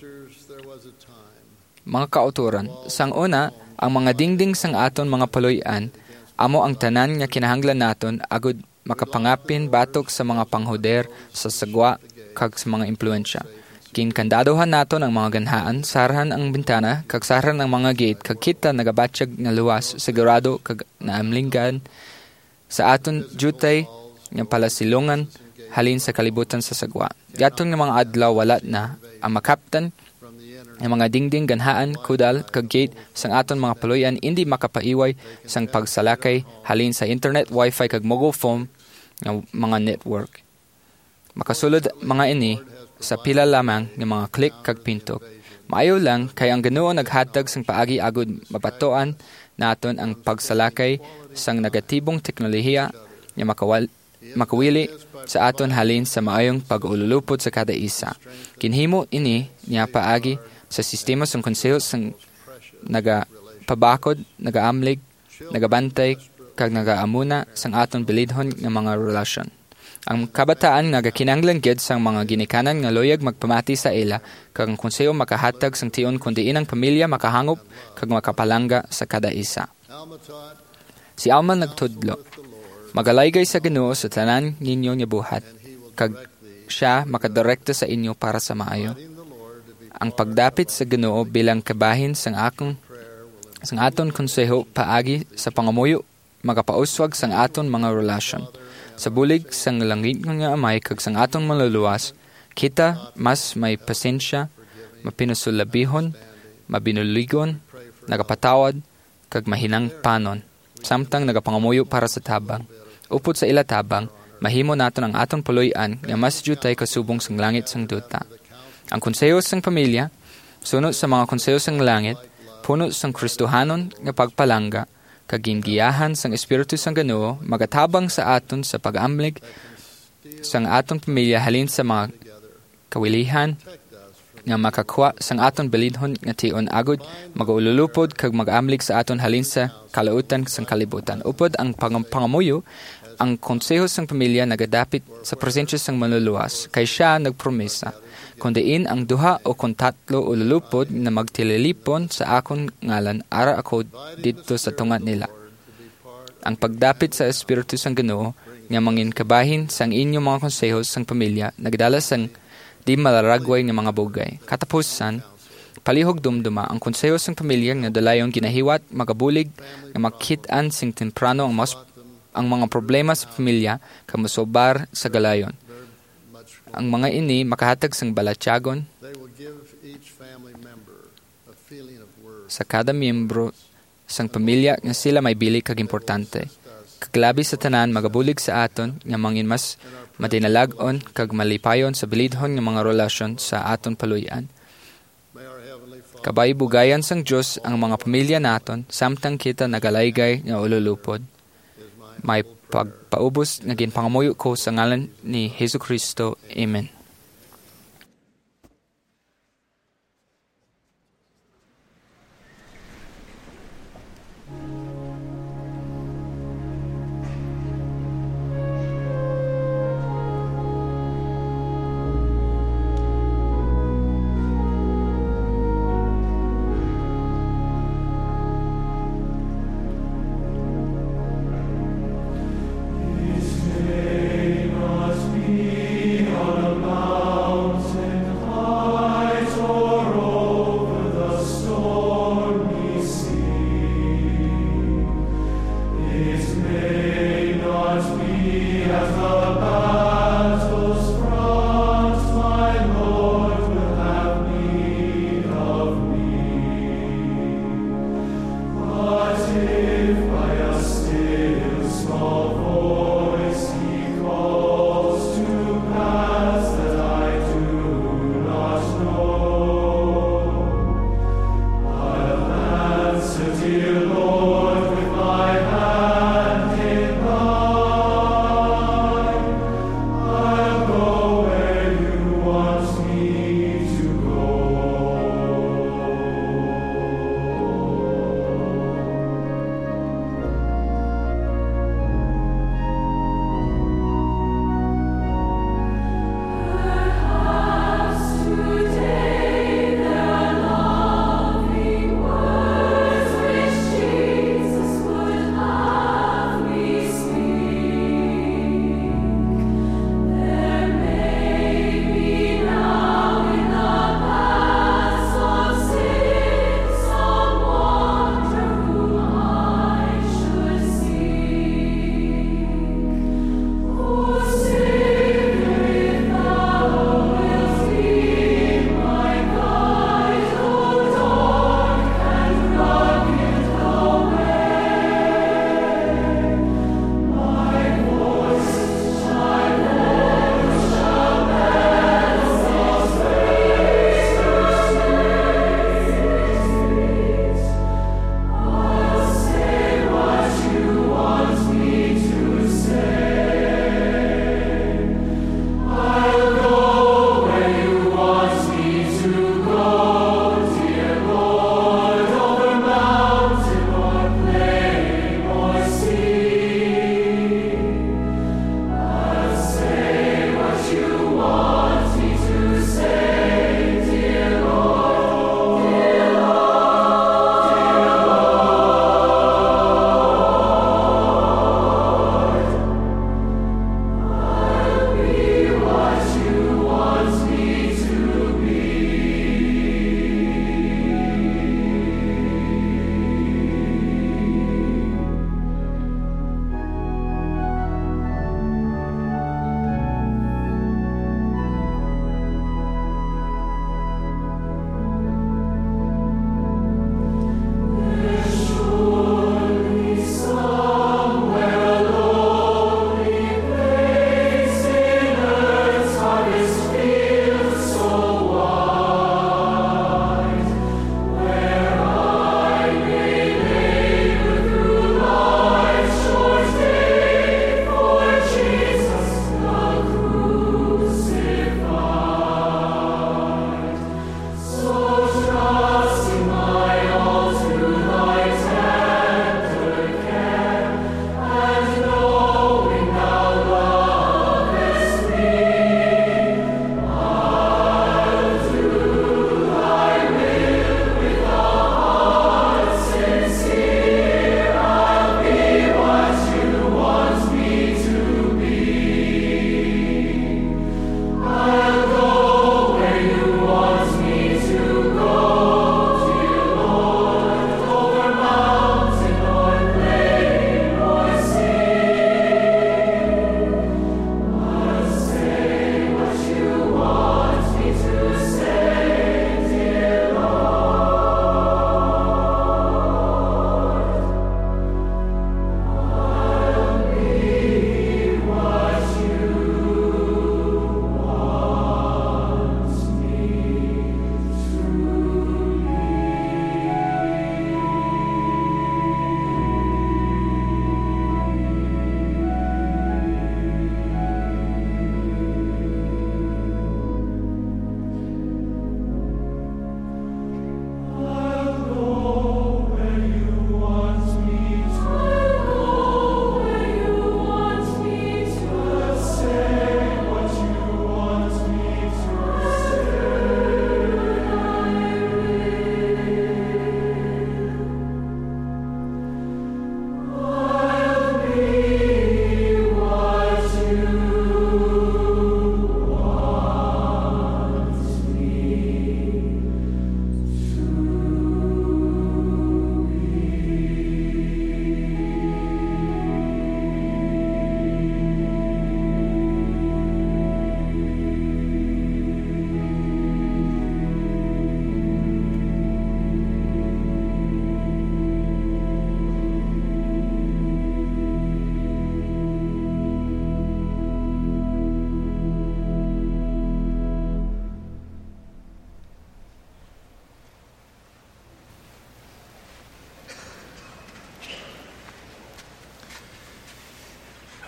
Mga kauturan, sang una, ang mga dingding sang aton mga paloyan, amo ang tanan nga kinahanglan naton agud makapangapin batok sa mga panghuder sa sagwa kag sa mga impluensya. Kinkandadohan naton ang mga ganhaan, sarahan ang bintana, kag sarahan ang mga gate, kag kita nagabatsyag nga luwas, sigurado kag naamlinggan sa aton jutay nga palasilungan halin sa kalibutan sa sagwa. Yaton nga mga adlaw wala na ang makaptan ang mga dingding, ganhaan, kudal, kag gate sang aton mga paloyan hindi makapaiway sang pagsalakay halin sa internet, wifi, kag mobile phone ng mga network. Makasulod mga ini sa pila lamang ng mga click kag pintok. Maayo lang kay ang Ginoo naghatag sang paagi agud mapatoan naton ang pagsalakay sang negatibong teknolohiya nga makawal makawili sa aton halin sa maayong pag-ululupod sa kada isa. Kinhimo ini niya paagi sa sistema sang konseho sang nagapabakod, nagaamlig, nagabantay, kag nagaamuna sang aton bilidhon nga mga relasyon. Ang kabataan nagakinanglan gyud sang mga ginikanan nga loyag magpamati sa ila, kag ang konseho makahatag sang tion kundi inang pamilya makahangop kag makapalangga sa kada isa. Si Alma nagtudlo, magalaygay sa Ginoo sa tanan ninyo nga buhat, kag siya makadirekta sa inyo para sa maayo. Ang pagdapit sa Ginoo bilang kabahin sang akong sang aton konseho paagi sa pangamuyo magapauswag sang aton mga relasyon. Sa bulig sang langit nga amay kag sang aton maluluwas, kita mas may pasensya, mapinusulabihon, mabinuligon, nagapatawad, kag mahinang panon, samtang nagapangamuyo para sa tabang. Upod sa ila tabang, mahimo naton ang aton puloy-an nga mas jutay kasubong sang langit sang duta. Ang konseho sang pamilya, sunod sa mga konseho sang langit, puno sang Kristohanon nga pagpalangga, kaginggiyahan sang Espiritu sang Ginoo, magatabang sa aton sa pag-amlig sang aton pamilya halin sa mga kawilihan nga makakuha sang aton balidhon nga tion agud, magaululupod kag mag-amlig sa aton halin sa kalautan sang kalibutan. Upod ang pangamuyo, ang konseho sang pamilya nagadapit sa presensya sang manluluwas, kay siya nagpromesa, kundiin ang duha o kung tatlo ululupod na magtililipon sa akon ngalan, ara ako dito sa tungat nila. Ang pagdapit sa Espiritu sang Ginoo nga mangin kabahin sang inyong mga konseho sang pamilya, nagdala sang di malaragway nga mga bugay. Katapusan, palihog dumduma ang konseho sang pamilya nga dalayon ginahiwat, magabulig, nga makit-an sing temprano ang mas ang mga problema sa pamilya kamusobar sa galayon. Ang mga ini makahatag sang balatyagon sa kada miyembro sang pamilya nga sila may bili kag importante. Kaglabi sa tanan magabulig sa aton nga mangin mas madinalag-on kag malipayon sa bilidhon nga mga relasyon sa aton paluyan. Kabay bugayan sang Dios ang mga pamilya naton samtang kita nagalaygay nga ululupod. May pagpaubos nga ginpangamuyo ko sa ngalan ni Jesucristo. Amen. Be on a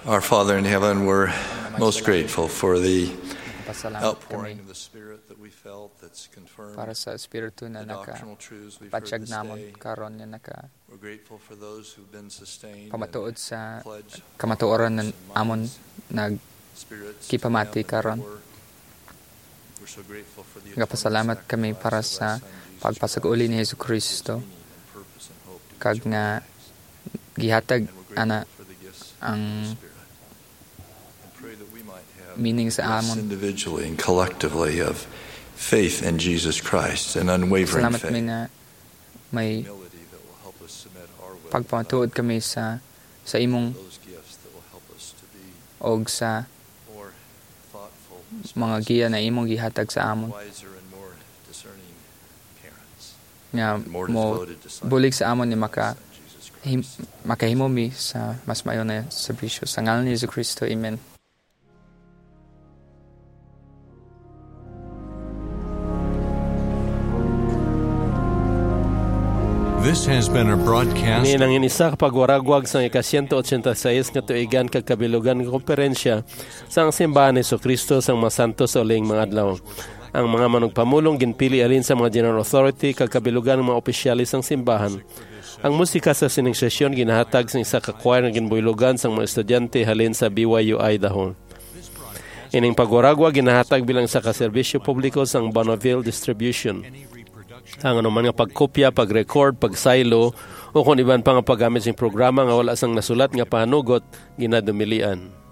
Our Father in heaven, we're most grateful for the outpouring of the Spirit that we felt that's confirmed para sa Espiritu na naka-patsyag namon karon nga naka pamatuod sa kamatuoran ng amon nagkipamati karon. Nagapasalamat kami para sa pagpasag-uli ni Hesus Kristo kag nga gihatag ana ang meaning sa amon individually and collectively of faith in Jesus Christ and unwavering salamat faith. mi na may pagpamatuod kami sa sa imong og sa mga giya na imong gihatag sa amon nga mo bulig sa amon ni maka him, makahimo mi sa mas mayo na serbisyo sa ngalan ni Hesus Kristo. Amen. This has been a broadcast. Ini nang inisa ka pagwaragwag sa ika one eighty-six nga tuigan kag kabilugan nga komperensya sa ang simbahan ni Jesucristo sang mga santos sa uling mga adlaw. Ang mga manugpamulong ginpili alin sa mga general authority kag kabilugan ng mga opisyalis sang simbahan. Ang musika sa sining sesyon ginahatag sa isa ka choir nga ginbuylogan sang mga estudyante halin sa B Y U Idaho. Ining pagwaragwag ginahatag bilang sa kaserbisyo publiko sang Bonneville Distribution. Ang anuman nga pagkopya, pag-record, pag-silo, o kung iban pa nga paggamit sa programa nga wala sang nasulat nga pahanugot, ginadumilian.